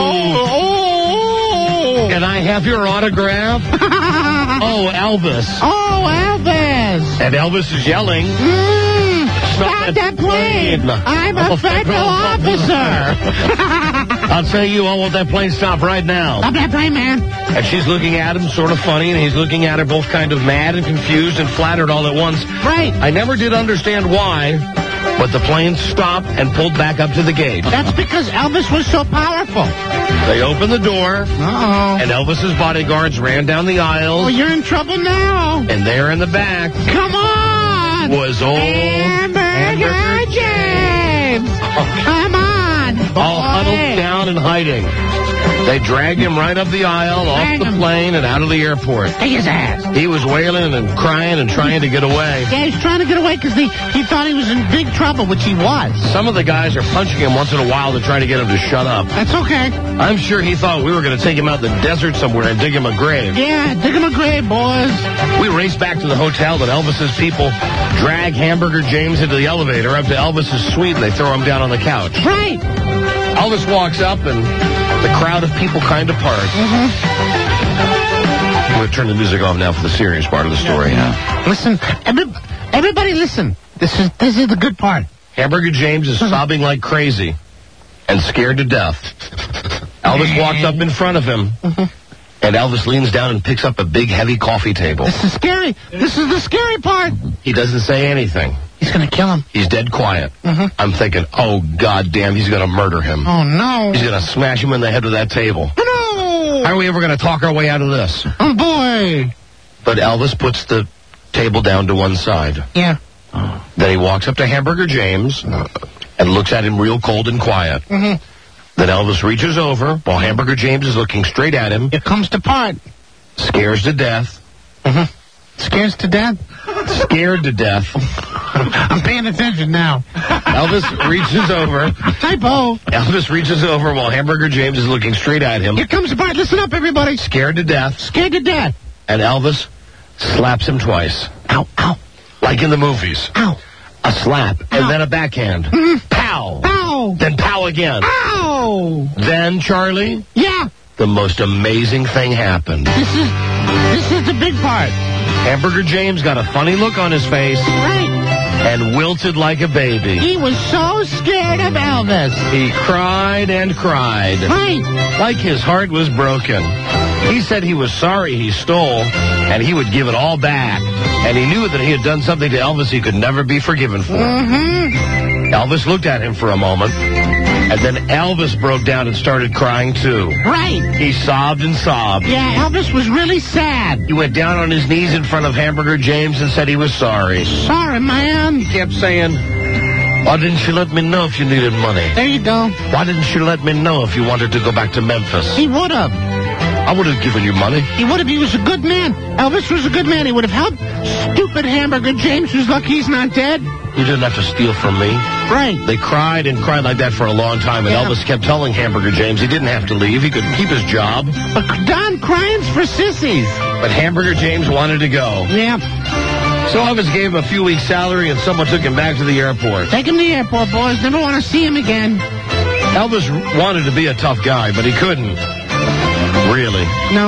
Speaker 11: Can I have your autograph?" Oh, Elvis.
Speaker 21: Oh, Elvis.
Speaker 11: And Elvis is yelling,
Speaker 21: Stop that plane. I'm a federal officer.
Speaker 11: I'll tell you, I want that plane stopped right now.
Speaker 21: Stop that plane, man.
Speaker 11: And she's looking at him sort of funny, and he's looking at her both kind of mad and confused and flattered all at once.
Speaker 21: Right.
Speaker 11: I never did understand why, but the plane stopped and pulled back up to the gate.
Speaker 21: That's because Elvis was so powerful.
Speaker 11: They opened the door, and Elvis's bodyguards ran down the aisles.
Speaker 21: Oh, you're in trouble now.
Speaker 11: And there in the back,
Speaker 21: come on,
Speaker 11: was old
Speaker 21: Hamburger James. Come on, boy.
Speaker 11: All huddled down and hiding. They dragged him right up the aisle, off the plane, and out of the airport.
Speaker 21: Take his ass.
Speaker 11: He was wailing and crying and trying to get away.
Speaker 21: Yeah, he's trying to get away because he thought he was in big trouble, which he was.
Speaker 11: Some of the guys are punching him once in a while to try to get him to shut up.
Speaker 21: That's okay.
Speaker 11: I'm sure he thought we were going to take him out in the desert somewhere and dig him a grave.
Speaker 21: Yeah, dig him a grave, boys.
Speaker 11: We race back to the hotel, but Elvis's people drag Hamburger James into the elevator up to Elvis's suite, and they throw him down on the couch.
Speaker 21: Right.
Speaker 11: Elvis walks up, and the crowd of people kind of part. I'm going to turn the music off now for the serious part of the story.
Speaker 21: Listen, everybody listen. This is the good part.
Speaker 11: Hamburger James is sobbing like crazy and scared to death. Elvis walks up in front of him, and Elvis leans down and picks up a big, heavy coffee table.
Speaker 21: This is scary. This is the scary part.
Speaker 11: He doesn't say anything.
Speaker 21: He's going to kill him.
Speaker 11: He's dead quiet. I'm thinking, oh, goddamn, he's going to murder him.
Speaker 21: Oh, no.
Speaker 11: He's going to smash him in the head with that table.
Speaker 21: No.
Speaker 11: How are we ever going to talk our way out of this?
Speaker 21: Oh, boy.
Speaker 11: But Elvis puts the table down to one side.
Speaker 21: Yeah.
Speaker 11: Then he walks up to Hamburger James and looks at him real cold and quiet. Then Elvis reaches over while Hamburger James is looking straight at him.
Speaker 21: It comes to part.
Speaker 11: Scares to death.
Speaker 21: Scares to death?
Speaker 11: Scared to death.
Speaker 21: I'm paying attention now.
Speaker 11: Elvis reaches over.
Speaker 21: Typo.
Speaker 11: Elvis reaches over while Hamburger James is looking straight at him.
Speaker 21: Here comes the part. Listen up, everybody.
Speaker 11: Scared to death.
Speaker 21: Scared to death.
Speaker 11: And Elvis slaps him twice.
Speaker 21: Ow, ow.
Speaker 11: Like in the movies.
Speaker 21: Ow.
Speaker 11: A slap.
Speaker 21: Ow.
Speaker 11: And then a backhand. Pow.
Speaker 21: Ow.
Speaker 11: Then pow again.
Speaker 21: Ow.
Speaker 11: Then, Charlie.
Speaker 21: Yeah.
Speaker 11: The most amazing thing happened.
Speaker 21: This is the big part.
Speaker 11: Hamburger James got a funny look on his face.
Speaker 21: Right.
Speaker 11: And wilted like a baby.
Speaker 21: He was so scared of Elvis.
Speaker 11: He cried and cried.
Speaker 21: Right.
Speaker 11: Like his heart was broken. He said he was sorry he stole, and he would give it all back. And he knew that he had done something to Elvis he could never be forgiven for. Elvis looked at him for a moment, and then Elvis broke down and started crying too.
Speaker 21: Right.
Speaker 11: He sobbed and sobbed.
Speaker 21: Yeah, Elvis was really sad.
Speaker 11: He went down on his knees in front of Hamburger James and said he was sorry.
Speaker 21: Sorry, man.
Speaker 11: He kept saying, why didn't you let me know if you needed money?
Speaker 21: There you go.
Speaker 11: Why didn't you let me know if you wanted to go back to Memphis?
Speaker 21: He would have.
Speaker 11: I would have given you money.
Speaker 21: He would have. He was a good man. Elvis was a good man. He would have helped stupid Hamburger James, who's lucky he's not dead.
Speaker 11: You didn't have to steal from me.
Speaker 21: Right.
Speaker 11: They cried and cried like that for a long time, and Elvis kept telling Hamburger James he didn't have to leave. He could keep his job.
Speaker 21: But Don, crying's for sissies.
Speaker 11: But Hamburger James wanted to go.
Speaker 21: Yeah.
Speaker 11: So Elvis gave him a few weeks' salary, and someone took him back to the airport.
Speaker 21: Take him to the airport, boys. Never want to see him again.
Speaker 11: Elvis wanted to be a tough guy, but he couldn't. Really.
Speaker 21: No.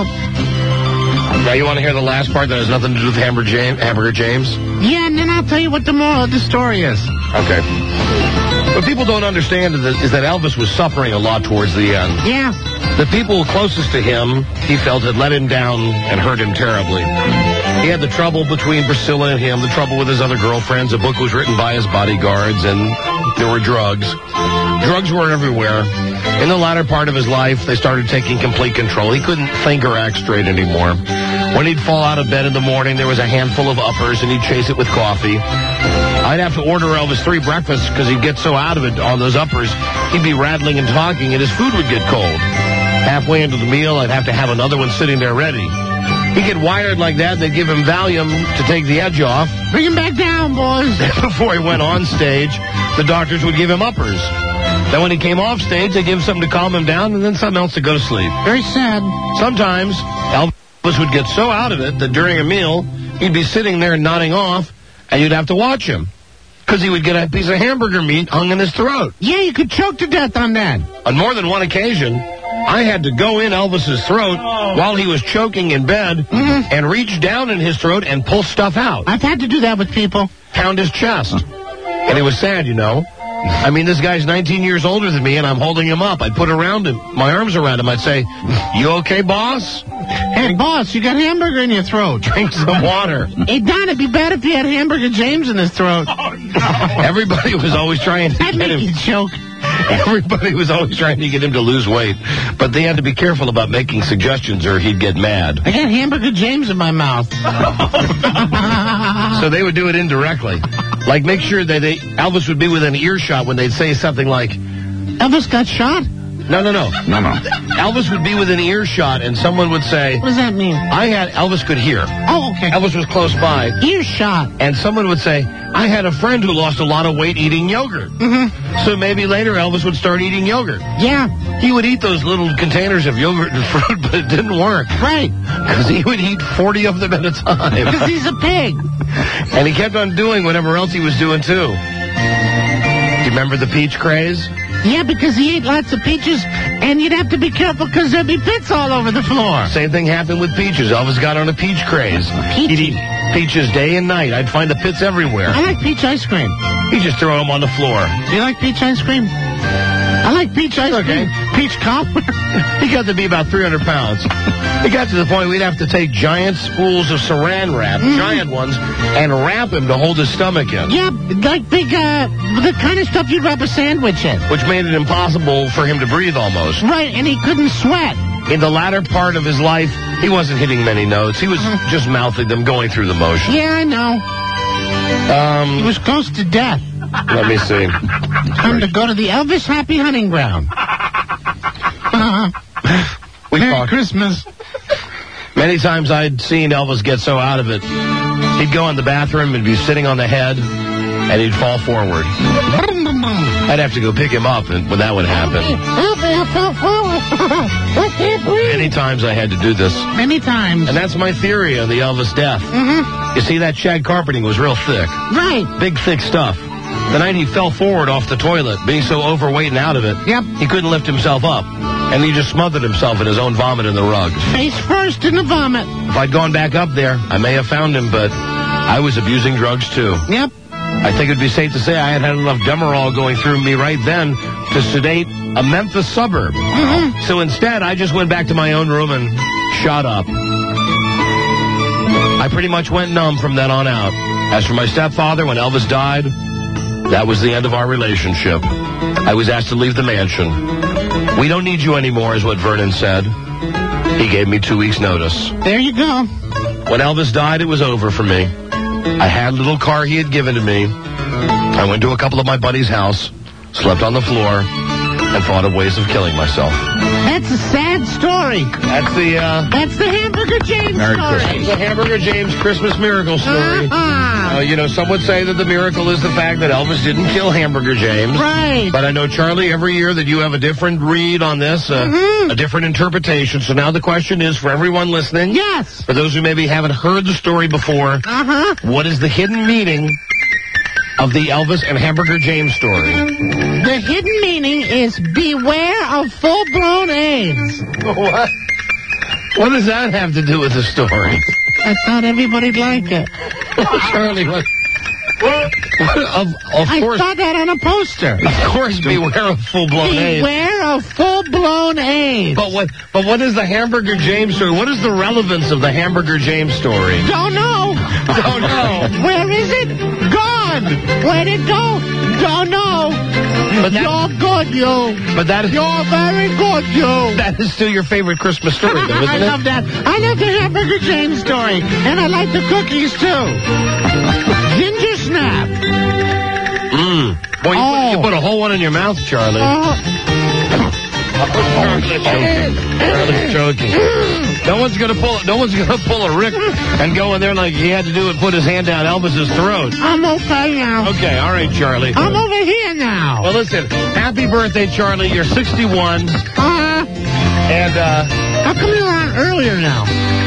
Speaker 11: Now, you want to hear the last part that has nothing to do with Hamburger James?
Speaker 21: Yeah, and then I'll tell you what the moral of the story is.
Speaker 11: Okay. What people don't understand is that Elvis was suffering a lot towards the end.
Speaker 21: Yeah.
Speaker 11: The people closest to him, he felt, had let him down and hurt him terribly. He had the trouble between Priscilla and him, the trouble with his other girlfriends. A book was written by his bodyguards, and there were drugs. Drugs were everywhere. In the latter part of his life, they started taking complete control. He couldn't think or act straight anymore. When he'd fall out of bed in the morning, there was a handful of uppers, and he'd chase it with coffee. I'd have to order Elvis 3 breakfasts because he'd get so out of it on those uppers, he'd be rattling and talking, and his food would get cold. Halfway into the meal, I'd have to have another one sitting there ready. He'd get wired like that, they'd give him Valium to take the edge off.
Speaker 21: Bring him back down, boys.
Speaker 11: Before he went on stage, the doctors would give him uppers. Then when he came off stage, they'd give him something to calm him down and then something else to go to sleep.
Speaker 21: Very sad.
Speaker 11: Sometimes, Elvis would get so out of it that during a meal, he'd be sitting there nodding off, and you'd have to watch him. Because he would get a piece of hamburger meat hung in his throat.
Speaker 21: Yeah, you could choke to death on that.
Speaker 11: On more than one occasion, I had to go in Elvis's throat while he was choking in bed and reach down in his throat and pull stuff out.
Speaker 21: I've had to do that with people.
Speaker 11: Pound his chest. And it was sad, you know. I mean, this guy's 19 years older than me, and I'm holding him up. I'd put around him, my arms around him. I'd say, "You okay, boss?"
Speaker 21: Hey, boss, you got hamburger in your throat.
Speaker 11: Drink some water.
Speaker 21: Hey, Don, it'd be bad if he had Hamburger James in his throat.
Speaker 11: Oh, no. Everybody was always trying to get him.
Speaker 21: Choke.
Speaker 11: Everybody was always trying to get him to lose weight. But they had to be careful about making suggestions or he'd get mad.
Speaker 21: I got Hamburger James in my mouth.
Speaker 11: So they would do it indirectly. Like, make sure that Elvis would be within earshot when they'd say something like,
Speaker 21: Elvis got shot?
Speaker 11: No. Elvis would be within earshot, and someone would say...
Speaker 21: What does that mean?
Speaker 11: Elvis could hear.
Speaker 21: Oh, okay.
Speaker 11: Elvis was close by.
Speaker 21: Earshot.
Speaker 11: And someone would say, I had a friend who lost a lot of weight eating yogurt. So maybe later Elvis would start eating yogurt.
Speaker 21: Yeah.
Speaker 11: He would eat those little containers of yogurt and fruit, but it didn't work.
Speaker 21: Right.
Speaker 11: Because he would eat 40 of them at a time.
Speaker 21: Because he's a pig.
Speaker 11: And he kept on doing whatever else he was doing, too. Do you remember the peach craze?
Speaker 21: Yeah, because he ate lots of peaches, and you'd have to be careful because there'd be pits all over the floor.
Speaker 11: Same thing happened with peaches. Elvis got on a peach craze. He'd eat peaches day and night. I'd find the pits everywhere.
Speaker 21: I like peach ice cream.
Speaker 11: He'd just throw them on the floor.
Speaker 21: Do you like peach ice cream? I like peach ice cream. Peach cobbler.
Speaker 11: He got to be about 300 pounds. It got to the point we'd have to take giant spools of saran wrap, giant ones, and wrap him to hold his stomach in.
Speaker 21: Yeah, like big, the kind of stuff you'd wrap a sandwich in.
Speaker 11: Which made it impossible for him to breathe almost.
Speaker 21: Right, and he couldn't sweat.
Speaker 11: In the latter part of his life, he wasn't hitting many notes. He was just mouthing them, going through the motion.
Speaker 21: Yeah, I know. He was close to death.
Speaker 11: Let me see.
Speaker 21: Time to go to the Elvis Happy Hunting Ground. Merry Christmas.
Speaker 11: Many times I'd seen Elvis get so out of it, he'd go in the bathroom and be sitting on the head, and he'd fall forward. I'd have to go pick him up when that would happen. Many times I had to do this.
Speaker 21: Many times.
Speaker 11: And that's my theory on the Elvis death. You see, that shag carpeting was real thick.
Speaker 21: Right.
Speaker 11: Big, thick stuff. The night he fell forward off the toilet, being so overweight and out of it, he couldn't lift himself up. And he just smothered himself in his own vomit in the rug.
Speaker 21: Face first in the vomit.
Speaker 11: If I'd gone back up there, I may have found him, but I was abusing drugs too.
Speaker 21: Yep.
Speaker 11: I think it'd be safe to say I had enough Demerol going through me right then to sedate a Memphis suburb. So instead, I just went back to my own room and shot up. I pretty much went numb from then on out. As for my stepfather, when Elvis died, that was the end of our relationship. I was asked to leave the mansion. We don't need you anymore, is what Vernon said. He gave me 2 weeks' notice.
Speaker 21: There you go.
Speaker 11: When Elvis died, it was over for me. I had a little car he had given to me. I went to a couple of my buddies' house, slept on the floor, and thought of ways of killing myself.
Speaker 21: That's a sad story.
Speaker 11: That's the
Speaker 21: Hamburger James story.
Speaker 11: That's the Hamburger James Christmas miracle story. Some would say that the miracle is the fact that Elvis didn't kill Hamburger James.
Speaker 21: Right.
Speaker 11: But I know, Charlie, every year that you have a different read on this, a different interpretation. So now the question is, for everyone listening,
Speaker 21: yes,
Speaker 11: for those who maybe haven't heard the story before, what is the hidden meaning of the Elvis and Hamburger James story?
Speaker 21: The hidden meaning is beware of full-blown AIDS.
Speaker 11: What? What does that have to do with the story?
Speaker 21: I thought everybody'd like it.
Speaker 11: Charlie, what? Of
Speaker 21: I
Speaker 11: course.
Speaker 21: saw that on a poster.
Speaker 11: Of course, beware of full-blown AIDS.
Speaker 21: Beware of full-blown AIDS.
Speaker 11: But what is the Hamburger James story? What is the relevance of the Hamburger James story?
Speaker 21: Don't know.
Speaker 11: Don't know.
Speaker 21: Where is it? Gone. Where'd it go? Don't know.
Speaker 11: But
Speaker 21: you're good, you.
Speaker 11: But that is...
Speaker 21: You're very good, you.
Speaker 11: That is still your favorite Christmas story, though, isn't it?
Speaker 21: I love that. I love the Hamburger James story. And I like the cookies, too. Ginger snap.
Speaker 11: Boy, you put a whole one in your mouth, Charlie. Charlie's joking. No one's gonna pull a Rick and go in there like he had to do and put his hand down Elvis's throat.
Speaker 21: I'm okay now.
Speaker 11: Okay, all right, Charlie.
Speaker 21: I'm over here now.
Speaker 11: Well, listen, happy birthday, Charlie. You're 61. And
Speaker 21: how come you're on earlier now?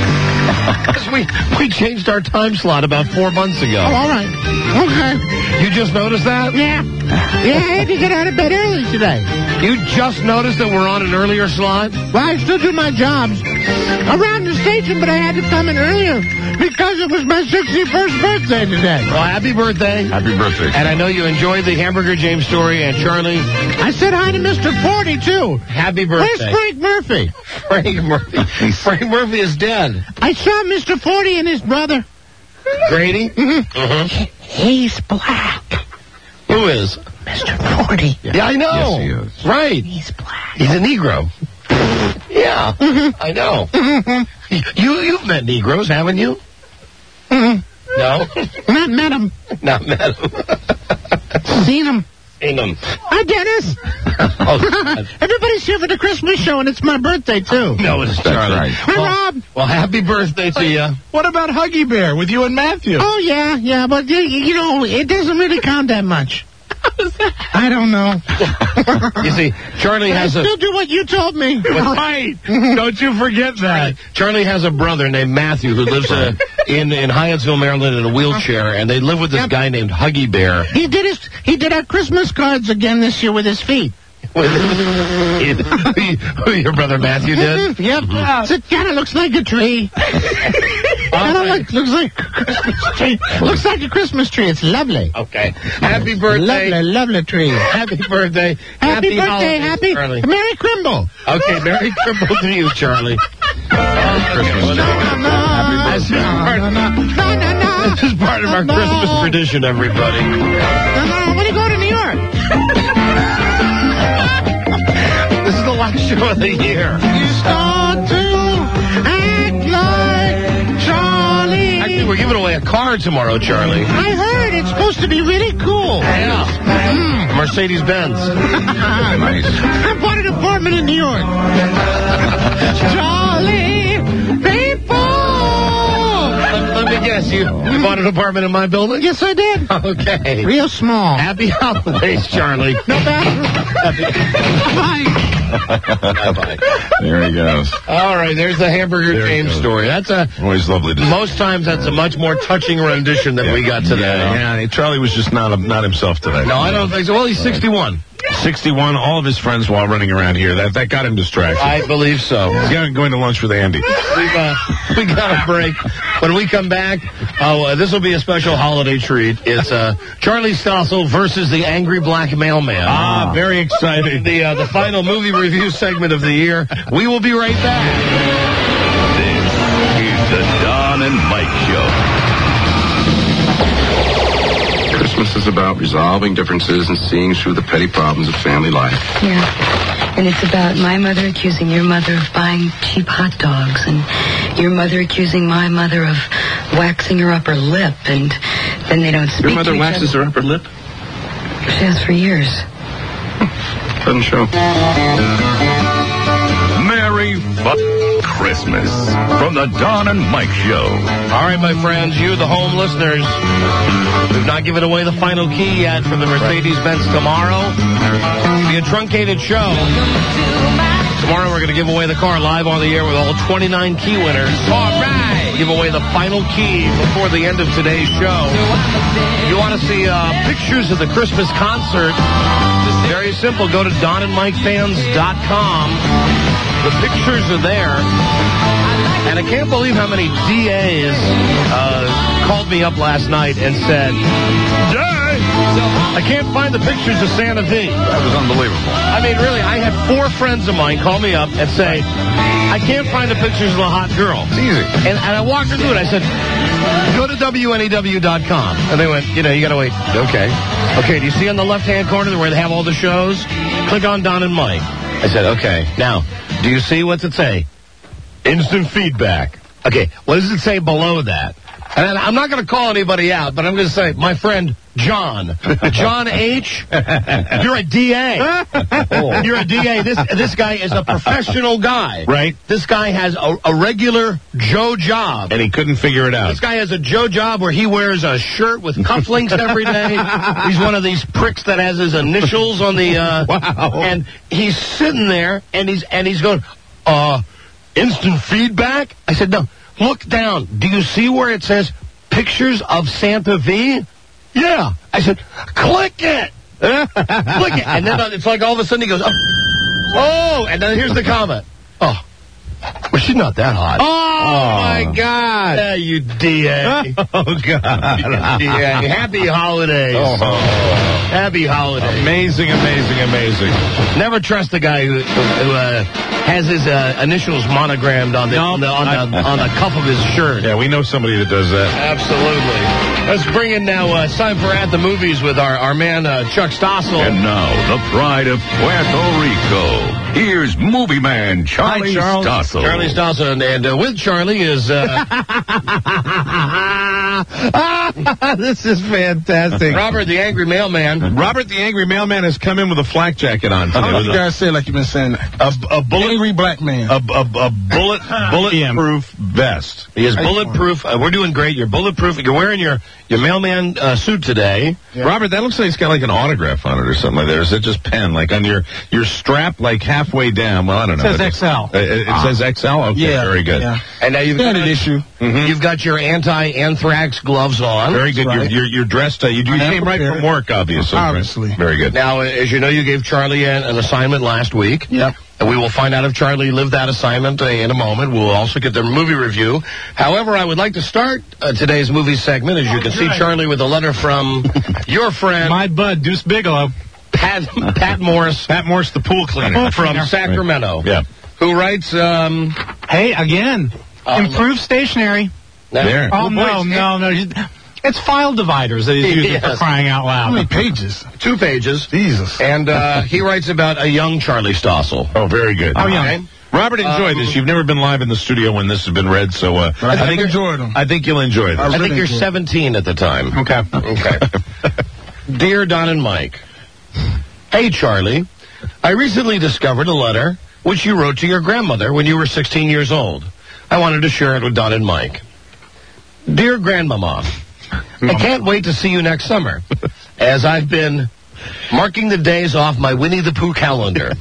Speaker 11: we changed our time slot about 4 months ago.
Speaker 21: Oh, all right. Okay.
Speaker 11: You just noticed that?
Speaker 21: Yeah. Yeah, I had to get out of bed early today.
Speaker 11: You just noticed that we're on an earlier slot?
Speaker 21: Well, I still do my jobs around the station, but I had to come in earlier because it was my 61st birthday today.
Speaker 11: Well, happy birthday.
Speaker 13: Happy birthday.
Speaker 11: And I know you enjoyed the Hamburger James story, and Charlie...
Speaker 21: I said hi to Mr. 40, too.
Speaker 11: Happy birthday.
Speaker 21: Where's Frank Murphy?
Speaker 11: Frank Murphy. Frank Murphy is dead.
Speaker 21: I saw Mr. 40 and his brother.
Speaker 11: Grady?
Speaker 21: He's black.
Speaker 11: Who is?
Speaker 21: Mr. 40.
Speaker 11: Yeah, I know.
Speaker 13: Yes, he is.
Speaker 11: Right.
Speaker 21: He's black.
Speaker 11: He's a Negro. Yeah, I know. You've met Negroes, haven't you? No?
Speaker 21: Not met him.
Speaker 11: Not met him.
Speaker 21: Seen him.
Speaker 11: Seen him.
Speaker 21: Hi, Dennis.
Speaker 11: Oh, God.
Speaker 21: Everybody's here for the Christmas show, and it's my birthday, too.
Speaker 11: No, it's Charlie. Right.
Speaker 21: Hi, Rob.
Speaker 11: Well, happy birthday to you.
Speaker 12: What about Huggy Bear with you and Matthew?
Speaker 21: Oh, yeah, but, it doesn't really count that much. I don't know.
Speaker 11: You see, Charlie has
Speaker 21: I still do what you told me.
Speaker 12: Right. Don't you forget that.
Speaker 11: Charlie has a brother named Matthew who lives in Hyattsville, Maryland, in a wheelchair, and they live with this guy named Huggy Bear.
Speaker 21: He did our Christmas cards again this year with his feet.
Speaker 11: Your brother Matthew did?
Speaker 21: Yep. It kind of looks like a tree. Looks like a Christmas tree. Looks like a Christmas tree. It's lovely.
Speaker 11: Okay. Happy birthday.
Speaker 21: Lovely tree.
Speaker 11: Happy birthday.
Speaker 21: Happy birthday.
Speaker 11: Holidays, Charlie.
Speaker 21: Merry Crimble.
Speaker 11: Okay, Merry Crimble to you, Charlie. This is part of our Christmas tradition, everybody.
Speaker 21: When you go to New York.
Speaker 11: This is the last show of the year.
Speaker 21: You start to act like Charlie.
Speaker 11: Actually, we're giving away a car tomorrow, Charlie.
Speaker 21: I heard it's supposed to be really cool.
Speaker 11: Yeah. Mercedes-Benz.
Speaker 21: Nice. I bought an apartment in New York. Charlie, people.
Speaker 11: Let me guess, you bought an apartment in my building?
Speaker 21: Yes, I did.
Speaker 11: Okay.
Speaker 21: Real small.
Speaker 11: Happy holidays, Charlie.
Speaker 21: No bad.
Speaker 11: Bye-bye.
Speaker 13: There he goes.
Speaker 11: All right, there's the Hamburger James story. That's
Speaker 13: always lovely to see.
Speaker 11: Most times that's a much more touching rendition than we got today.
Speaker 13: Yeah, Charlie was just not himself today.
Speaker 11: No, I don't think so. Well, he's 61.
Speaker 13: 61, all of his friends while running around here. That got him distracted.
Speaker 11: I believe so.
Speaker 13: He's going to lunch with Andy.
Speaker 11: We got a break. When we come back, this will be a special holiday treat. It's Charlie Stossel versus the Angry Black Mailman.
Speaker 13: Very exciting.
Speaker 11: The final movie review segment of the year. We will be right back.
Speaker 1: This is the Don and Mike Show.
Speaker 20: Christmas is about resolving differences and seeing through the petty problems of family life.
Speaker 4: Yeah. And it's about my mother accusing your mother of buying cheap hot dogs, and your mother accusing my mother of waxing her upper lip, and then they don't speak to each other.
Speaker 20: Your mother waxes her upper lip?
Speaker 4: She has for years.
Speaker 13: Doesn't show.
Speaker 1: Merry Christmas from the Don and Mike Show.
Speaker 11: All right, my friends, you, the home listeners, we've not given away the final key yet for the Mercedes-Benz tomorrow. It'll be a truncated show. Tomorrow we're going to give away the car live on the air with all 29 key winners. All right. Give away the final key before the end of today's show. If you want to see pictures of the Christmas concert, very simple. Go to DonandMikeFans.com. The pictures are there. And I can't believe how many DAs called me up last night and said, I can't find the pictures of Santa V.
Speaker 13: That was unbelievable.
Speaker 11: I mean, really, I had 4 friends of mine call me up and say, I can't find the pictures of the hot girl.
Speaker 13: It's easy.
Speaker 11: And I walked her through it. I said, go to WNEW.com. And they went, you got to wait. Okay. Okay, do you see on the left-hand corner where they have all the shows? Click on Don and Mike. I said, okay. Now, do you see what's it say? Instant feedback. Okay, what does it say below that? And I'm not going to call anybody out, but I'm going to say, my friend, John. John H., you're a DA. You're a DA. This guy is a professional guy.
Speaker 13: Right.
Speaker 11: This guy has a regular Joe job.
Speaker 13: And he couldn't figure it out.
Speaker 11: This guy has a Joe job where he wears a shirt with cufflinks every day. He's one of these pricks that has his initials on the...
Speaker 13: Wow.
Speaker 11: And he's sitting there, and he's going, instant feedback? I said, no. Look down. Do you see where it says pictures of Santa V? Yeah. I said, click it. Click it. And then it's like all of a sudden he goes, oh, and then here's the comment. Oh, well, she's not that hot.
Speaker 13: Oh, my God.
Speaker 11: Yeah, you DA.
Speaker 13: Oh, God.
Speaker 11: DA. Happy holidays.
Speaker 13: Oh.
Speaker 11: Happy holidays.
Speaker 13: Amazing, amazing, amazing.
Speaker 11: Never trust the guy who has his initials monogrammed on the cuff of his shirt.
Speaker 13: Yeah, we know somebody that does that.
Speaker 11: Absolutely. Let's bring in now, it's time for At the Movies with our man, Chuck Stossel.
Speaker 1: And now, the pride of Puerto Rico. Here's movie man Charlie Stossel.
Speaker 11: Charlie Stossel, and with Charlie is...
Speaker 13: This is fantastic.
Speaker 11: Robert the Angry Mailman.
Speaker 13: Robert the Angry Mailman has come in with a flak jacket on today.
Speaker 21: You guys say like you've been saying
Speaker 13: a bullet,
Speaker 21: angry black man.
Speaker 13: A bulletproof vest.
Speaker 11: He is bulletproof. We're doing great. You're bulletproof. You're wearing your mailman suit today.
Speaker 13: Yeah. Robert, that looks like it's got like an autograph on it or something like that. Or is it just pen? Like on your strap, like halfway down. Well, I don't know.
Speaker 21: It says XL.
Speaker 13: It says XL? Okay,
Speaker 21: yeah,
Speaker 13: very good.
Speaker 21: Yeah.
Speaker 11: And now you've got
Speaker 21: an issue.
Speaker 13: Mm-hmm.
Speaker 11: You've got your anti-anthrax gloves on.
Speaker 13: Very good. Right. You're dressed. You came right from work, obviously.
Speaker 21: Obviously.
Speaker 13: Right? Very good.
Speaker 11: Now, as you know, you gave Charlie an assignment last week.
Speaker 21: Yep.
Speaker 11: And we will find out if Charlie lived that assignment in a moment. We'll also get the movie review. However, I would like to start today's movie segment. As you can see, Charlie, with a letter from your friend.
Speaker 21: My bud, Deuce Bigelow.
Speaker 11: Pat Morris.
Speaker 13: Pat Morris, the pool cleaner.
Speaker 11: From Sacramento.
Speaker 13: Right. Yeah.
Speaker 11: Who writes,
Speaker 21: hey, again, improved stationery.
Speaker 13: There.
Speaker 21: Oh, no. It's file dividers that he's using for crying out loud. How many pages?
Speaker 11: 2 pages.
Speaker 21: Jesus.
Speaker 11: And he writes about a young Charlie Stossel.
Speaker 13: Oh, very good.
Speaker 21: Oh, yeah.
Speaker 13: Robert, enjoy this. You've never been live in the studio when this has been read, so I think
Speaker 21: enjoyed them.
Speaker 13: I think you'll enjoy this.
Speaker 11: I think you're 17 at the time.
Speaker 21: Okay.
Speaker 11: Dear Don and Mike, hey, Charlie, I recently discovered a letter which you wrote to your grandmother when you were 16 years old. I wanted to share it with Don and Mike. Dear Grandmama, I can't wait to see you next summer, as I've been marking the days off my Winnie the Pooh calendar.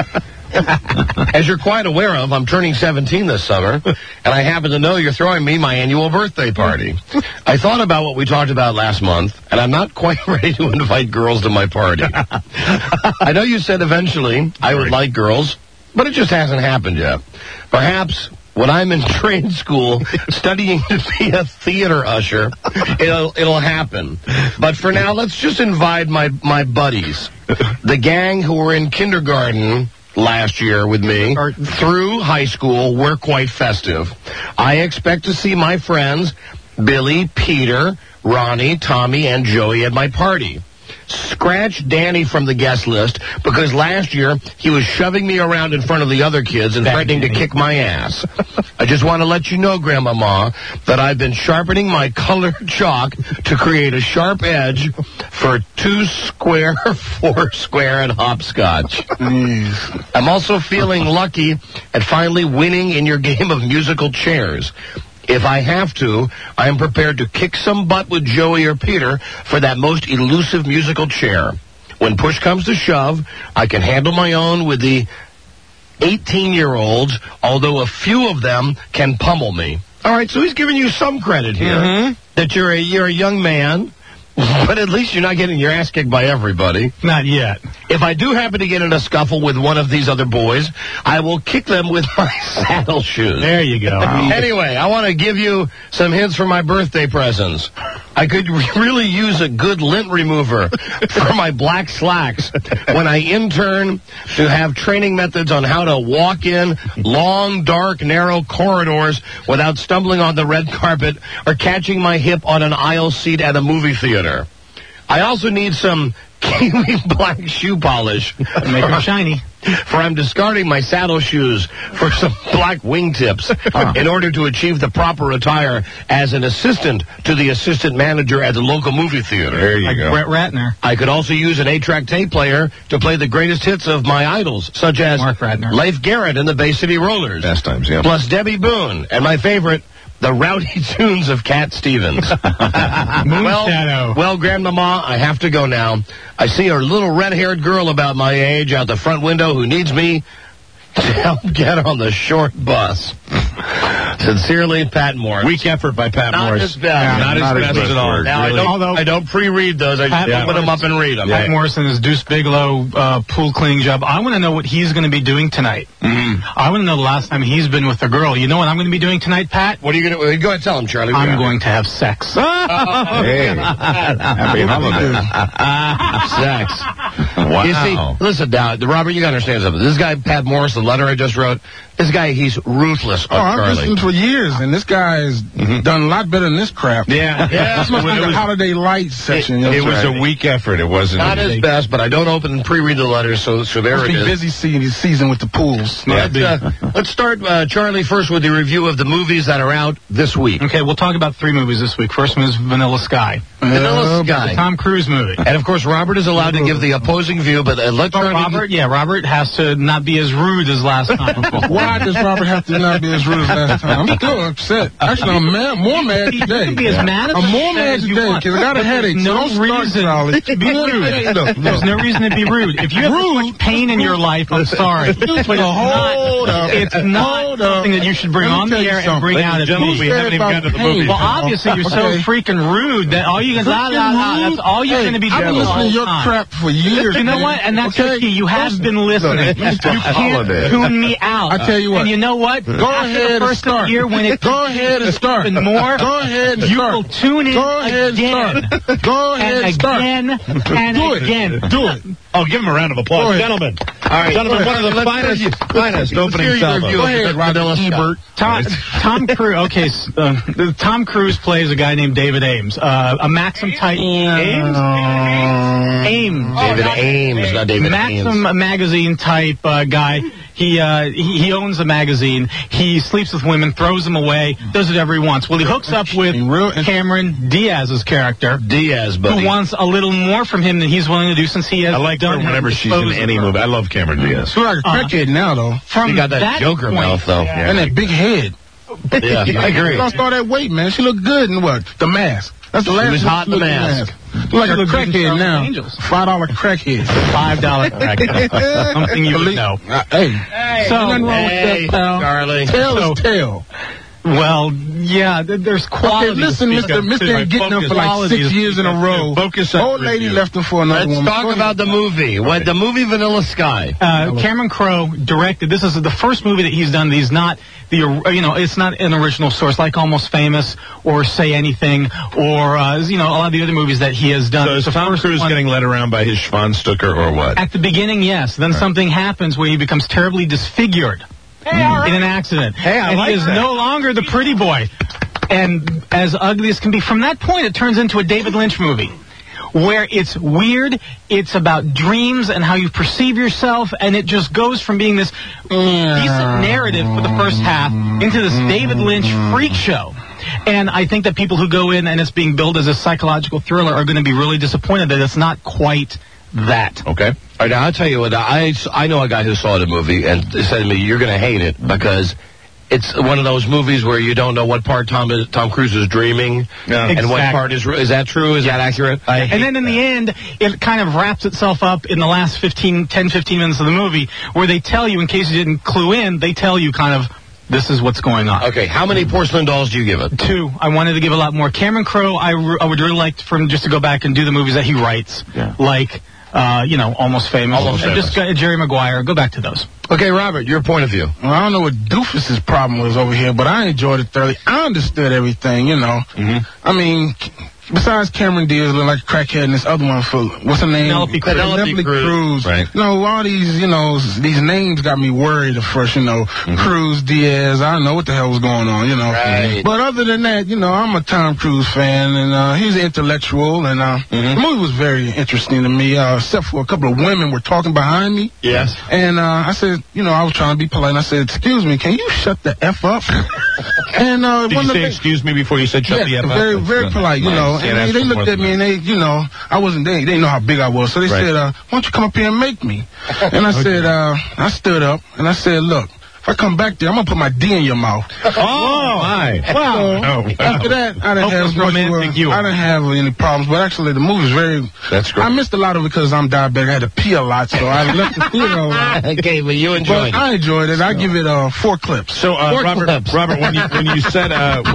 Speaker 11: As you're quite aware of, I'm turning 17 this summer, and I happen to know you're throwing me my annual birthday party. I thought about what we talked about last month, and I'm not quite ready to invite girls to my party. I know you said eventually I would like girls, but it just hasn't happened yet. Perhaps when I'm in trade school studying to be a theater usher, it'll happen. But for now, let's just invite my buddies, the gang who were in kindergarten last year with me through high school. We're quite festive. I expect to see my friends Billy, Peter, Ronnie, Tommy, and Joey at my party. scratch Danny from the guest list because last year he was shoving me around in front of the other kids and threatening to kick my ass. I just want to let you know, Grandmama, that I've been sharpening my colored chalk to create a sharp edge for 2 square, 4 square, and hopscotch. I'm also feeling lucky at finally winning in your game of musical chairs. If I have to, I am prepared to kick some butt with Joey or Peter for that most elusive musical chair. When push comes to shove, I can handle my own with the 18-year-olds, although a few of them can pummel me. All right, so he's giving you some credit here, that you're a young man, but at least you're not getting your ass kicked by everybody.
Speaker 7: Not yet.
Speaker 11: If I do happen to get in a scuffle with one of these other boys, I will kick them with my saddle shoes.
Speaker 7: There you go.
Speaker 11: Anyway, I want to give you some hints for my birthday presents. I could really use a good lint remover for my black slacks when I intern to have training methods on how to walk in long, dark, narrow corridors without stumbling on the red carpet or catching my hip on an aisle seat at a movie theater. I also need some kiwi black shoe polish.
Speaker 7: Make them shiny.
Speaker 11: For I'm discarding my saddle shoes for some black wingtips in order to achieve the proper attire as an assistant to the assistant manager at the local movie theater.
Speaker 13: There you go.
Speaker 7: Brett Ratner.
Speaker 11: I could also use an 8-track tape player to play the greatest hits of my idols, such as
Speaker 7: Mark Ratner.
Speaker 11: Leif Garrett and the Bay City Rollers.
Speaker 13: Best times, yeah.
Speaker 11: Plus Debbie Boone, and my favorite, the rowdy tunes of Cat Stevens. Well, Grandmama, I have to go now. I see a little red-haired girl about my age out the front window who needs me to help get on the short bus. Sincerely, Pat Morris.
Speaker 13: Weak effort by Pat Morris.
Speaker 11: His best.
Speaker 13: Not his best at all.
Speaker 11: Now, I don't pre-read those. I just open them up and read them.
Speaker 7: Pat Morris and his Deuce Bigelow pool cleaning job. I want to know what he's going to be doing tonight. I want to know the last time he's been with a girl. You know what I'm going to be doing tonight, Pat?
Speaker 11: What are you going to do? Go ahead and tell him, Charlie.
Speaker 7: I'm going to have sex.
Speaker 13: Hey, happy holiday.
Speaker 11: Sex.
Speaker 13: Wow.
Speaker 11: You see, listen now, Robert, you got to understand something. This guy, Pat Morris, the letter I just wrote, this guy, he's ruthless on
Speaker 14: I've
Speaker 11: Charlie.
Speaker 14: listened for years, and this guy has done a lot better than this crap.
Speaker 13: Yeah.
Speaker 14: This must be the holiday lights section.
Speaker 13: It was a weak effort. It wasn't.
Speaker 11: Not his best, but I don't open and pre-read the letters, so there it
Speaker 14: Must be
Speaker 11: is.
Speaker 14: busy season with the pools.
Speaker 11: Let's start, Charlie, first with the review of the movies that are out this week.
Speaker 7: Okay, we'll talk about 3 movies this week. First one is Vanilla Sky.
Speaker 11: Vanilla Sky.
Speaker 7: The Tom Cruise movie.
Speaker 11: And, of course, Robert is allowed to give the opposing view, but let's
Speaker 7: Robert has to not be as rude as last time.
Speaker 14: Why does Robert have to not be as rude as last time? I'm still upset. Actually, I'm more mad today.
Speaker 7: You can be as mad as
Speaker 14: I'm more mad
Speaker 7: as you
Speaker 14: today
Speaker 7: want.
Speaker 14: because I got a headache.
Speaker 7: No reason to be rude. There's no reason to be rude. If you have so much pain in your life, I'm sorry. But it's not something that you should bring on the air and bring out at me.
Speaker 13: We haven't even gotten to the movie.
Speaker 7: Well, obviously, you're so freaking rude that all you can that's all you're going to be doing.
Speaker 14: I've been listening to your crap for years.
Speaker 7: You know what? And that's the key. You have been listening. You can't tune me out.
Speaker 14: I tell you what.
Speaker 7: And you know what?
Speaker 14: Go ahead and start.
Speaker 7: Year when it
Speaker 14: Go ahead and start.
Speaker 7: Even more.
Speaker 14: Go ahead and
Speaker 7: you
Speaker 14: start.
Speaker 7: will tune in
Speaker 14: Go ahead
Speaker 7: again.
Speaker 14: and start. Go ahead and start.
Speaker 7: Again and
Speaker 14: Do it.
Speaker 7: again.
Speaker 14: Do it.
Speaker 13: Oh, give him a round of applause. Gentlemen. All right. Gentlemen, one of the finest opening salvos.
Speaker 14: Go ahead, Robert.
Speaker 7: Tom Cruise. Okay, Tom Cruise plays a guy named David Ames, a Maxim type. Ames.
Speaker 11: David Ames, not David Ames.
Speaker 7: Maxim magazine type guy. He owns a magazine. He sleeps with women, throws them away, does whatever he wants. Well, he hooks up with Cameron Diaz's character.
Speaker 11: Diaz, buddy.
Speaker 7: Who wants a little more from him than he's willing to do since he has
Speaker 13: I like her whenever she's in any movie. I love Cameron Diaz.
Speaker 14: She's like a crackhead now, though.
Speaker 11: She got that Joker mouth, though.
Speaker 14: Yeah. And that big head.
Speaker 11: Yeah, I agree.
Speaker 14: She lost all that weight, man. She looked good in what? The Mask. That's the last.
Speaker 11: She was hot in the Mask.
Speaker 14: Like a crackhead now. $5 crackhead.
Speaker 7: $5 crackhead. Something you would know.
Speaker 14: Hey. So, nothing wrong with that, pal.
Speaker 11: Charlie.
Speaker 14: Tell is tell.
Speaker 7: Well, yeah, there's quality.
Speaker 14: Okay, listen, Mr. ain't getting up for like 6 years in a row. Old lady left him for another woman.
Speaker 11: Let's talk about the movie. The movie Vanilla Sky.
Speaker 7: Cameron Crowe directed. This is the first movie that he's done. He's not it's not an original source like Almost Famous or Say Anything or a lot of the other movies that he has done.
Speaker 13: So is Tom Cruise getting led around by his Schwanstucker or what?
Speaker 7: At the beginning, yes. Then something happens where he becomes terribly disfigured. In an accident. And he is no longer the pretty boy. And as ugly as can be. From that point, it turns into a David Lynch movie. where it's weird, it's about dreams and how you perceive yourself, and it just goes from being this decent narrative for the first half into this David Lynch freak show. And I think that people who go in and it's being billed as a psychological thriller are going to be really disappointed that it's not quite that.
Speaker 11: Okay. All right, now I'll tell you what, I know a guy who saw the movie and said to me, you're going to hate it because it's one of those movies where you don't know what part Tom Cruise is dreaming and what part is that true? Is that accurate?
Speaker 7: And then in the end, it kind of wraps itself up in the last 10, 15 minutes of the movie where they tell you, in case you didn't clue in, they tell you kind of, this is what's going on.
Speaker 11: Okay, how many porcelain dolls do you give it?
Speaker 7: 2. I wanted to give a lot more. Cameron Crowe, I would really like for him just to go back and do the movies that he writes, like, Almost Famous. Just Jerry Maguire. Go back to those.
Speaker 11: Okay, Robert, your point of view.
Speaker 14: Well, I don't know what Doofus's problem was over here, but I enjoyed it thoroughly. I understood everything, I mean, besides Cameron Diaz looking like a crackhead and this other one for, what's her name?
Speaker 7: Penelope
Speaker 14: Cruz.
Speaker 13: Right.
Speaker 14: All these, these names got me worried at first, Cruz, Diaz, I don't know what the hell was going on,
Speaker 11: Right.
Speaker 14: But other than that, I'm a Tom Cruise fan, and he's intellectual, and the movie was very interesting to me, except for a couple of women were talking behind me.
Speaker 11: Yes.
Speaker 14: And I said, I was trying to be polite, and I said, excuse me, can you shut the F up? And
Speaker 13: Did you say excuse me before you said shut the F up?
Speaker 14: Very, very polite, And they looked at me and I wasn't there. They didn't know how big I was. So they said, why don't you come up here and make me? And I said, I stood up and I said, look, if I come back there, I'm going to put my D in your mouth.
Speaker 13: Oh, my.
Speaker 14: Wow. After that, I didn't have any problems. But actually, the movie's very...
Speaker 13: That's great.
Speaker 14: I missed a lot of it because I'm diabetic. I had to pee a lot, so I left the theater.
Speaker 11: Okay, but you enjoyed it.
Speaker 14: I enjoyed it. I give it 4 clips.
Speaker 13: So, Robert, when you said...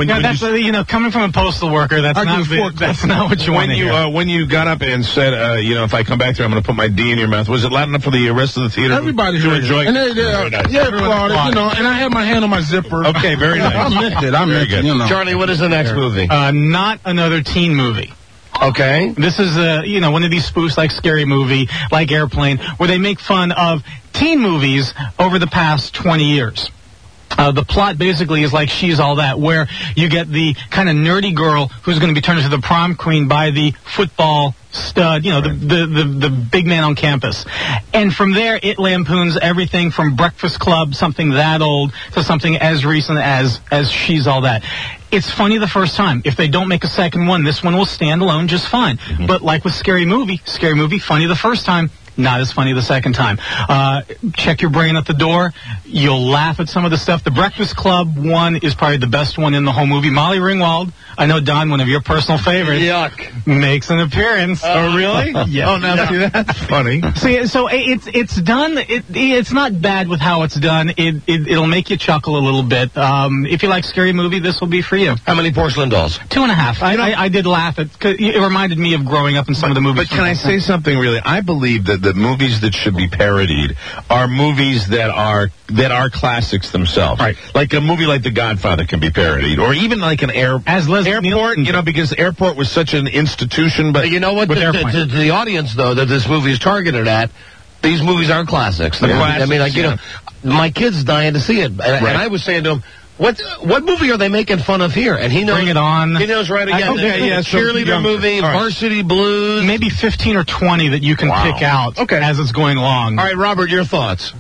Speaker 7: coming from a postal worker, that's not what you want to hear.
Speaker 13: When you got up and said, if I come back there, I'm going to put my D in your mouth, was it loud enough for the rest of the theater?
Speaker 14: Everybody heard it. And everyone and I had my hand on my zipper.
Speaker 13: Okay, very nice.
Speaker 14: I missed it.
Speaker 11: Charlie, what is the next movie?
Speaker 7: Not another teen movie.
Speaker 11: Okay.
Speaker 7: This is, one of these spoofs like Scary Movie, like Airplane, where they make fun of teen movies over the past 20 years. The plot basically is like She's All That, where you get the kind of nerdy girl who's going to be turned into the prom queen by the football stud, the big man on campus. And from there, it lampoons everything from Breakfast Club, something that old, to something as recent as She's All That. It's funny the first time. If they don't make a second one, this one will stand alone just fine. But like with Scary Movie, funny the first time, not as funny the second time. Check your brain at the door. You'll laugh at some of the stuff. The Breakfast Club one is probably the best one in the whole movie. Molly Ringwald, I know, Don, one of your personal favorites, makes an appearance.
Speaker 13: Oh, really?
Speaker 7: Yes.
Speaker 13: Oh, now see, that's funny.
Speaker 7: See, so it's done. It's not bad with how it's done. It'll make you chuckle a little bit. If you like Scary Movie, this will be for you.
Speaker 11: How many porcelain dolls?
Speaker 7: 2.5. I did laugh at, cause it reminded me of growing up in some of the movies.
Speaker 13: But can I say something really? I believe that the movies that should be parodied are movies that are classics themselves. Right. Like a movie like The Godfather can be parodied, or even like an Airport, because Airport was such an institution. But
Speaker 11: you know what? To the audience, though, that this movie is targeted at, these movies are classics. I mean, my kid's dying to see it, and I was saying to him, What movie are they making fun of here? And he knows.
Speaker 7: Bring It On.
Speaker 11: He knows right again. Cheerleader movie, Varsity Blues.
Speaker 7: Maybe 15 or 20 that you can pick out as it's going along.
Speaker 11: All right, Robert, your thoughts.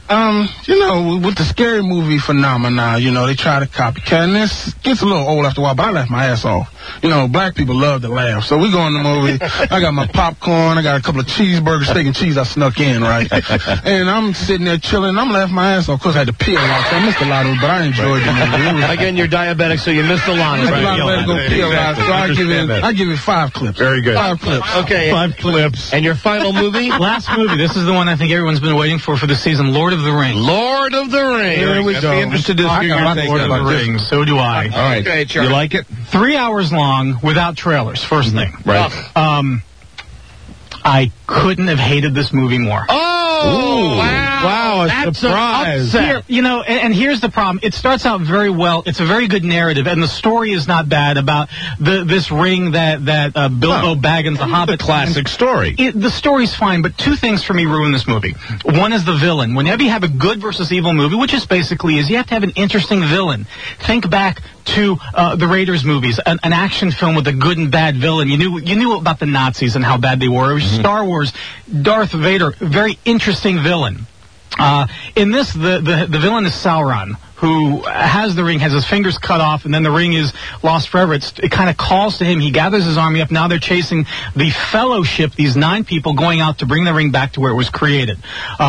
Speaker 14: With the Scary Movie phenomena, they try to copycat, and this gets a little old after a while, but I laugh my ass off. Black people love to laugh. So we go in the movie, I got my popcorn, I got a couple of cheeseburgers, steak and cheese I snuck in, right? And I'm sitting there chilling, I'm laughing my ass off. Of course, I had to pee a lot, so I missed a lot of it, but I enjoyed the movie.
Speaker 11: Again, you're diabetic, so you missed a lot.
Speaker 14: Go pee a lot, so I give it 5 clips.
Speaker 13: Very good.
Speaker 14: 5 clips.
Speaker 11: Okay.
Speaker 13: 5 clips.
Speaker 11: And your final movie?
Speaker 7: Last movie. This is the one I think everyone's been waiting for the season, Lord of the Rings.
Speaker 11: Lord of the Rings.
Speaker 7: Here we go.
Speaker 13: I'd be interested to see your take
Speaker 7: Lord of the Rings. So do I.
Speaker 13: All right.
Speaker 11: Okay, Charlie.
Speaker 13: You like it?
Speaker 7: 3 hours long without trailers, first thing.
Speaker 13: Right.
Speaker 7: I couldn't have hated this movie more.
Speaker 11: Oh! Oh,
Speaker 13: wow, a
Speaker 11: that's
Speaker 13: surprise.
Speaker 7: Here, you know, and here's the problem. It starts out very well. It's a very good narrative, and the story is not bad about this ring that Bilbo Baggins, the Hobbit,
Speaker 13: classic story.
Speaker 7: The story's fine, but two things for me ruin this movie. One is the villain. Whenever you have a good versus evil movie, which is basically is, you have to have an interesting villain. Think back to the Raiders movies, an action film with a good and bad villain. You knew about the Nazis and how bad they were. It was Star Wars, Darth Vader, very interesting villain. In this, the villain is Sauron, who has the ring, has his fingers cut off, and then the ring is lost forever. It kind of calls to him. He gathers his army up. Now they're chasing the Fellowship, these 9 people going out to bring the ring back to where it was created.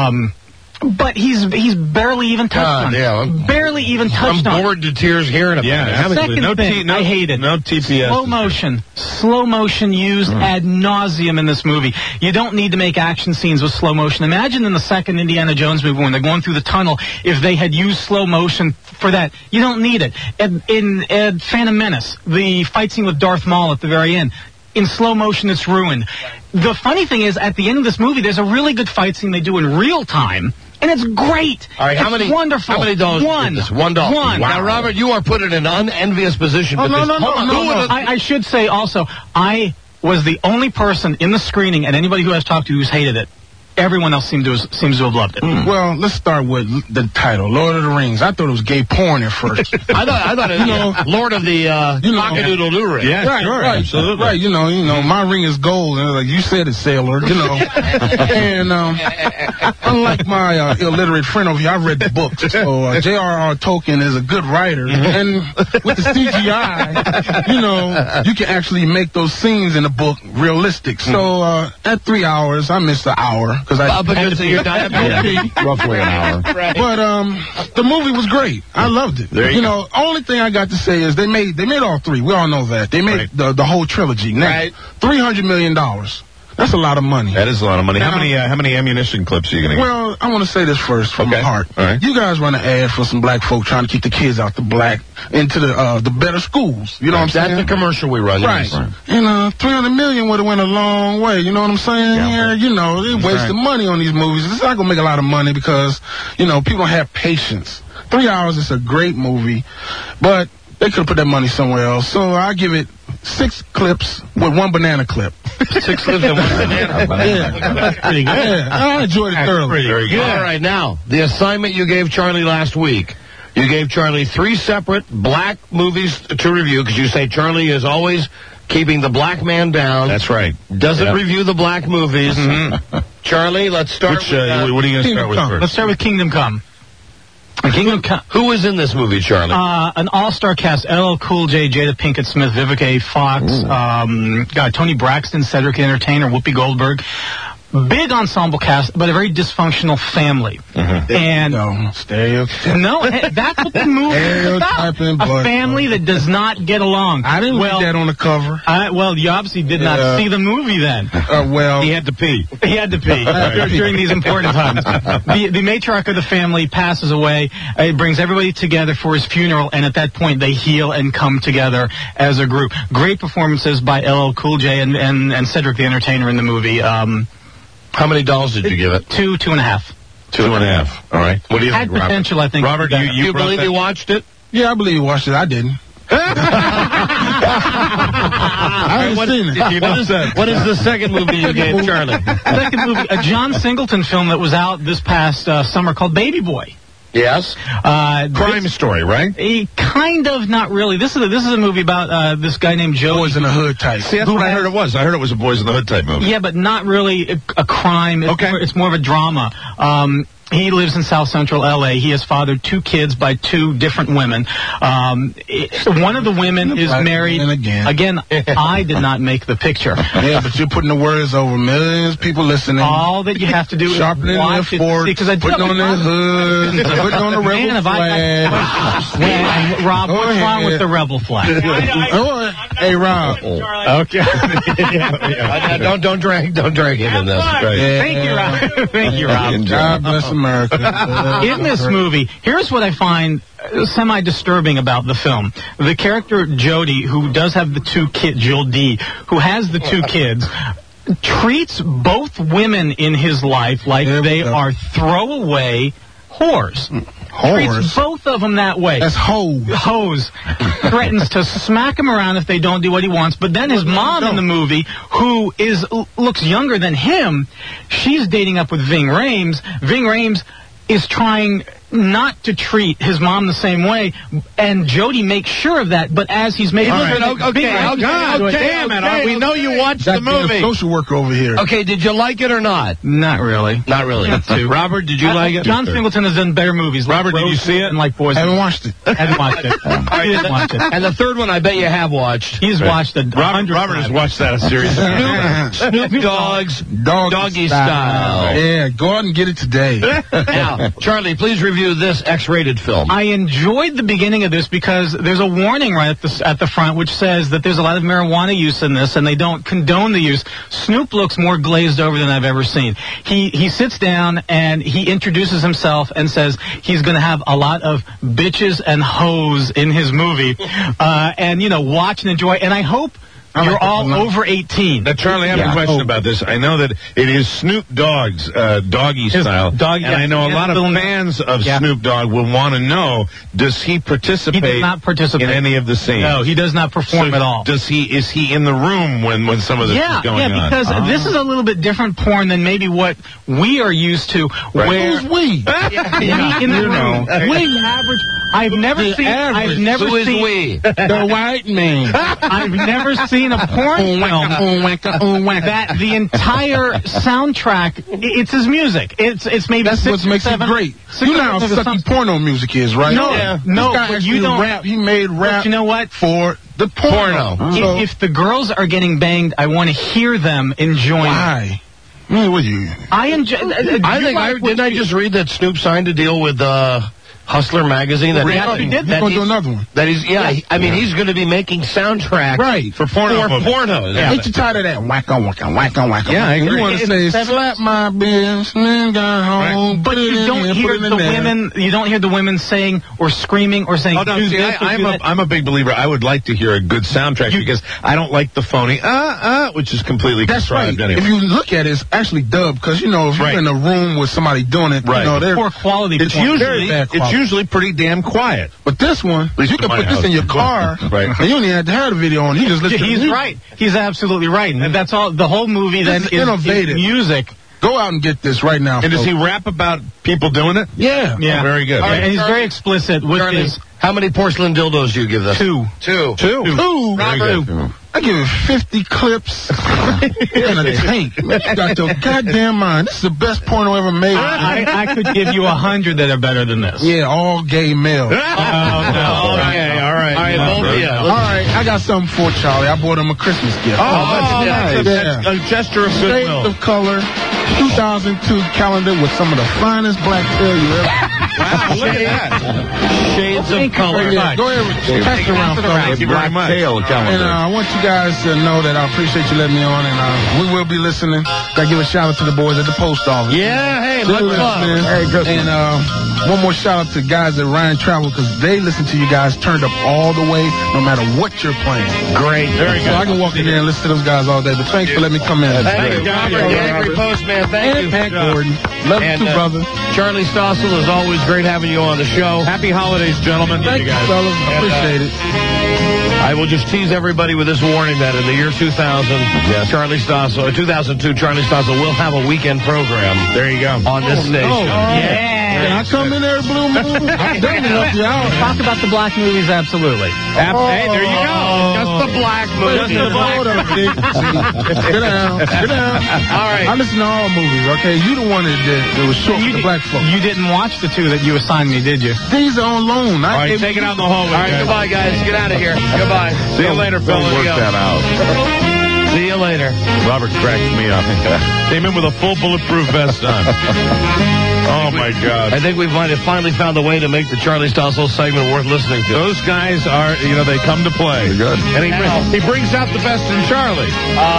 Speaker 7: But he's barely even touched on it.
Speaker 11: Yeah,
Speaker 7: barely even touched on it.
Speaker 11: I'm bored to tears hearing about it.
Speaker 7: Second thing, I hate it.
Speaker 13: No TPS.
Speaker 7: Slow motion used ad nauseum in this movie. You don't need to make action scenes with slow motion. Imagine in the second Indiana Jones movie when they're going through the tunnel, if they had used slow motion for that. You don't need it. In Phantom Menace, the fight scene with Darth Maul at the very end, in slow motion, it's ruined. The funny thing is, at the end of this movie, there's a really good fight scene they do in real time. And it's great.
Speaker 11: All right,
Speaker 7: it's wonderful.
Speaker 11: How many dollars?
Speaker 7: One.
Speaker 11: $1.
Speaker 7: Wow.
Speaker 11: Now, Robert, you are put in an unenvious position.
Speaker 7: No. I should say also, I was the only person in the screening, and anybody who I've talked to who's hated it. Everyone else seems to have loved it.
Speaker 14: Well, let's start with the title, Lord of the Rings. I thought it was gay porn at first.
Speaker 11: I thought it was Lord of the Cock-a-doodle-doo ring.
Speaker 13: Yeah,
Speaker 14: right,
Speaker 13: sure,
Speaker 14: right,
Speaker 13: absolutely.
Speaker 14: Right, you know, my ring is gold, and like you said it, sailor. You know, and unlike my illiterate friend over here, I've read the books. So J.R.R. Tolkien is a good writer, and with the CGI, you know, you can actually make those scenes in the book realistic. So at 3 hours, I missed an hour. Because
Speaker 11: you're
Speaker 13: roughly an hour.
Speaker 14: But the movie was great. I loved it.
Speaker 13: There you
Speaker 14: know, only thing I got to say is they made all 3. We all know that. They made the whole trilogy. Now, $300 million. That's a lot of money.
Speaker 13: That is a lot of money. How many ammunition clips are you going to get?
Speaker 14: Well, I want to say this first from my heart.
Speaker 13: All right.
Speaker 14: You guys run an ad for some black folk trying to keep the kids out into the better schools. You know what I'm saying?
Speaker 11: That's the commercial we run.
Speaker 14: Right. And $300 million would have went a long way. You know what I'm saying? Yeah. You know, they wasted money on these movies. It's not going to make a lot of money because, you know, people don't have patience. 3 hours is a great movie, but they could have put that money somewhere else. So I give it 6 clips with 1 banana clip.
Speaker 11: 6 clips and 1 banana.
Speaker 14: That's pretty good. Yeah, I enjoyed it thoroughly.
Speaker 11: Very good. All right, now, the assignment you gave Charlie last week. You gave Charlie 3 separate black movies to review because you say Charlie is always keeping the black man down.
Speaker 13: That's right.
Speaker 11: Doesn't review the black movies. Charlie, let's start with...
Speaker 13: what are you going to start with first?
Speaker 7: Let's start with Kingdom Come.
Speaker 11: Who was in this movie, Charlie?
Speaker 7: An all-star cast: LL Cool J, Jada Pinkett Smith, Vivica A. Fox, Tony Braxton, Cedric the Entertainer, Whoopi Goldberg. Big ensemble cast, but a very dysfunctional family. And that's what the movie is about. A family that does not get along.
Speaker 14: I didn't read that on the cover.
Speaker 7: Well, you obviously did not see the movie then.
Speaker 13: He had to pee.
Speaker 7: He had to pee during these important times. The matriarch of the family passes away. It brings everybody together for his funeral, and at that point they heal and come together as a group. Great performances by LL Cool J and Cedric the Entertainer in the movie.
Speaker 11: How many dolls did you give it?
Speaker 7: 2.5.
Speaker 13: 2.5. All right. What do you think, Robert?
Speaker 7: Potential, I think.
Speaker 13: Robert,
Speaker 11: you believe you watched it?
Speaker 14: Yeah, I believe you watched it. I didn't. I haven't seen it.
Speaker 11: What is the second movie you gave Charlie?
Speaker 7: Second movie, a John Singleton film that was out this past summer called Baby Boy.
Speaker 11: Yes.
Speaker 13: Crime story, right?
Speaker 7: Kind of, not really. This is a movie about this guy named Joe.
Speaker 14: Boys in the Hood type.
Speaker 13: See, that's what I heard it was. I heard it was a Boys in the Hood type movie.
Speaker 7: Yeah, but not really a crime. It's more of a drama. He lives in South Central L.A. He has fathered 2 kids by 2 different women. One of the women is married. Again, I did not make the picture.
Speaker 14: Yeah, but you're putting the words over millions of people listening.
Speaker 7: All that you have to do is
Speaker 14: sharpening their forks, putting on their hood, putting on the rebel flag.
Speaker 7: Rob, what's wrong with the rebel flag?
Speaker 14: Hey, Rob.
Speaker 7: Okay.
Speaker 11: Don't drag him in this.
Speaker 7: Thank you, Rob. Thank you, Rob.
Speaker 14: God bless America.
Speaker 7: In this movie, here's what I find semi-disturbing about the film. The character Jody, who does have the 2 kids, Jill D, who has the 2 kids, treats both women in his life like they are throwaway whores. Treats both of them that way.
Speaker 14: That's hoes.
Speaker 7: Threatens to smack him around if they don't do what he wants. But then his mom in the movie, who looks younger than him, she's dating up with Ving Rhames. Ving Rhames is trying not to treat his mom the same way, and Jody makes sure of that. But as he's making
Speaker 11: we know you watched the movie.
Speaker 14: Social worker over here.
Speaker 11: Okay, did you like it or not?
Speaker 7: Not really.
Speaker 11: Not really. Robert, did you like it?
Speaker 7: John Singleton has done better movies.
Speaker 13: Robert, did you see it?
Speaker 7: And like Boys.
Speaker 14: I haven't watched it.
Speaker 7: Haven't watched it. He didn't watch it.
Speaker 11: And the third one, I bet you have watched.
Speaker 7: He's watched it.
Speaker 13: Robert has watched that a series.
Speaker 11: Snoop Dogg's Doggy Style.
Speaker 14: Yeah, go out and get it today.
Speaker 11: Now, Charlie, please review this X-rated film.
Speaker 7: I enjoyed the beginning of this because there's a warning right at the front which says that there's a lot of marijuana use in this, and they don't condone the use. Snoop looks more glazed over than I've ever seen. He sits down and he introduces himself and says he's going to have a lot of bitches and hoes in his movie, and watch and enjoy. And I hope you're all over 18.
Speaker 13: Now, Charlie, I have a question about this. I know that it is Snoop Dogg's Doggy Style, and I know a lot of fans of Snoop Dogg will want to know, does he participate,
Speaker 7: He does not participate
Speaker 13: in any of the scenes?
Speaker 7: No, he does not perform at all.
Speaker 13: Is he in the room when some of this is going on?
Speaker 7: Yeah, because this is a little bit different porn than maybe what we are used to.
Speaker 13: Right.
Speaker 7: Where
Speaker 14: Who's we?
Speaker 7: in the room. We average. I've never seen.
Speaker 14: The white man.
Speaker 7: I've never seen a porn film that the entire soundtrack. It's his music. It's maybe
Speaker 14: that's what makes it great. You know how sucky porno music is, right?
Speaker 7: No,
Speaker 14: this guy actually rap. He made rap.
Speaker 7: You know what?
Speaker 14: For the porno.
Speaker 7: If the girls are getting banged, I want to hear them enjoying.
Speaker 14: Why? What you?
Speaker 7: I enjoy.
Speaker 11: Didn't I just read that Snoop signed a deal with Hustler magazine?
Speaker 14: That he did. He's going to do another one.
Speaker 11: That he's he's going to be making soundtracks
Speaker 14: for porno.
Speaker 11: Yeah.
Speaker 14: Ain't you tired of that? Whack on.
Speaker 11: Yeah, I agree.
Speaker 14: You want to say slap my bitch and then got home.
Speaker 7: But you don't hear the women. You don't hear the women saying or screaming or saying.
Speaker 13: Oh no! See, I'm a big believer. I would like to hear a good soundtrack because I don't like the phony which is completely contrived anyway.
Speaker 14: If you look at it, it's actually dubbed because if you're in a room with somebody doing it, they're
Speaker 7: poor quality.
Speaker 14: It's
Speaker 13: usually pretty damn quiet.
Speaker 14: But this one, you can put this in your car, and you don't even have to have the video on. You just listen to
Speaker 7: He's right. He's absolutely right. And that's all. The whole movie then is
Speaker 14: innovative
Speaker 7: music.
Speaker 14: Go out and get this right now.
Speaker 13: And does he rap about people doing it?
Speaker 14: Yeah.
Speaker 13: Oh, very good.
Speaker 7: Right, and he's very explicit with his.
Speaker 11: How many porcelain dildos do you give this?
Speaker 7: Two.
Speaker 14: Robert. I give it 50 clips and a tank. You got your goddamn mind. This is the best porno ever made.
Speaker 7: I could give you 100 that are better than this.
Speaker 14: Yeah, all gay males.
Speaker 11: Okay, all right, both of you.
Speaker 14: All right, I got something for Charlie. I bought him a Christmas gift.
Speaker 13: That's a gesture of goodwill.
Speaker 14: Shades of Color 2002 calendar with some of the finest black tail you ever.
Speaker 13: Wow, look at that.
Speaker 11: Shades of Color.
Speaker 14: Yeah, go ahead, pass it around,
Speaker 13: Thank you very much.
Speaker 14: And I want you guys to know that I appreciate you letting me on, and we will be listening. Gotta give a shout out to the boys at the post office.
Speaker 11: Yeah, hey, much love.
Speaker 14: And one more shout out to guys at Ryan Travel because they listen to you guys turned up all the way, no matter what you're playing.
Speaker 11: Great, very good.
Speaker 14: So I can walk in there and listen to those guys all day. But thanks for letting me come in.
Speaker 11: Thank you, Robert. Angry Postman. Thank you,
Speaker 14: Pat Gordon. Love you too, brother.
Speaker 11: Charlie Stossel, is always great having you on the show.
Speaker 13: Happy holidays, gentlemen.
Speaker 14: Thank you, fellas. Appreciate it.
Speaker 11: I will just tease everybody with this warning that in the year 2000, Charlie Stossel, 2002, Charlie Stossel will have a weekend program.
Speaker 13: There you go.
Speaker 11: On this station.
Speaker 14: Yeah. Can I come in there, Blue Moon?
Speaker 7: Talk about the black movies, absolutely.
Speaker 11: Hey, there you go. Just the black movies.
Speaker 14: Sit down.
Speaker 11: All right.
Speaker 14: I listen to all movies, okay? You the one that was short with the black folks.
Speaker 7: You didn't watch the two that you assigned me, did you?
Speaker 14: These are on loan.
Speaker 13: All right, take it out in the hallway.
Speaker 11: All right, goodbye, guys. Get out of here. Goodbye.
Speaker 13: See you later, fellas. Work that out.
Speaker 11: See you later.
Speaker 13: Robert cracked me up. Came in with a full bulletproof vest on. Oh, my God.
Speaker 11: I think we might have finally found a way to make the Charlie Stossel segment worth listening to.
Speaker 13: Those guys are, they come to play.
Speaker 20: Good.
Speaker 13: And he brings out the best in Charlie.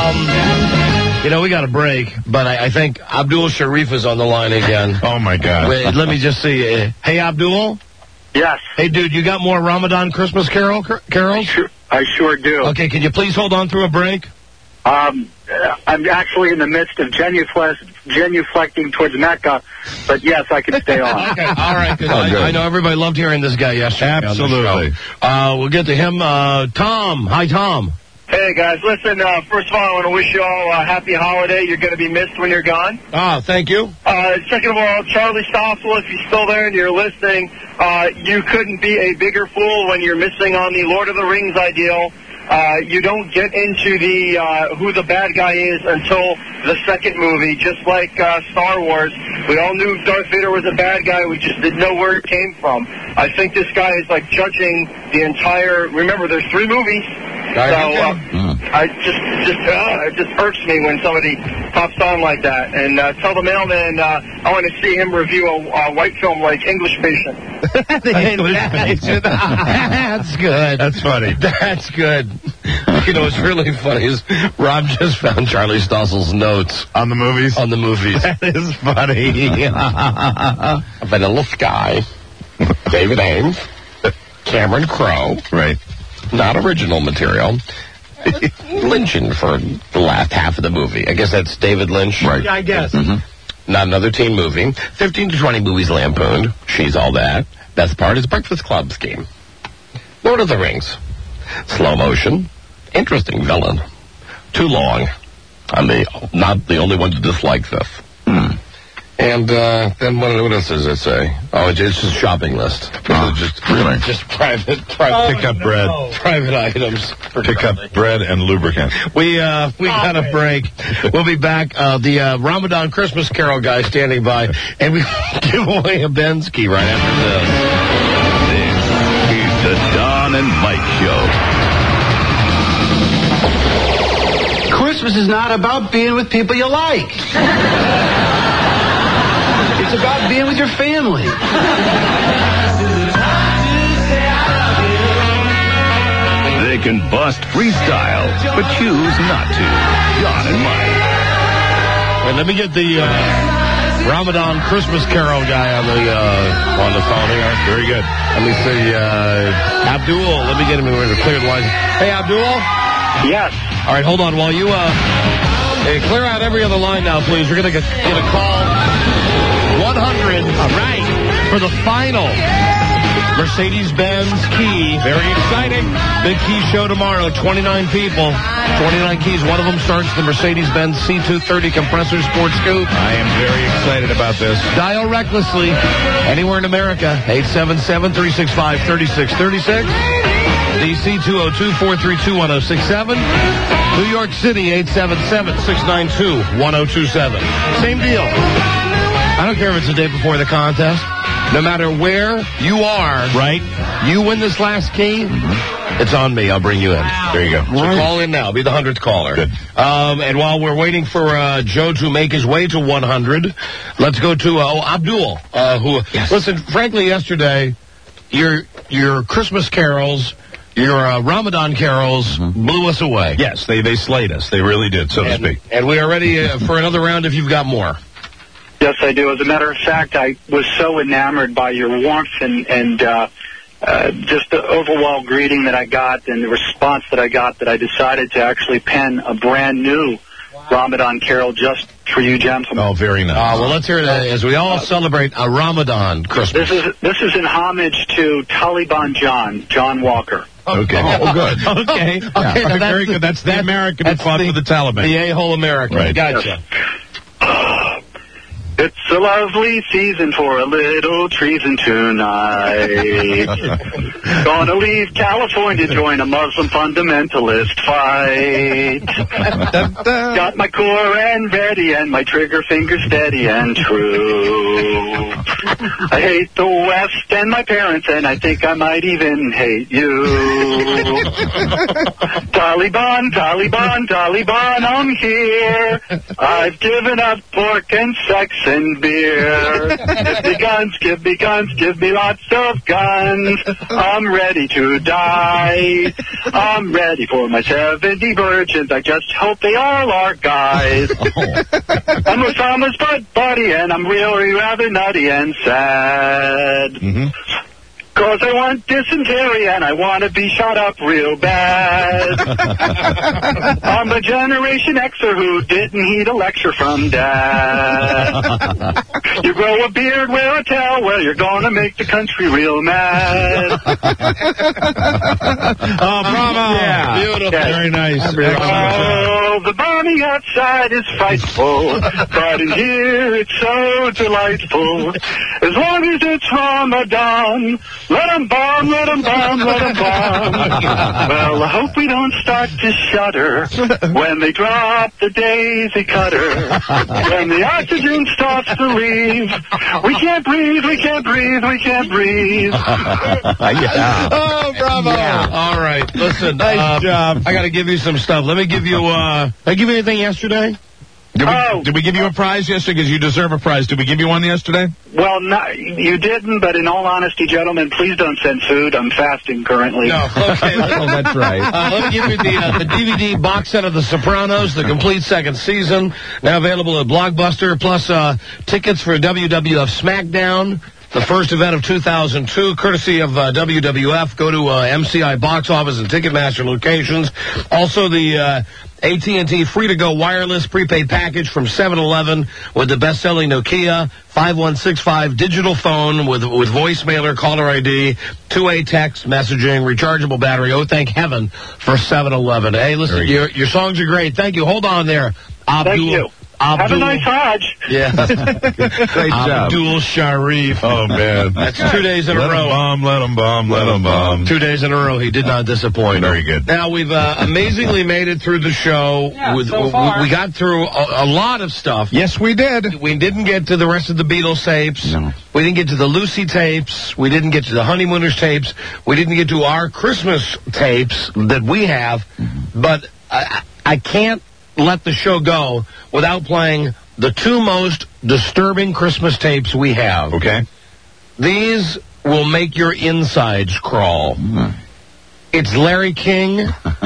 Speaker 11: We got a break, but I think Abdul Sharif is on the line again.
Speaker 13: Oh, my God.
Speaker 11: Wait, let me just see. Hey, Abdul?
Speaker 3: Yes.
Speaker 11: Hey, dude, you got more Ramadan Christmas carols?
Speaker 3: I sure do.
Speaker 11: Okay, can you please hold on through a break?
Speaker 3: I'm actually in the midst of genuflecting towards Mecca, but yes, I can stay on.
Speaker 11: Okay, all right, good. I know everybody loved hearing this guy yesterday.
Speaker 13: Absolutely.
Speaker 11: On the show. We'll get to him. Tom. Hi, Tom.
Speaker 9: Hey, guys, listen, first of all, I want to wish you all a happy holiday. You're going to be missed when you're gone.
Speaker 11: Thank you.
Speaker 9: Second of all, Charlie Stossel, if you're still there and you're listening, you couldn't be a bigger fool when you're missing on the Lord of the Rings ideal. You don't get into the who the bad guy is until the second movie, just like Star Wars. We all knew Darth Vader was a bad guy. We just didn't know where it came from. I think this guy is like judging the entire. Remember, there's 3 movies. So it just hurts me when somebody pops on like that. And tell the mailman I want to see him review a white film like English Patient.
Speaker 11: That's good.
Speaker 13: That's funny.
Speaker 11: That's good. You know what's really funny is Rob just found Charlie Stossel's notes
Speaker 13: on the movies.
Speaker 11: On the movies.
Speaker 13: That is funny.
Speaker 11: Vanilla Sky, David Ames, Cameron Crowe.
Speaker 13: Right.
Speaker 11: Not original material. Lynching for the last half of the movie. I guess that's David Lynch.
Speaker 13: Right.
Speaker 7: Yeah, I guess.
Speaker 11: Mm-hmm. Not another teen movie. 15 to 20 movies lampooned. She's all that. Best part is Breakfast Club scheme. Lord of the Rings. Slow motion. Interesting villain. Too long. I'm not the only one to dislike this. And then what else does it say? Oh, it's just a shopping list. Just private
Speaker 13: pick up bread.
Speaker 11: Private items.
Speaker 13: Pick up bread and lubricant.
Speaker 11: We got a break. We'll be back. The Ramadan Christmas Carol guy standing by, and we give away a Bensky right after
Speaker 1: This is the Don and Mike Show.
Speaker 16: Christmas is not about being with people you like. It's about being with your family.
Speaker 1: They can bust freestyle, but choose not to. Don and Mike.
Speaker 11: And let me get the Ramadan Christmas Carol guy on the phone here.
Speaker 13: Very good.
Speaker 11: Let me see. Abdul, let me get him in with a cleared line. Hey, Abdul?
Speaker 3: Yes.
Speaker 11: All right, hold on. While you clear out every other line now, please. We're going to get a call. 100. All right. For the final Mercedes-Benz Key. Very exciting. Big Key show tomorrow. 29 people. 29 keys. One of them starts the Mercedes-Benz C230 compressor sport scoop.
Speaker 13: I am very excited about this.
Speaker 11: Dial recklessly. Anywhere in America. 877-365-3636. DC 202-432-1067. New York City, 877-692-1027. Same deal. I don't care if it's the day before the contest. No matter where you are, right? You win this last key, it's on me. I'll bring you in. There you go. So call in now. Be the 100th caller. Good. And while we're waiting for Joe to make his way to 100, let's go to Abdul. Who? Yes. Listen, frankly, yesterday, your Christmas carols, your Ramadan carols blew us away.
Speaker 13: Yes, they slayed us. They really did, so to speak.
Speaker 11: And we are ready for another round if you've got more.
Speaker 3: Yes, I do. As a matter of fact, I was so enamored by your warmth and just the overall greeting that I got and the response that I got that I decided to actually pen a brand new Ramadan carol just for you gentlemen.
Speaker 13: Oh, very nice.
Speaker 11: Well, let's hear it as we all celebrate a Ramadan Christmas.
Speaker 3: This is in homage to Taliban John Walker.
Speaker 13: Okay. Oh, good.
Speaker 11: Okay.
Speaker 13: Yeah. Very good. That's the American who fought for the Taliban.
Speaker 11: The a-hole American.
Speaker 13: Right.
Speaker 11: Gotcha.
Speaker 3: Yes. It's a lovely season for a little treason tonight. Gonna leave California, join a Muslim fundamentalist fight. Got my Koran ready and my trigger finger steady and true. I hate the West and my parents, and I think I might even hate you. Taliban, Taliban, Taliban, I'm here. I've given up pork and sex and beer. Give me guns, give me lots of guns. I'm ready to die. I'm ready for my 70 virgins. I just hope they all are guys. I'm Osama's butt buddy, and I'm really rather nutty and sad. 'Cause I want dysentery and I want to be shot up real bad. I'm a Generation Xer who didn't heed a lecture from Dad. You grow a beard, wear a tail, well, you're gonna make the country real mad.
Speaker 13: Oh, bravo.
Speaker 11: Yeah. Beautiful.
Speaker 3: Yes.
Speaker 13: Very nice.
Speaker 3: Oh, the bombing outside is frightful, but in here it's so delightful. As long as it's Ramadan, let 'em bomb, let 'em bomb, let 'em bomb. Well, I hope we don't start to shudder when they drop the Daisy Cutter. When the oxygen starts to leave, we can't breathe, we can't breathe, we can't breathe.
Speaker 11: Oh, bravo.
Speaker 13: Yeah.
Speaker 11: All right. Listen.
Speaker 13: Nice job.
Speaker 11: I got to give you some stuff. Let me give you, did I give you anything yesterday?
Speaker 13: Did we give you a prize yesterday? Because you deserve a prize. Did we give you one yesterday?
Speaker 3: Well, no, you didn't, but in all honesty, gentlemen, please don't send food. I'm fasting currently.
Speaker 11: No, okay.
Speaker 13: Oh, that's right.
Speaker 11: Let me give you the DVD box set of The Sopranos, the complete second season, now available at Blockbuster, plus tickets for WWF SmackDown, the first event of 2002, courtesy of WWF. Go to MCI box office and Ticketmaster locations. Also, the AT&T free-to-go wireless prepaid package from 7-Eleven with the best-selling Nokia 5165 digital phone with voicemailer, caller ID, two-way text messaging, rechargeable battery. Oh, thank heaven for 7-Eleven. Hey, listen, your songs are great. Thank you. Hold on there.
Speaker 3: Thank you. Have a nice Hajj.
Speaker 11: Yeah.
Speaker 13: Great job.
Speaker 11: Abdul Sharif.
Speaker 13: Oh, man.
Speaker 11: That's 2 days in a row.
Speaker 13: Let him bomb.
Speaker 11: 2 days in a row, he did not disappoint.
Speaker 13: Very good.
Speaker 11: Now, we've amazingly made it through the show.
Speaker 7: Yeah,
Speaker 11: we got through a lot of stuff.
Speaker 13: Yes, we did.
Speaker 11: We didn't get to the rest of the Beatles tapes.
Speaker 13: No.
Speaker 11: We didn't get to the Lucy tapes. We didn't get to the Honeymooners tapes. We didn't get to our Christmas tapes that we have. But I can't let the show go without playing the two most disturbing Christmas tapes we have.
Speaker 13: Okay.
Speaker 11: These will make your insides crawl. It's Larry King.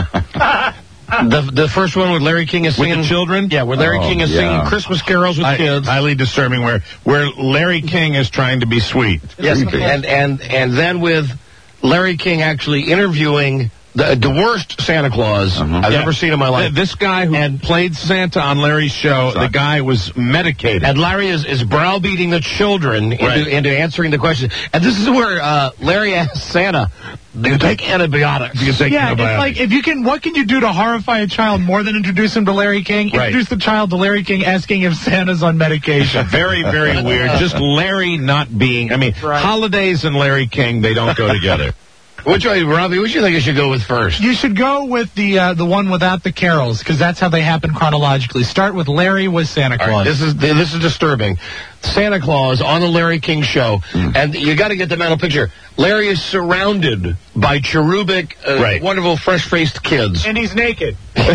Speaker 11: The first one with Larry King is singing...
Speaker 13: With the children?
Speaker 11: Yeah, where Larry King is singing Christmas carols with kids.
Speaker 13: Highly disturbing, where Larry King is trying to be sweet.
Speaker 11: Yes, and then with Larry King actually interviewing... The worst Santa Claus I've ever seen in my life.
Speaker 13: This guy who played Santa on Larry's show, the guy was medicated.
Speaker 11: And Larry is browbeating the children into answering the question. And this is where Larry asks Santa, do you take antibiotics?
Speaker 7: It's like, what can you do to horrify a child more than introduce him to Larry King?
Speaker 13: Right.
Speaker 7: Introduce the child to Larry King asking if Santa's on medication.
Speaker 13: Very, very weird. Just Larry not being, holidays and Larry King, they don't go together.
Speaker 11: Which way, Robbie, which do you think I should go with first?
Speaker 7: You should go with the one without the carols, because that's how they happen chronologically. Start with Larry with Santa Claus.
Speaker 11: Right, this is disturbing. Santa Claus on the Larry King show, and you got to get the mental picture. Larry is surrounded by cherubic, wonderful, fresh-faced kids.
Speaker 7: And he's naked.
Speaker 5: This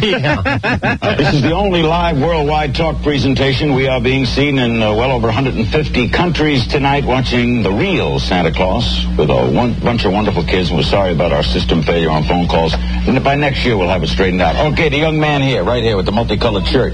Speaker 5: is the only live worldwide talk presentation. We are being seen in well over 150 countries tonight, watching the real Santa Claus with a bunch of wonderful kids. And we're sorry about our system failure on phone calls. And by next year, we'll have it straightened out. Okay, the young man here, right here with the multicolored shirt.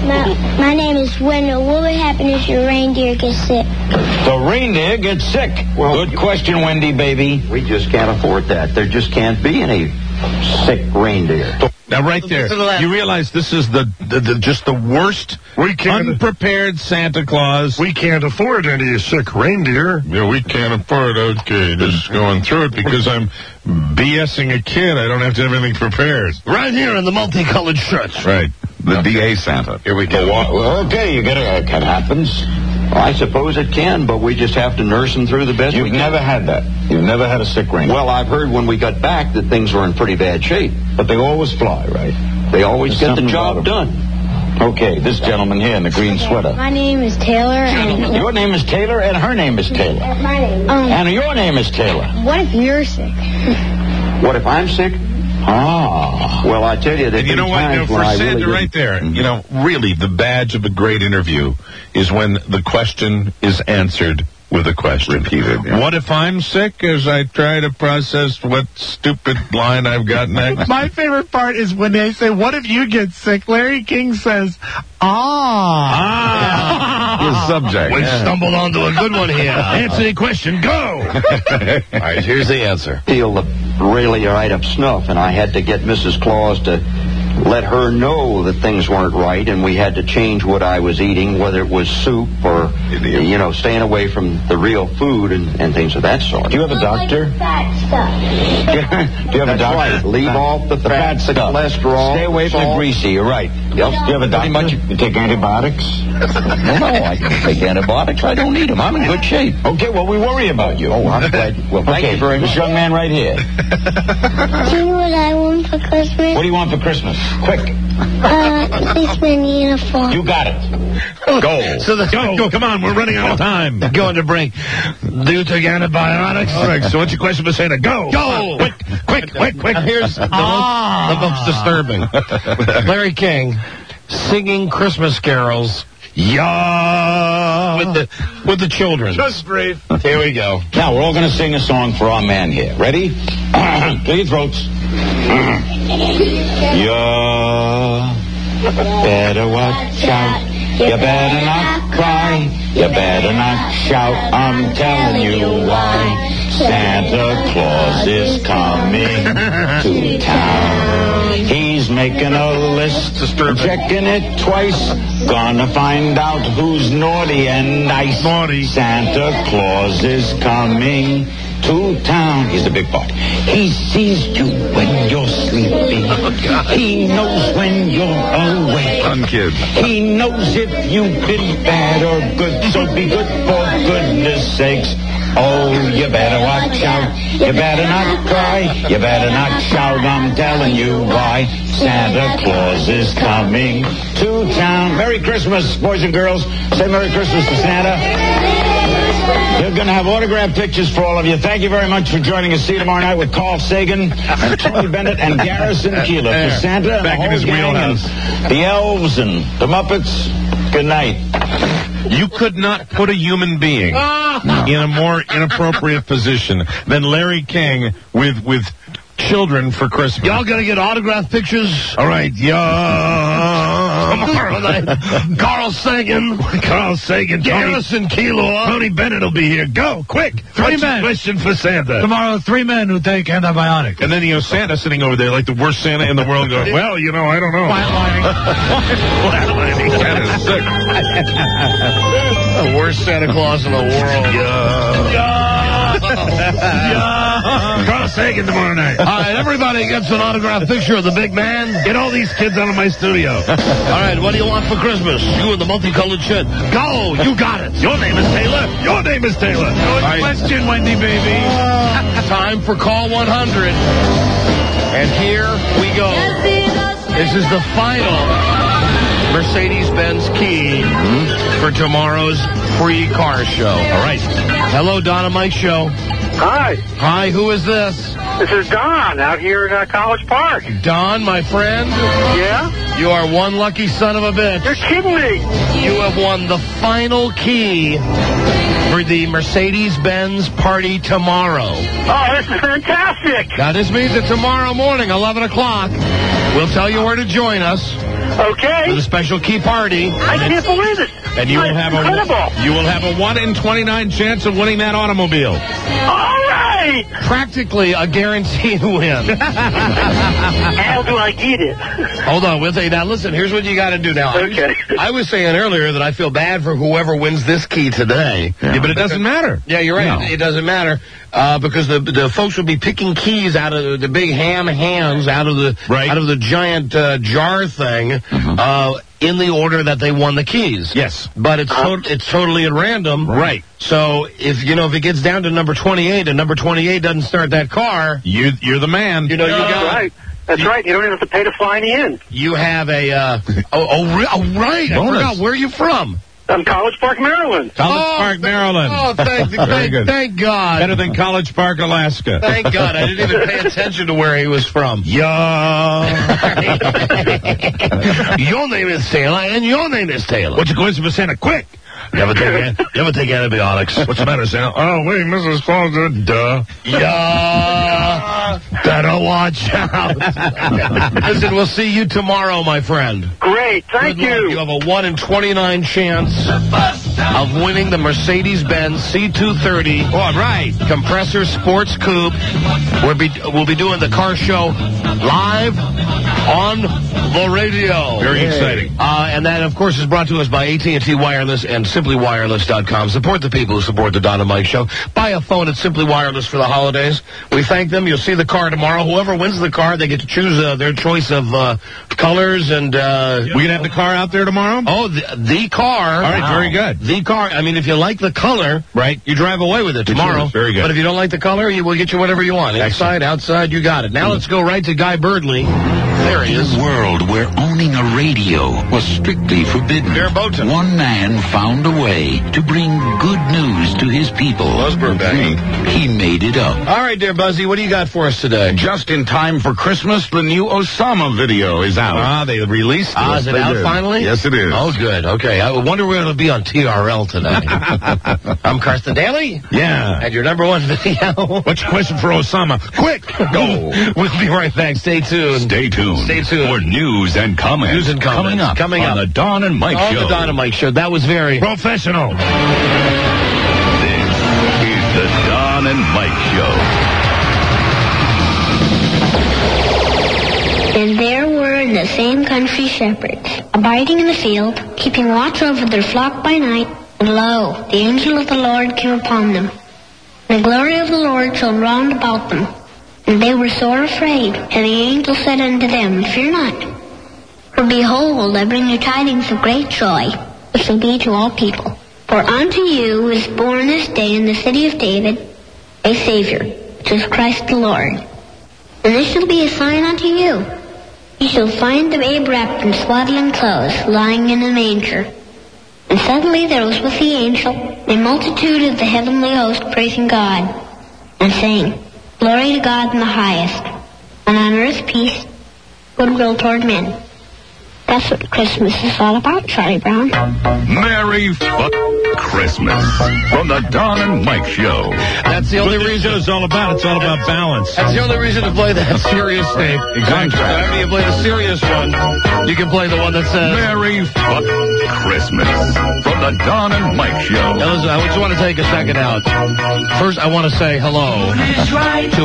Speaker 6: My name is Wendell. What would happen if your reindeer gets sick?
Speaker 5: The reindeer gets sick. Well, good question, Wendy, baby.
Speaker 18: We just can't afford that. There just can't be any sick reindeer.
Speaker 13: Now, right there, you realize this is just the worst, unprepared Santa Claus.
Speaker 24: We can't afford any sick reindeer.
Speaker 13: Yeah, we can't afford. Okay, just going through it because I'm BSing a kid. I don't have to have anything prepared.
Speaker 11: Right here in the multicolored shirts.
Speaker 13: Right.
Speaker 18: The DA Santa.
Speaker 11: Here we go.
Speaker 5: Well, okay, you get it. It happens.
Speaker 18: Well, I suppose it can, but we just have to nurse them through the best we can.
Speaker 5: You've never had that. You've never had a sick reindeer.
Speaker 18: Well, I've heard when we got back that things were in pretty bad shape.
Speaker 5: But they always fly, right?
Speaker 18: They always get the job done.
Speaker 5: Okay, this gentleman here in the green sweater.
Speaker 6: My name is Taylor. And
Speaker 5: your name is Taylor, and her name is Taylor.
Speaker 6: My name.
Speaker 5: And your name is Taylor.
Speaker 6: What if you're sick?
Speaker 18: What if I'm sick?
Speaker 5: Ah.
Speaker 18: Well, I tell you,
Speaker 13: and you know what? For Santa right there, really, the badge of a great interview is when the question is answered with a question.
Speaker 10: Repeated. Yeah.
Speaker 13: What if I'm sick as I try to process what stupid line I've got next?
Speaker 21: My favorite part is when they say, what if you get sick? Larry King says,
Speaker 10: His subject.
Speaker 11: We stumbled onto a good one here. Answer the question. Go. All right, here's the answer.
Speaker 18: Feel really right up snuff, and I had to get Mrs. Claus to let her know that things weren't right, and we had to change what I was eating, whether it was soup or, staying away from the real food and things of that sort. Do you have a doctor?
Speaker 6: Fat stuff.
Speaker 18: Do you have a doctor? Right. Leave off the fat stuff. Cholesterol.
Speaker 5: Stay away from the greasy. You're right.
Speaker 18: Yep.
Speaker 5: Do you have a doctor?
Speaker 18: You take antibiotics?
Speaker 5: No, I don't take antibiotics. I don't need them. I'm in good shape.
Speaker 18: Okay, well, we worry about you. Oh, I'm glad. Well, thank you very much.
Speaker 5: This young man right here.
Speaker 6: Do you know what I want for Christmas?
Speaker 5: What do you want for Christmas? Quick.
Speaker 6: Policeman uniform.
Speaker 5: You got it. Go.
Speaker 11: So
Speaker 13: Go, come on, we're running out of time.
Speaker 11: Going to break. Do you take antibiotics?
Speaker 13: All right, so what's your question for Santa? Go!
Speaker 11: Go!
Speaker 13: Quick.
Speaker 11: Here's the most disturbing. Larry King singing Christmas carols. Yeah, with the children.
Speaker 21: Just breathe.
Speaker 11: Here we go.
Speaker 5: Now, we're all going to sing a song for our man here. Ready? Clear your throats. You better watch out. You better not cry. You better not shout. I'm telling you why. Santa Claus is coming to town. He's making a list, checking it twice. Gonna find out who's naughty and nice.
Speaker 13: Naughty.
Speaker 5: Santa Claus is coming to town. Here's the big part. He sees you when you're sleeping. He knows when you're awake.
Speaker 10: Fun kid.
Speaker 5: He knows if you've been bad or good, so be good for goodness sakes. Oh, you better watch out. You better not cry. You better not shout. I'm telling you why. Santa Claus is coming to town. Merry Christmas, boys and girls. Say Merry Christmas to Santa. They're going to have autographed pictures for all of you. Thank you very much for joining us. See you tomorrow night with Carl Sagan and Tony Bennett and Garrison Keillor. For Santa and
Speaker 13: back
Speaker 5: the
Speaker 13: in
Speaker 5: whole
Speaker 13: his
Speaker 5: gang
Speaker 13: wheelhouse.
Speaker 5: and the elves and the Muppets. Good night.
Speaker 13: You could not put a human being in a more inappropriate position than Larry King with children for Christmas.
Speaker 11: Y'all gonna get autograph pictures?
Speaker 13: All right,
Speaker 11: Tomorrow night. Carl Sagan, Garrison Keillor,
Speaker 13: Tony Bennett will be here. Go, quick.
Speaker 21: Three men.
Speaker 13: Question for Santa.
Speaker 21: Tomorrow, 3 men who take antibiotics.
Speaker 13: And then, Santa sitting over there like the worst Santa in the world going, well, I don't know.
Speaker 21: Flatlining.
Speaker 13: Santa's sick.
Speaker 11: the worst Santa Claus in the world.
Speaker 13: Carl Sagan tomorrow night.
Speaker 11: All right, everybody gets an autographed picture of the big man.
Speaker 13: Get all these kids out of my studio.
Speaker 11: All right, what do you want for Christmas? You and the multicolored shit. Go, you got it.
Speaker 13: Your name is Taylor. Your name is Taylor.
Speaker 21: Good question, Wendy, baby.
Speaker 11: Time for Call 100. And here we go. This is the final Mercedes-Benz key for tomorrow's free car show. All right. Hello, Don and Mike Show.
Speaker 9: Hi.
Speaker 11: Hi, who is this?
Speaker 9: This is Don out here in College Park.
Speaker 11: Don, my friend?
Speaker 9: Yeah?
Speaker 11: You are one lucky son of a bitch.
Speaker 9: You're kidding me.
Speaker 11: You have won the final key for the Mercedes-Benz party tomorrow.
Speaker 9: Oh, this is fantastic.
Speaker 11: Now, this means that tomorrow morning, 11 o'clock, we'll tell you where to join us.
Speaker 9: Okay.
Speaker 11: For the special key party.
Speaker 9: I can't believe it.
Speaker 13: And you will have a 1 in 29 chance of winning that automobile.
Speaker 9: All right.
Speaker 11: Practically a guaranteed win.
Speaker 9: How do I get it?
Speaker 11: Hold on, we'll tell you. Now, listen, here's what you got to do now.
Speaker 9: Okay.
Speaker 11: I was saying earlier that I feel bad for whoever wins this key today.
Speaker 13: Yeah, but it doesn't matter.
Speaker 11: Yeah, you're right.
Speaker 13: No.
Speaker 11: It doesn't matter because the folks will be picking keys out of the big ham hands out of the giant jar thing in the order that they won the keys.
Speaker 13: Yes.
Speaker 11: But it's totally at random.
Speaker 13: Right.
Speaker 11: So if it gets down to number 28 and number 28 doesn't start that car,
Speaker 13: you're the man.
Speaker 11: You got
Speaker 9: right. That's right. You don't even have to pay to fly me in.
Speaker 11: You have a right. I forgot. Where are you from?
Speaker 9: I'm College Park, Maryland.
Speaker 13: College Park, Maryland.
Speaker 11: Oh, thank God.
Speaker 13: Better than College Park, Alaska.
Speaker 11: Thank God. I didn't even pay attention to where he was from.
Speaker 13: Yeah.
Speaker 11: Your name is Taylor, and your name is Taylor.
Speaker 13: What's your question for Santa? Quick.
Speaker 11: You ever take antibiotics?
Speaker 13: What's the matter, Sal?
Speaker 24: Oh, wait, Mrs. Claus, duh.
Speaker 11: Yeah. Better watch out. Listen, we'll see you tomorrow, my friend.
Speaker 9: Great, thank
Speaker 11: Good luck.
Speaker 9: you.
Speaker 11: You have a 1 in 29 chance of winning the Mercedes-Benz C230.
Speaker 13: All right.
Speaker 11: Compressor Sports Coupe. We'll be doing the car show live on the radio.
Speaker 13: Very exciting.
Speaker 11: And that, of course, is brought to us by AT&T Wireless and SimplyWireless.com. Support the people who support the Don and Mike Show. Buy a phone at Simply Wireless for the holidays. We thank them. You'll see the car tomorrow. Whoever wins the car, they get to choose their choice of colors. And
Speaker 13: we going to have the car out there tomorrow?
Speaker 11: Oh, the car.
Speaker 13: All right, very good.
Speaker 11: The car. I mean, if you like the color,
Speaker 13: right,
Speaker 11: you drive away with it tomorrow.
Speaker 13: Very good.
Speaker 11: But if you don't like the color, we'll get you whatever you want. Inside, outside, you got it. Now let's go right to Guy Birdley. There he is.
Speaker 10: In a world where owning a radio was strictly forbidden, one man found a way to bring good news to his people. He made it up.
Speaker 11: All right, dear Buzzy, what do you got for us today?
Speaker 5: Just in time for Christmas, the new Osama video is out.
Speaker 13: They released it.
Speaker 11: Is it out finally?
Speaker 5: Yes, it is.
Speaker 11: Oh, good. Okay. I wonder where it'll be on TRL today. I'm Carson Daly.
Speaker 13: Yeah.
Speaker 11: And your number one video.
Speaker 13: What's your question for Osama? Quick, go.
Speaker 11: We'll be right back. Stay tuned.
Speaker 1: Stay tuned for news and comments.
Speaker 11: News and comments.
Speaker 1: Coming up on the Don and Mike Show.
Speaker 11: On the Don and Mike Show. That was very
Speaker 13: professional.
Speaker 1: This is the Don and Mike Show.
Speaker 6: And there were in the same country shepherds, abiding in the field, keeping watch over their flock by night. And lo, the angel of the Lord came upon them. And the glory of the Lord shone round about them. And they were sore afraid. And the angel said unto them, Fear not. For behold, I bring you tidings of great joy, which shall be to all people. For unto you is born this day in the city of David a Savior, which is Christ the Lord. And this shall be a sign unto you. You shall find the babe wrapped in swaddling clothes, lying in a manger. And suddenly there was with the angel a multitude of the heavenly host praising God, and saying, Glory to God in the highest, and on earth peace, goodwill toward men. That's what Christmas is all about, Charlie Brown.
Speaker 1: Merry Christmas from the Don and Mike Show.
Speaker 11: That's the only reason
Speaker 13: it's all about. It's all about balance.
Speaker 11: That's the only reason to play that serious tape.
Speaker 13: Exactly.
Speaker 11: Whenever you play the serious one, you can play the one that says
Speaker 1: Merry Christmas from the Don and Mike Show.
Speaker 11: Now, listen, I just want to take a second out. First, I want to say hello to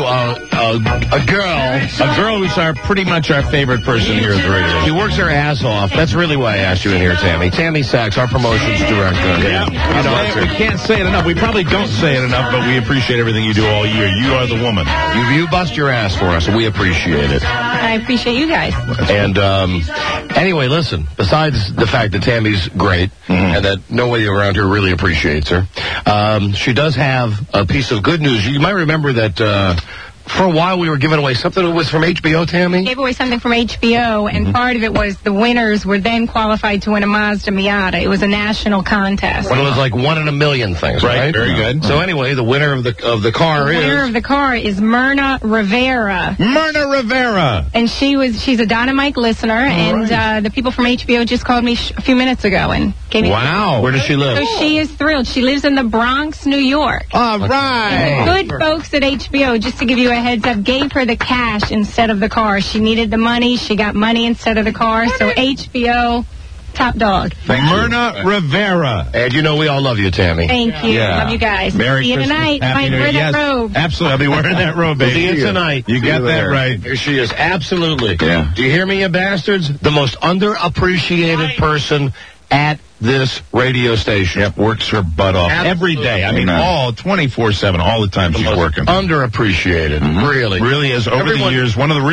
Speaker 11: a girl
Speaker 13: who's pretty much our favorite person here at the radio.
Speaker 11: She works her ass off. That's really why I asked you in here, Tammy. Tammy Sachs, our promotions director.
Speaker 13: Yeah. We can't say it enough. We probably don't say it enough, but we appreciate everything you do all year. You are the woman.
Speaker 11: You bust your ass for us, and we appreciate it.
Speaker 19: I appreciate you guys.
Speaker 11: And anyway, listen, besides the fact that Tammy's great and that nobody around here really appreciates her, she does have a piece of good news. You might remember that for a while we were giving away something that was from HBO, Tammy?
Speaker 19: Gave away something from HBO, and part of it was the winners were then qualified to win a Mazda Miata. It was a national contest.
Speaker 11: But it was like 1 in a million things, right?
Speaker 13: Very good.
Speaker 11: So anyway, the winner of the car is...
Speaker 19: The winner of the car is Myrna Rivera.
Speaker 13: Myrna Rivera!
Speaker 19: And she's a Dynamite listener, and the people from HBO just called me a few minutes ago and gave me...
Speaker 11: Wow. Where does she live?
Speaker 19: So she is thrilled. She lives in the Bronx, New York.
Speaker 13: All right.
Speaker 19: And the good folks at HBO, just to give you a heads up, gave her the cash instead of the car. She needed the money. She got money instead of the car. So HBO, top dog.
Speaker 13: Myrna Rivera.
Speaker 11: And you know we all love you, Tammy.
Speaker 19: Thank you.
Speaker 13: Yeah.
Speaker 19: Love you guys.
Speaker 13: Merry
Speaker 19: See you
Speaker 13: Christmas.
Speaker 19: tonight.
Speaker 13: Happy
Speaker 19: Might
Speaker 13: New
Speaker 19: wear
Speaker 13: Year.
Speaker 19: that robe.
Speaker 13: Absolutely. I'll be wearing that robe, baby.
Speaker 11: See you tonight.
Speaker 13: You got that right.
Speaker 11: Here she is. Absolutely.
Speaker 13: Yeah.
Speaker 11: Do you hear me, you bastards? The most underappreciated person at this radio station.
Speaker 13: Yep, works her butt off every day. I mean, all 24/7, all the time she's working.
Speaker 11: Underappreciated,
Speaker 13: really is. Over the years, one of the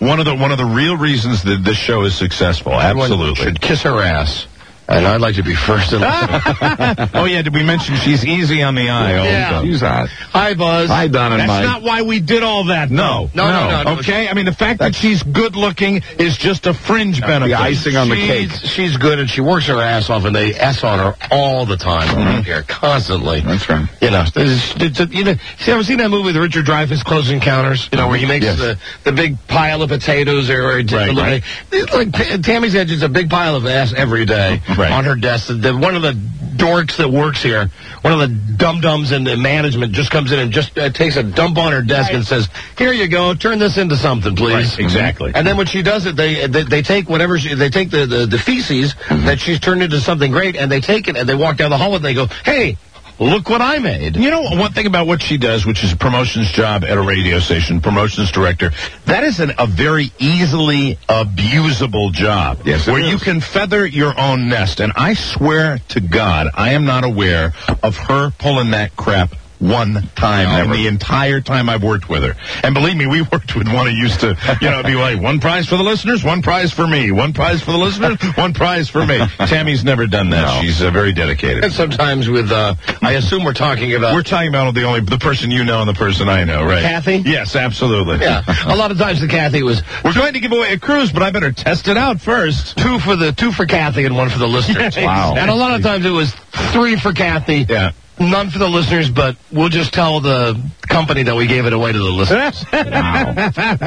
Speaker 13: real reasons that this show is successful. Absolutely,
Speaker 11: should kiss her ass. And I'd like to be first in line.
Speaker 13: Oh, yeah, did we mention she's easy on the eye?
Speaker 11: Yeah.
Speaker 13: She's hot.
Speaker 11: Hi, Buzz.
Speaker 13: Hi, Don and Mike. That's not why we did all that. No. Okay? I mean, the fact that she's good-looking is just a fringe benefit.
Speaker 11: The icing on the cake. She's good, and she works her ass off, and they S on her all the time around here, constantly.
Speaker 13: That's right.
Speaker 11: You know, you ever seen that movie with Richard Dreyfuss, Close Encounters? You know, where he makes the big pile of potatoes or like Tammy's had just a big pile of ass every day. on her desk. One of the dorks that works here, one of the dum-dums in the management just comes in and just takes a dump on her desk and says, here you go, turn this into something, please.
Speaker 13: Right, exactly.
Speaker 11: And then when she does it, they take whatever they take the feces that she's turned into something great, and they take it and they walk down the hall and they go, hey, look what I made.
Speaker 13: You know, one thing about what she does, which is a promotions job at a radio station, promotions director, that is a very easily abusable job.
Speaker 5: Yes,
Speaker 13: where you can feather your own nest. And I swear to God, I am not aware of her pulling that crap one time in the entire time I've worked with her. And believe me, we worked with one who used to, be like, one prize for the listeners, one prize for me, one prize for the listeners, one prize for me. Tammy's never done that. No. She's very dedicated.
Speaker 11: And sometimes with, I assume we're talking about
Speaker 13: the person you know and the person I know, right?
Speaker 11: Kathy?
Speaker 13: Yes, absolutely.
Speaker 11: Yeah. A lot of times the Kathy was,
Speaker 13: we're going to give away a cruise, but I better test it out first.
Speaker 11: Two for Kathy and one for the listeners.
Speaker 13: Wow.
Speaker 11: And a lot of times it was 3 for Kathy.
Speaker 13: Yeah.
Speaker 11: None for the listeners, but we'll just tell the company that we gave it away to the listeners. Wow.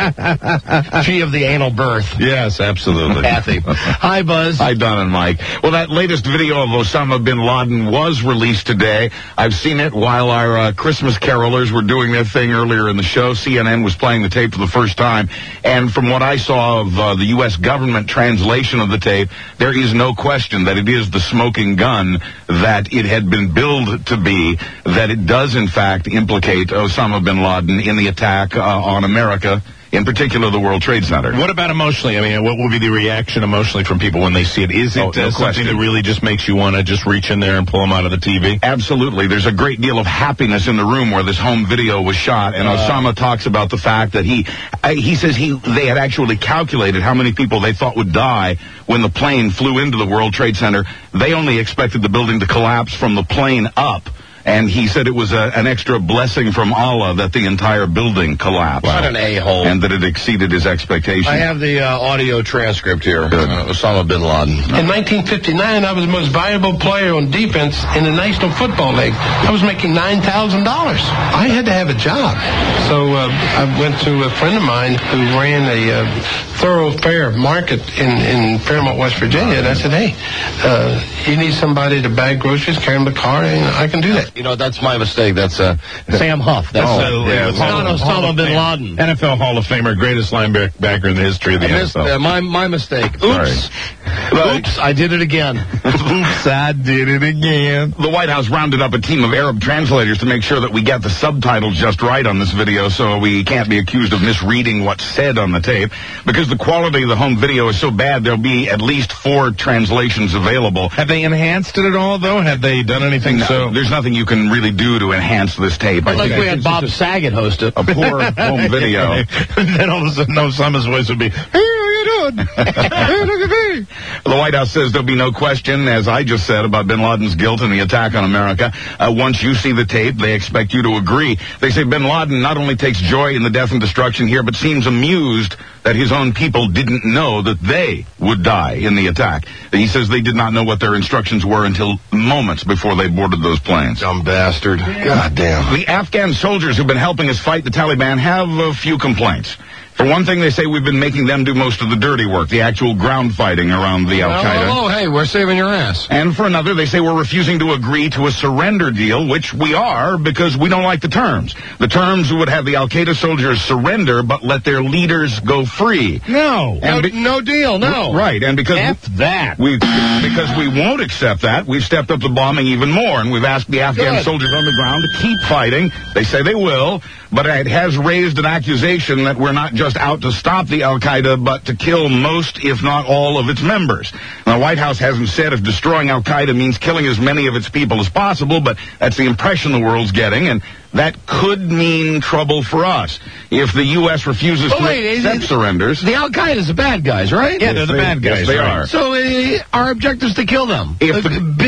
Speaker 11: She of the anal birth.
Speaker 13: Yes, absolutely.
Speaker 11: Kathy. Hi, Buzz.
Speaker 5: Hi, Don and Mike. Well, that latest video of Osama bin Laden was released today. I've seen it while our Christmas carolers were doing their thing earlier in the show. CNN was playing the tape for the first time. And from what I saw of the U.S. government translation of the tape, there is no question that it is the smoking gun that it had been billed to be, that it does, in fact, implicate Osama bin Laden in the attack on America, in particular the World Trade Center.
Speaker 13: What about emotionally? I mean, what will be the reaction emotionally from people when they see it? Is it something that really just makes you want to just reach in there and pull them out of the TV?
Speaker 5: Absolutely. There's a great deal of happiness in the room where this home video was shot, and Osama talks about the fact that he says they had actually calculated how many people they thought would die when the plane flew into the World Trade Center. They only expected the building to collapse from the plane up. And he said it was an extra blessing from Allah that the entire building collapsed.
Speaker 11: What an a-hole.
Speaker 5: And that it exceeded his expectations.
Speaker 11: I have the audio transcript here. Osama bin Laden.
Speaker 8: In 1959, I was the most valuable player on defense in the National Football League. I was making $9,000. I had to have a job. So I went to a friend of mine who ran a thoroughfare market in Fairmont, West Virginia. And I said, hey, you need somebody to bag groceries, carry them to the car, and I can do that.
Speaker 11: You know, that's my mistake. That's Sam Huff. That's not Osama bin Laden.
Speaker 13: NFL Hall of Famer, greatest linebacker in the history of the NFL.
Speaker 11: My mistake. Oops. Oops, I did it again.
Speaker 13: Oops, I did it again.
Speaker 5: The White House rounded up a team of Arab translators to make sure that we get the subtitles just right on this video so we can't be accused of misreading what's said on the tape. Because the quality of the home video is so bad, there'll be at least 4 translations available.
Speaker 13: Have they enhanced it at all, though? Have they done anything?
Speaker 5: No, there's nothing you can really do to enhance this tape.
Speaker 11: Like we had Bob Saget host it.
Speaker 5: A poor home video.
Speaker 13: And then all of a sudden, Osama's voice would be, hey, how you doing? Hey, look at me.
Speaker 5: The White House says there'll be no question, as I just said, about bin Laden's guilt in the attack on America. Once you see the tape, they expect you to agree. They say bin Laden not only takes joy in the death and destruction here, but seems amused that his own people didn't know that they would die in the attack. He says they did not know what their instructions were until moments before they boarded those planes.
Speaker 11: Dumb bastard. God damn.
Speaker 5: The Afghan soldiers who've been helping us fight the Taliban have a few complaints. For one thing, they say we've been making them do most of the dirty work, the actual ground fighting around the Al-Qaeda.
Speaker 11: Oh, hey, we're saving your ass.
Speaker 5: And for another, they say we're refusing to agree to a surrender deal, which we are because we don't like the terms. The terms would have the Al-Qaeda soldiers surrender, but let their leaders go free.
Speaker 11: No. No deal, no.
Speaker 5: Right, and because
Speaker 11: that.
Speaker 5: Because we won't accept that, we've stepped up the bombing even more, and we've asked the Afghan soldiers on the ground to keep fighting. They say they will, but it has raised an accusation that we're not just out to stop the Al-Qaeda, but to kill most, if not all, of its members. Now, the White House hasn't said if destroying Al-Qaeda means killing as many of its people as possible, but that's the impression the world's getting, and that could mean trouble for us. If the U.S. refuses to accept surrenders...
Speaker 11: The Al-Qaeda's the bad guys, right?
Speaker 5: Yeah, they're the bad guys.
Speaker 13: Yes, they are.
Speaker 11: So our objective is to kill them. If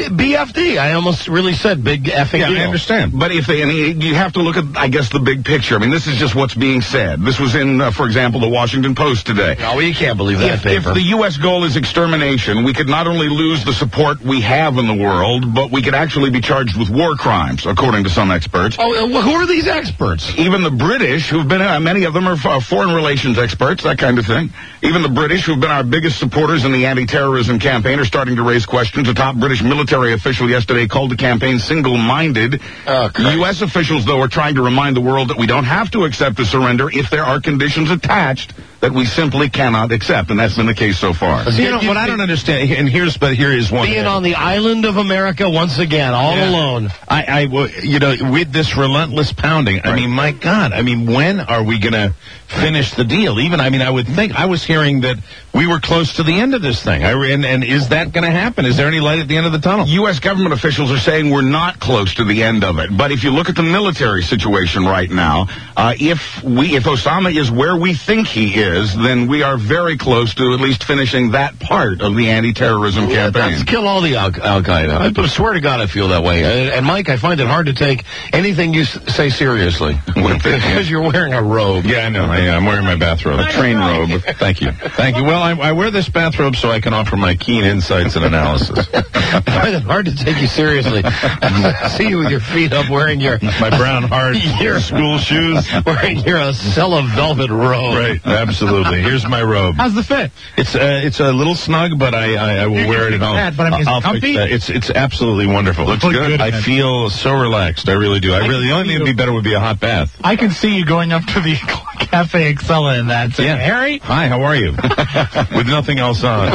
Speaker 11: BFD, I almost really said big effing deal.
Speaker 13: I understand.
Speaker 5: But you have to look at, I guess, the big picture. I mean, this is just what's being said. This was in, for example, the Washington Post today.
Speaker 11: No, you can't believe that paper.
Speaker 5: If the U.S. goal is extermination, we could not only lose the support we have in the world, but we could actually be charged with war crimes, according to some experts.
Speaker 11: Oh, who are these experts?
Speaker 15: Even the British, who've been, many of them are foreign relations experts, that kind of thing. Even the British, who've been our biggest supporters in the anti-terrorism campaign, are starting to raise questions. A top British military official yesterday called the campaign single-minded. U.S. officials, though, are trying to remind the world that we don't have to accept a surrender if there are conditions attached that we simply cannot accept, and that's been the case so far.
Speaker 13: You know what I don't understand, and here is one.
Speaker 11: Being on the island of America once again, all alone.
Speaker 13: With this relentless pounding, I mean, my God, when are we going to finish the deal? I would think, I was hearing that we were close to the end of this thing. And is that going to happen? Is there any light at the end of the tunnel?
Speaker 15: U.S. government officials are saying we're not close to the end of it. But if you look at the military situation right now, if Osama is where we think he is, then we are very close to at least finishing that part of the anti-terrorism campaign.
Speaker 11: Let's kill all the Al-Qaeda. I swear to God, I feel that way. And Mike, I find it hard to take anything you say seriously. Because you're wearing a robe.
Speaker 13: Yeah, I know. I'm wearing my bathrobe. A train robe. Thank you. Well, I wear this bathrobe so I can offer my keen insights and analysis.
Speaker 11: I find it hard to take you seriously. I see you with your feet up wearing
Speaker 13: my brown hard school shoes.
Speaker 11: Wearing your Acela velvet robe.
Speaker 13: Right, absolutely. Here's my robe.
Speaker 7: How's the fit?
Speaker 13: It's a little snug, but I will wear it at home.
Speaker 7: But is it comfy?
Speaker 13: It's absolutely wonderful.
Speaker 15: Looks good.
Speaker 13: I feel so relaxed. I really do. The only thing that'd be better would be a hot bath.
Speaker 7: I can see you going up to the Cafe Excella in that. Saying, Harry?
Speaker 13: Hi, how are you? With nothing else on.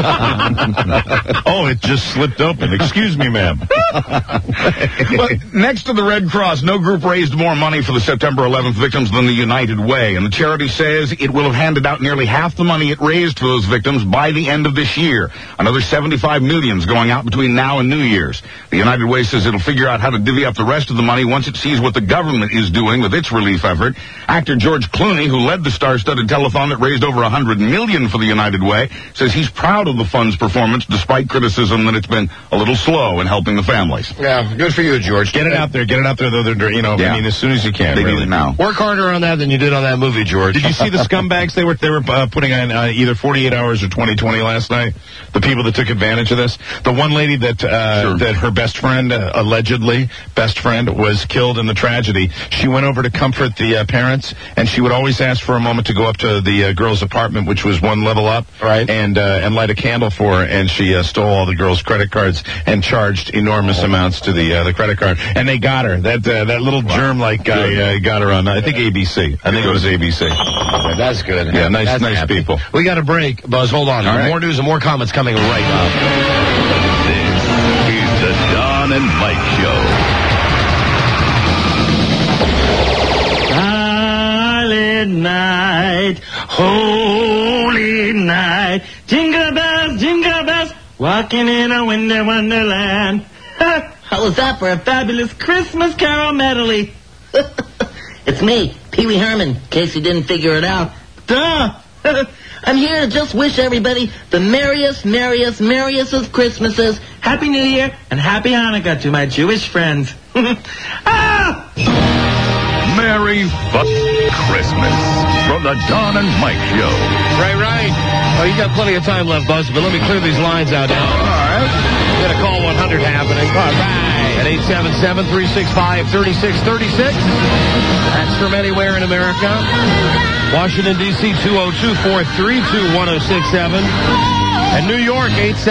Speaker 13: Oh, it just slipped open. Excuse me, ma'am.
Speaker 15: Well, next to the Red Cross, no group raised more money for the September 11th victims than the United Way. And the charity says it will have handed out nearly half the money it raised for those victims by the end of this year. Another $75 million is going out between now and New Year's. The United Way says it'll figure out how to divvy up the rest of the money once it sees what the government is doing with its relief effort. Actor George Clooney, who led the star-studded telethon that raised over $100 million for the United Way, says he's proud of the fund's performance despite criticism that it's been a little slow in helping the families.
Speaker 11: Yeah, good for you, George.
Speaker 13: Get it out there, though. As soon as you can.
Speaker 15: They need it now.
Speaker 11: Work harder on that than you did on that movie, George.
Speaker 13: Did you see the scumbags they were putting on either 48 Hours or 2020 last night? The people that took advantage of this. The one lady that her best friend, allegedly best friend, was killed in the tragedy. She went over to comfort the parents, and she would always ask for a moment to go up to the girl's apartment, which was one level up,
Speaker 11: right,
Speaker 13: and light a candle for her. And she stole all the girls' credit cards and charged enormous amounts to the credit card. And they got her. That little germ-like guy got her on, I think, ABC. I think it was ABC.
Speaker 11: Yeah, that's good.
Speaker 13: Yeah, nice
Speaker 11: happy.
Speaker 13: people.
Speaker 11: We got a break. Buzz, hold on.
Speaker 13: All right.
Speaker 11: More news and more comments coming right up.
Speaker 1: This is the Don and Mike Show.
Speaker 12: Silent night, holy night, jingle bells, walking in a winter wonderland. How was that for a fabulous Christmas carol medley?
Speaker 17: It's me, Pee Wee Herman, in case you didn't figure it out.
Speaker 12: Duh!
Speaker 17: I'm here to just wish everybody the merriest of Christmases.
Speaker 12: Happy New Year and Happy Hanukkah to my Jewish friends. Ah!
Speaker 1: Merry Christmas from the Don and Mike Show.
Speaker 11: Right. Oh, you got plenty of time left, Buzz, but let me clear these lines out now. All right. We got a call 100 happening. All right. At 877-365-3636. That's from anywhere in America. Washington, D.C., 202-432-1067. And New York,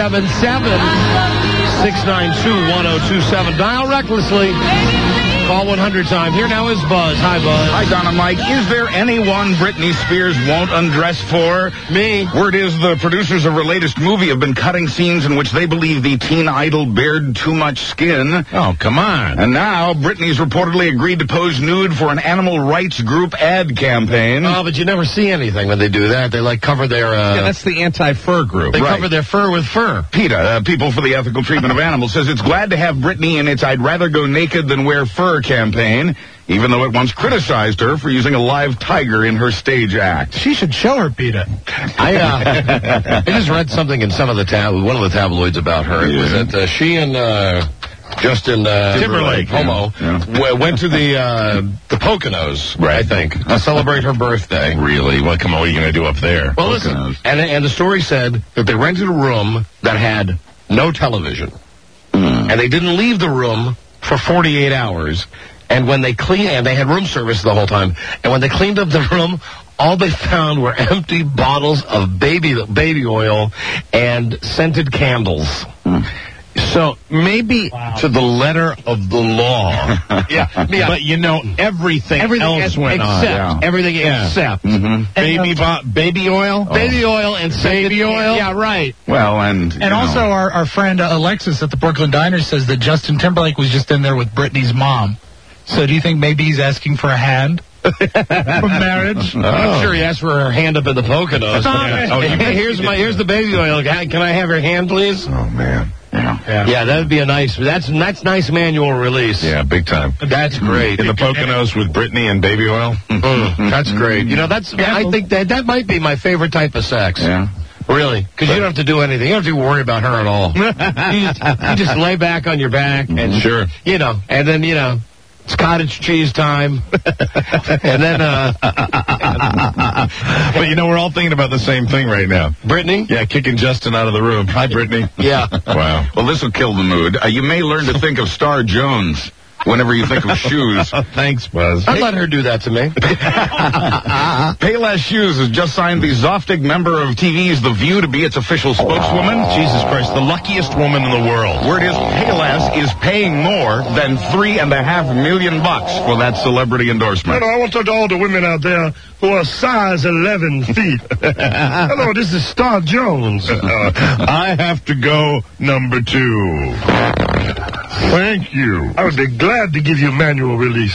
Speaker 11: 877-692-1027. Dial recklessly. Call 100 time. Here now is Buzz. Hi, Buzz.
Speaker 15: Hi, Don and Mike. Is there anyone Britney Spears won't undress for?
Speaker 11: Me.
Speaker 15: Word is the producers of her latest movie have been cutting scenes in which they believe the teen idol bared too much skin.
Speaker 13: Oh, come on.
Speaker 15: And now Britney's reportedly agreed to pose nude for an animal rights group ad campaign.
Speaker 11: Oh, but you never see anything when they do that. They, cover their...
Speaker 13: yeah, that's the anti-fur group.
Speaker 11: They cover their fur with fur.
Speaker 15: PETA, People for the Ethical Treatment of Animals, says it's glad to have Britney in its I'd rather go naked than wear fur campaign, even though it once criticized her for using a live tiger in her stage act.
Speaker 7: She should show her PETA.
Speaker 11: I just read something in one of the tabloids about her. It was that she and Justin
Speaker 15: Timberlake,
Speaker 11: homo, went to the Poconos, right, I think, to celebrate her birthday.
Speaker 13: Really? Well, come on, what are you going to do up there?
Speaker 11: Well, listen, and the story said that they rented a room that had no television, and they didn't leave the room for 48 hours. And when they and they had room service the whole time, and when they cleaned up the room, all they found were empty bottles of baby oil and scented candles.
Speaker 13: So maybe to the letter of the law.
Speaker 11: Yeah.
Speaker 13: But everything else went on.
Speaker 11: Everything except.
Speaker 13: Baby oil?
Speaker 11: Baby oil and scented oil? Yeah, right.
Speaker 13: Well, and
Speaker 7: also our friend Alexis at the Brooklyn Diner says that Justin Timberlake was just in there with Britney's mom. So do you think maybe he's asking for a hand? For marriage?
Speaker 11: I'm sure he asked for her hand up in the Poconos. Here's the baby oil. Can I have your hand, please?
Speaker 13: Oh, man.
Speaker 11: Yeah, that'd be that's nice manual release.
Speaker 13: Yeah, big time.
Speaker 11: That's great.
Speaker 13: In the Poconos with Britney and baby oil.
Speaker 11: That's great. I think that might be my favorite type of sex.
Speaker 13: Yeah.
Speaker 11: Really, because you don't have to do anything. You don't have to worry about her at all. you just lay back on your back and and then it's cottage cheese time. And then,
Speaker 13: but we're all thinking about the same thing right now.
Speaker 11: Brittany?
Speaker 13: Yeah, kicking Justin out of the room. Hi, Brittany.
Speaker 11: Yeah.
Speaker 13: Wow. Well, this will kill the mood. You may learn to think of Star Jones whenever you think of shoes.
Speaker 15: Thanks, Buzz.
Speaker 11: I'd let her do that to me.
Speaker 13: Payless Shoes has just signed the Zoftig member of TV's The View to be its official spokeswoman.
Speaker 15: Jesus Christ, the luckiest woman in the world.
Speaker 13: Word is Payless is paying more than $3.5 million for that celebrity endorsement.
Speaker 24: I want to talk to all the women out there who are size 11 feet. Hello, this is Star Jones.
Speaker 15: I have to go number 2. Thank you.
Speaker 24: I would be glad to give you manual release.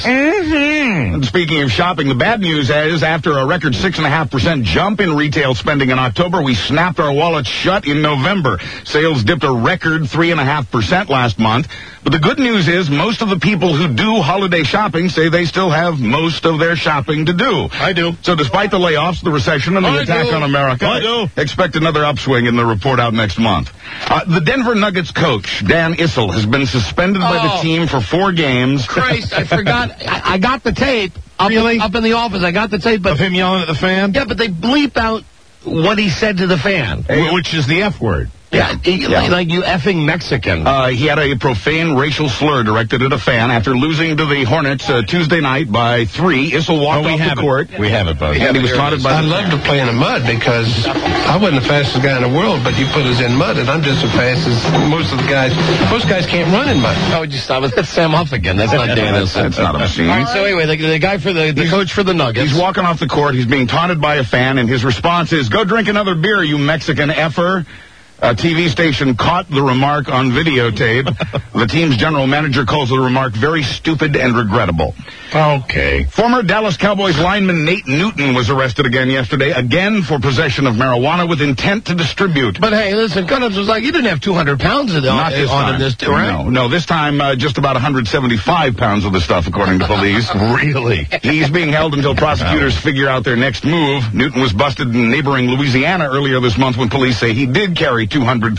Speaker 13: And speaking of shopping, the bad news is after a record 6.5% jump in retail spending in October, we snapped our wallets shut in November. Sales dipped a record 3.5% last month. But the good news is most of the people who do holiday shopping say they still have most of their shopping to do.
Speaker 15: I do.
Speaker 13: So despite the layoffs, the recession, and the attack on America, expect another upswing in the report out next month. The Denver Nuggets coach, Dan Issel, has been suspended by the team for 4 games.
Speaker 11: Christ, I forgot. I got the tape. Up in the office, I got the tape. But
Speaker 15: of him yelling at the fan?
Speaker 11: Yeah, but they bleep out what he said to the fan.
Speaker 15: Which is the F word.
Speaker 11: Yeah, like you effing Mexican.
Speaker 13: He had a profane racial slur directed at a fan after losing to the Hornets Tuesday night by 3. Issel walked off the court.
Speaker 15: We have it, Buzz.
Speaker 13: And he was taunted by
Speaker 8: I love to play in the mud because I wasn't the fastest guy in the world, but you put us in mud, and I'm just as fast as most of the guys. Most guys can't run in mud.
Speaker 11: Oh, would you stop it? That's Sam Huff again. That's not Dan Issel.
Speaker 13: That's not a machine.
Speaker 11: All right, so anyway, the guy for the coach for the Nuggets.
Speaker 13: He's walking off the court. He's being taunted by a fan, and his response is, "Go drink another beer, you Mexican effer." A TV station caught the remark on videotape. The team's general manager calls the remark very stupid and regrettable.
Speaker 15: Okay.
Speaker 13: Former Dallas Cowboys lineman Nate Newton was arrested again yesterday, again for possession of marijuana with intent to distribute.
Speaker 11: But hey, listen, Gunners was like, you didn't have 200 pounds of
Speaker 13: Not this time.
Speaker 11: right?
Speaker 13: No, this time just about 175 pounds of the stuff, according to police.
Speaker 15: Really?
Speaker 13: He's being held until prosecutors figure out their next move. Newton was busted in neighboring Louisiana earlier this month when police say he did carry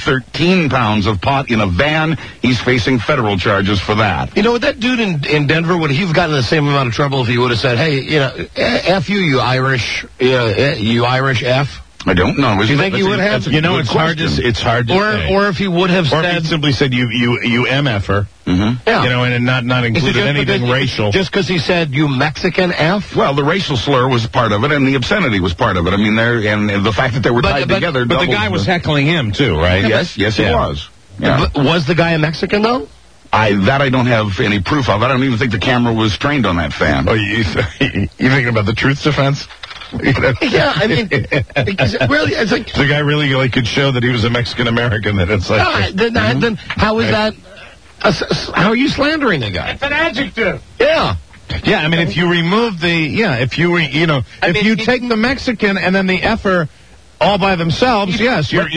Speaker 13: 213 pounds of pot in a van. He's facing federal charges for that.
Speaker 11: You know what, that dude in Denver, would he have gotten the same amount of trouble if he would have said, hey, F you Irish, you Irish F?
Speaker 13: I don't know.
Speaker 11: Do you think he would have?
Speaker 15: It's hard to say.
Speaker 11: Or if he would have
Speaker 15: or
Speaker 11: said...
Speaker 15: if he simply said, you MFer.
Speaker 13: Mm-hmm.
Speaker 11: Yeah.
Speaker 15: And not included anything racial.
Speaker 11: Just because he said, you Mexican F?
Speaker 13: Well, the racial slur was part of it, and the obscenity was part of it. I mean, and the fact that they were tied together...
Speaker 15: But the guy was heckling him, too, right?
Speaker 13: Yes, he was. Yeah.
Speaker 11: Was the guy a Mexican, though?
Speaker 13: I don't have any proof of. I don't even think the camera was trained on that fan.
Speaker 15: Oh, you thinking about the truth defense?
Speaker 11: Yeah, I mean, really, it's like...
Speaker 15: The guy really could show that he was a Mexican-American, that it's like...
Speaker 11: Then how is that... how are you slandering the guy?
Speaker 24: It's an adjective.
Speaker 11: Yeah.
Speaker 15: Yeah, I mean, if you remove if you take the Mexican and then the effer all by themselves, yes, you're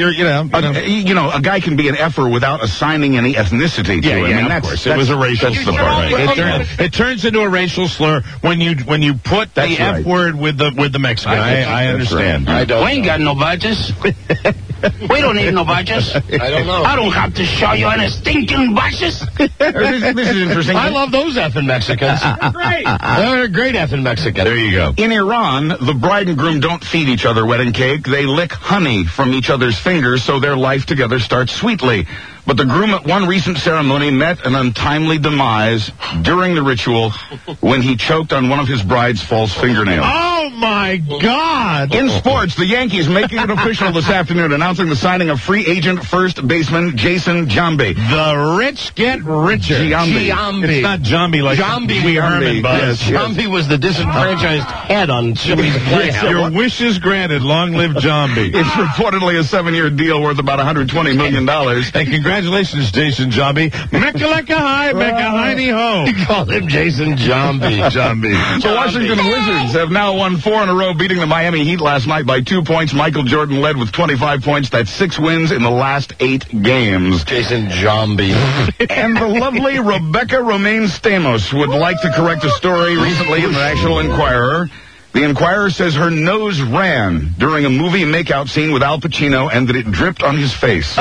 Speaker 13: a guy can be an effer without assigning any ethnicity to him.
Speaker 15: Yeah, I mean, of course. It was a racial slur. Right. It turns into a racial slur when you put the F word with the Mexican. I understand.
Speaker 11: Right. We ain't got no budgets. We don't need no budgets. I don't know. I don't have to show you any stinking budgets.
Speaker 15: This is interesting.
Speaker 11: I love those effing Mexicans.
Speaker 7: Great.
Speaker 11: They're great effing Mexicans.
Speaker 15: There you go. In Iran, the bride and groom don't feed each other wedding cake. They lick honey from each other's fingers so their life together starts sweetly. But the groom at one recent ceremony met an untimely demise during the ritual when he choked on one of his bride's false fingernails.
Speaker 21: Oh, my God.
Speaker 15: In sports, the Yankees making it official this afternoon, announcing the signing of free agent first baseman Jason Giambi.
Speaker 21: The rich get richer.
Speaker 15: Giambi.
Speaker 21: It's not Giambi like
Speaker 11: Giambi
Speaker 21: Wee Herman, Buzz.
Speaker 15: Yes,
Speaker 11: Giambi was the disenfranchised head on Chili's plate.
Speaker 21: Your wish is granted. Long live Giambi.
Speaker 15: It's reportedly a 7-year deal worth about $120 million.
Speaker 21: And congratulations, Jason Giambi. Mecca hi, Mecca hiney ho.
Speaker 11: You call him Jason Giambi.
Speaker 21: Giambi.
Speaker 15: The Washington Wizards have now won 4 in a row, beating the Miami Heat last night by 2 points. Michael Jordan led with 25 points. That's 6 wins in the last 8 games.
Speaker 11: Jason Giambi.
Speaker 15: And the lovely Rebecca Romaine Stamos would like to correct a story recently in the National Enquirer. The Enquirer says her nose ran during a movie makeout scene with Al Pacino and that it dripped on his face.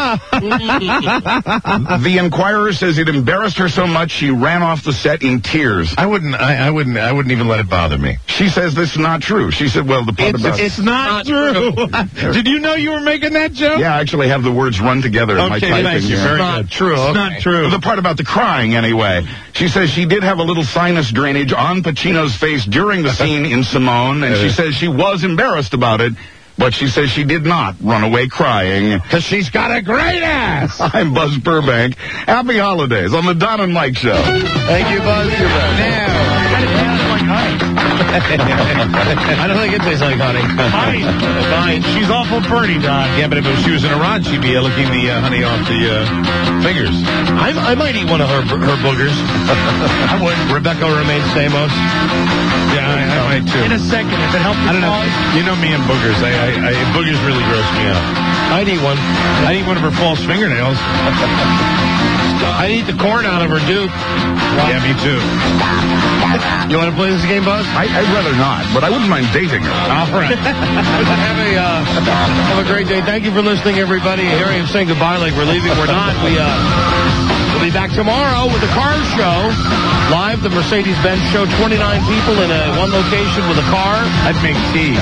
Speaker 15: The Enquirer says it embarrassed her so much she ran off the set in tears.
Speaker 21: I wouldn't even let it bother me.
Speaker 15: She says this is not true. She said, well, the part about...
Speaker 21: It's not true. Did you know you were making that joke?
Speaker 15: Yeah, I actually have the words run together in my typing.
Speaker 21: Thank you. Very good.
Speaker 11: True.
Speaker 21: It's not true.
Speaker 15: The part about the crying, anyway. She says she did have a little sinus drainage on Pacino's face during the scene in Simone, and she says she was embarrassed about it, but she says she did not run away crying.
Speaker 21: Because she's got a great ass.
Speaker 15: I'm Buzz Burbank. Happy holidays on the Don and Mike Show.
Speaker 11: Thank you, Buzz. You're back. I don't think it tastes like honey.
Speaker 21: Fine. She's awful pretty, Don. Yeah, but if she was in Iran, she'd be licking the honey off the fingers.
Speaker 11: I might eat one of her boogers. I would. Rebecca Romaine Stamos.
Speaker 21: Yeah, I might too.
Speaker 7: In a second, if it helps.
Speaker 21: I don't know. You know me and boogers. Boogers really gross me out.
Speaker 11: I'd eat one.
Speaker 21: I'd eat one of her false fingernails.
Speaker 11: I'd eat the corn out of her Duke.
Speaker 21: Yeah, me too.
Speaker 11: You want to play this game, Buzz?
Speaker 15: I'd rather not, but I wouldn't mind dating her.
Speaker 21: All right.
Speaker 11: Have a great day. Thank you for listening, everybody. Hearing him saying goodbye like we're leaving. We're not. We'll be back tomorrow with the car show. Live, the Mercedes-Benz show. 29 people in one location with a car.
Speaker 21: I'd make tea.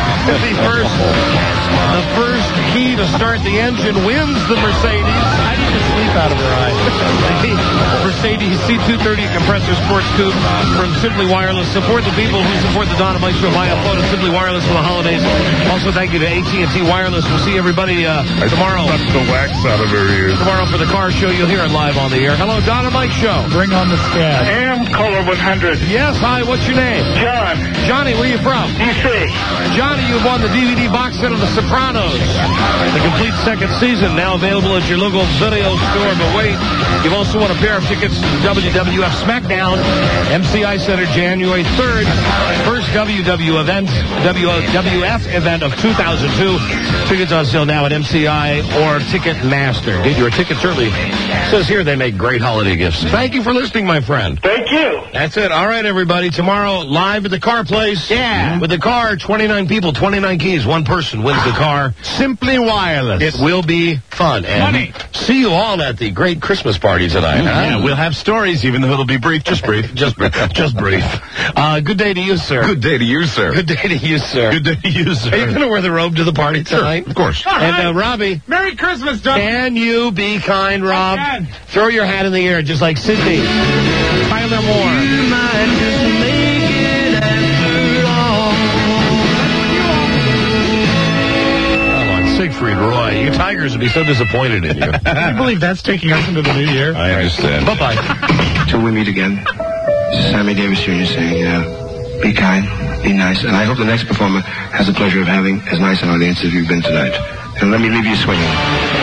Speaker 11: The first key to start the engine wins the Mercedes. I need to sleep out of her eye. Mercedes C230 compressor sports coupe from Simply Wireless. Support the people who support the Don and Mike Show via phone at Simply Wireless for the holidays. Also, thank you to AT&T Wireless. We'll see everybody tomorrow.
Speaker 21: I sucked the wax out of her ears.
Speaker 11: Tomorrow for the car show. You'll hear it live on the air. Hello, Don and Mike Show.
Speaker 7: Bring on the scab.
Speaker 9: AM Color 100.
Speaker 11: Yes, hi, what's your name?
Speaker 9: John.
Speaker 11: Johnny, where are you from?
Speaker 9: DC.
Speaker 11: Johnny, you've won the DVD box set of The Sopranos. The complete second season, now available at your local video store. But wait, you've also won a pair of tickets to WWF SmackDown, MCI Center, January 3rd. First WWF event of 2002. Tickets on sale now at MCI or Ticketmaster. Get your tickets early. It says here they make great holiday gifts. Thank you for listening, my friend.
Speaker 9: Thank you.
Speaker 11: That's it. All right, everybody. Tomorrow, live at the car place.
Speaker 21: Yeah.
Speaker 11: With the car, 29 people, 29 keys. One person wins the car.
Speaker 21: Simply Wireless.
Speaker 11: It will be fun. And
Speaker 21: Money.
Speaker 11: See you all at the great Christmas party tonight.
Speaker 21: Yeah, we'll have stories, even though it'll be brief. Just brief.
Speaker 11: Just brief. Good day to you, sir.
Speaker 15: Good day to you, sir.
Speaker 11: Good day to you, sir.
Speaker 21: Good day to you, sir.
Speaker 11: Are you going to wear the robe to the party tonight?
Speaker 15: Of course.
Speaker 11: And Robbie.
Speaker 7: Merry Christmas, Don.
Speaker 11: Can you be kind, Rob? Throw your hat in the air, just like Sydney. Tyler Moore.
Speaker 12: You might just make it after all.
Speaker 11: Come on, Siegfried Roy. You Tigers would be so disappointed in you.
Speaker 7: Can you believe that's taking us into the new year?
Speaker 15: I understand.
Speaker 11: Bye-bye.
Speaker 2: Till we meet again, Sammy Davis Jr. saying, be kind, be nice, and I hope the next performer has the pleasure of having as nice an audience as you've been tonight. And let me leave you swinging.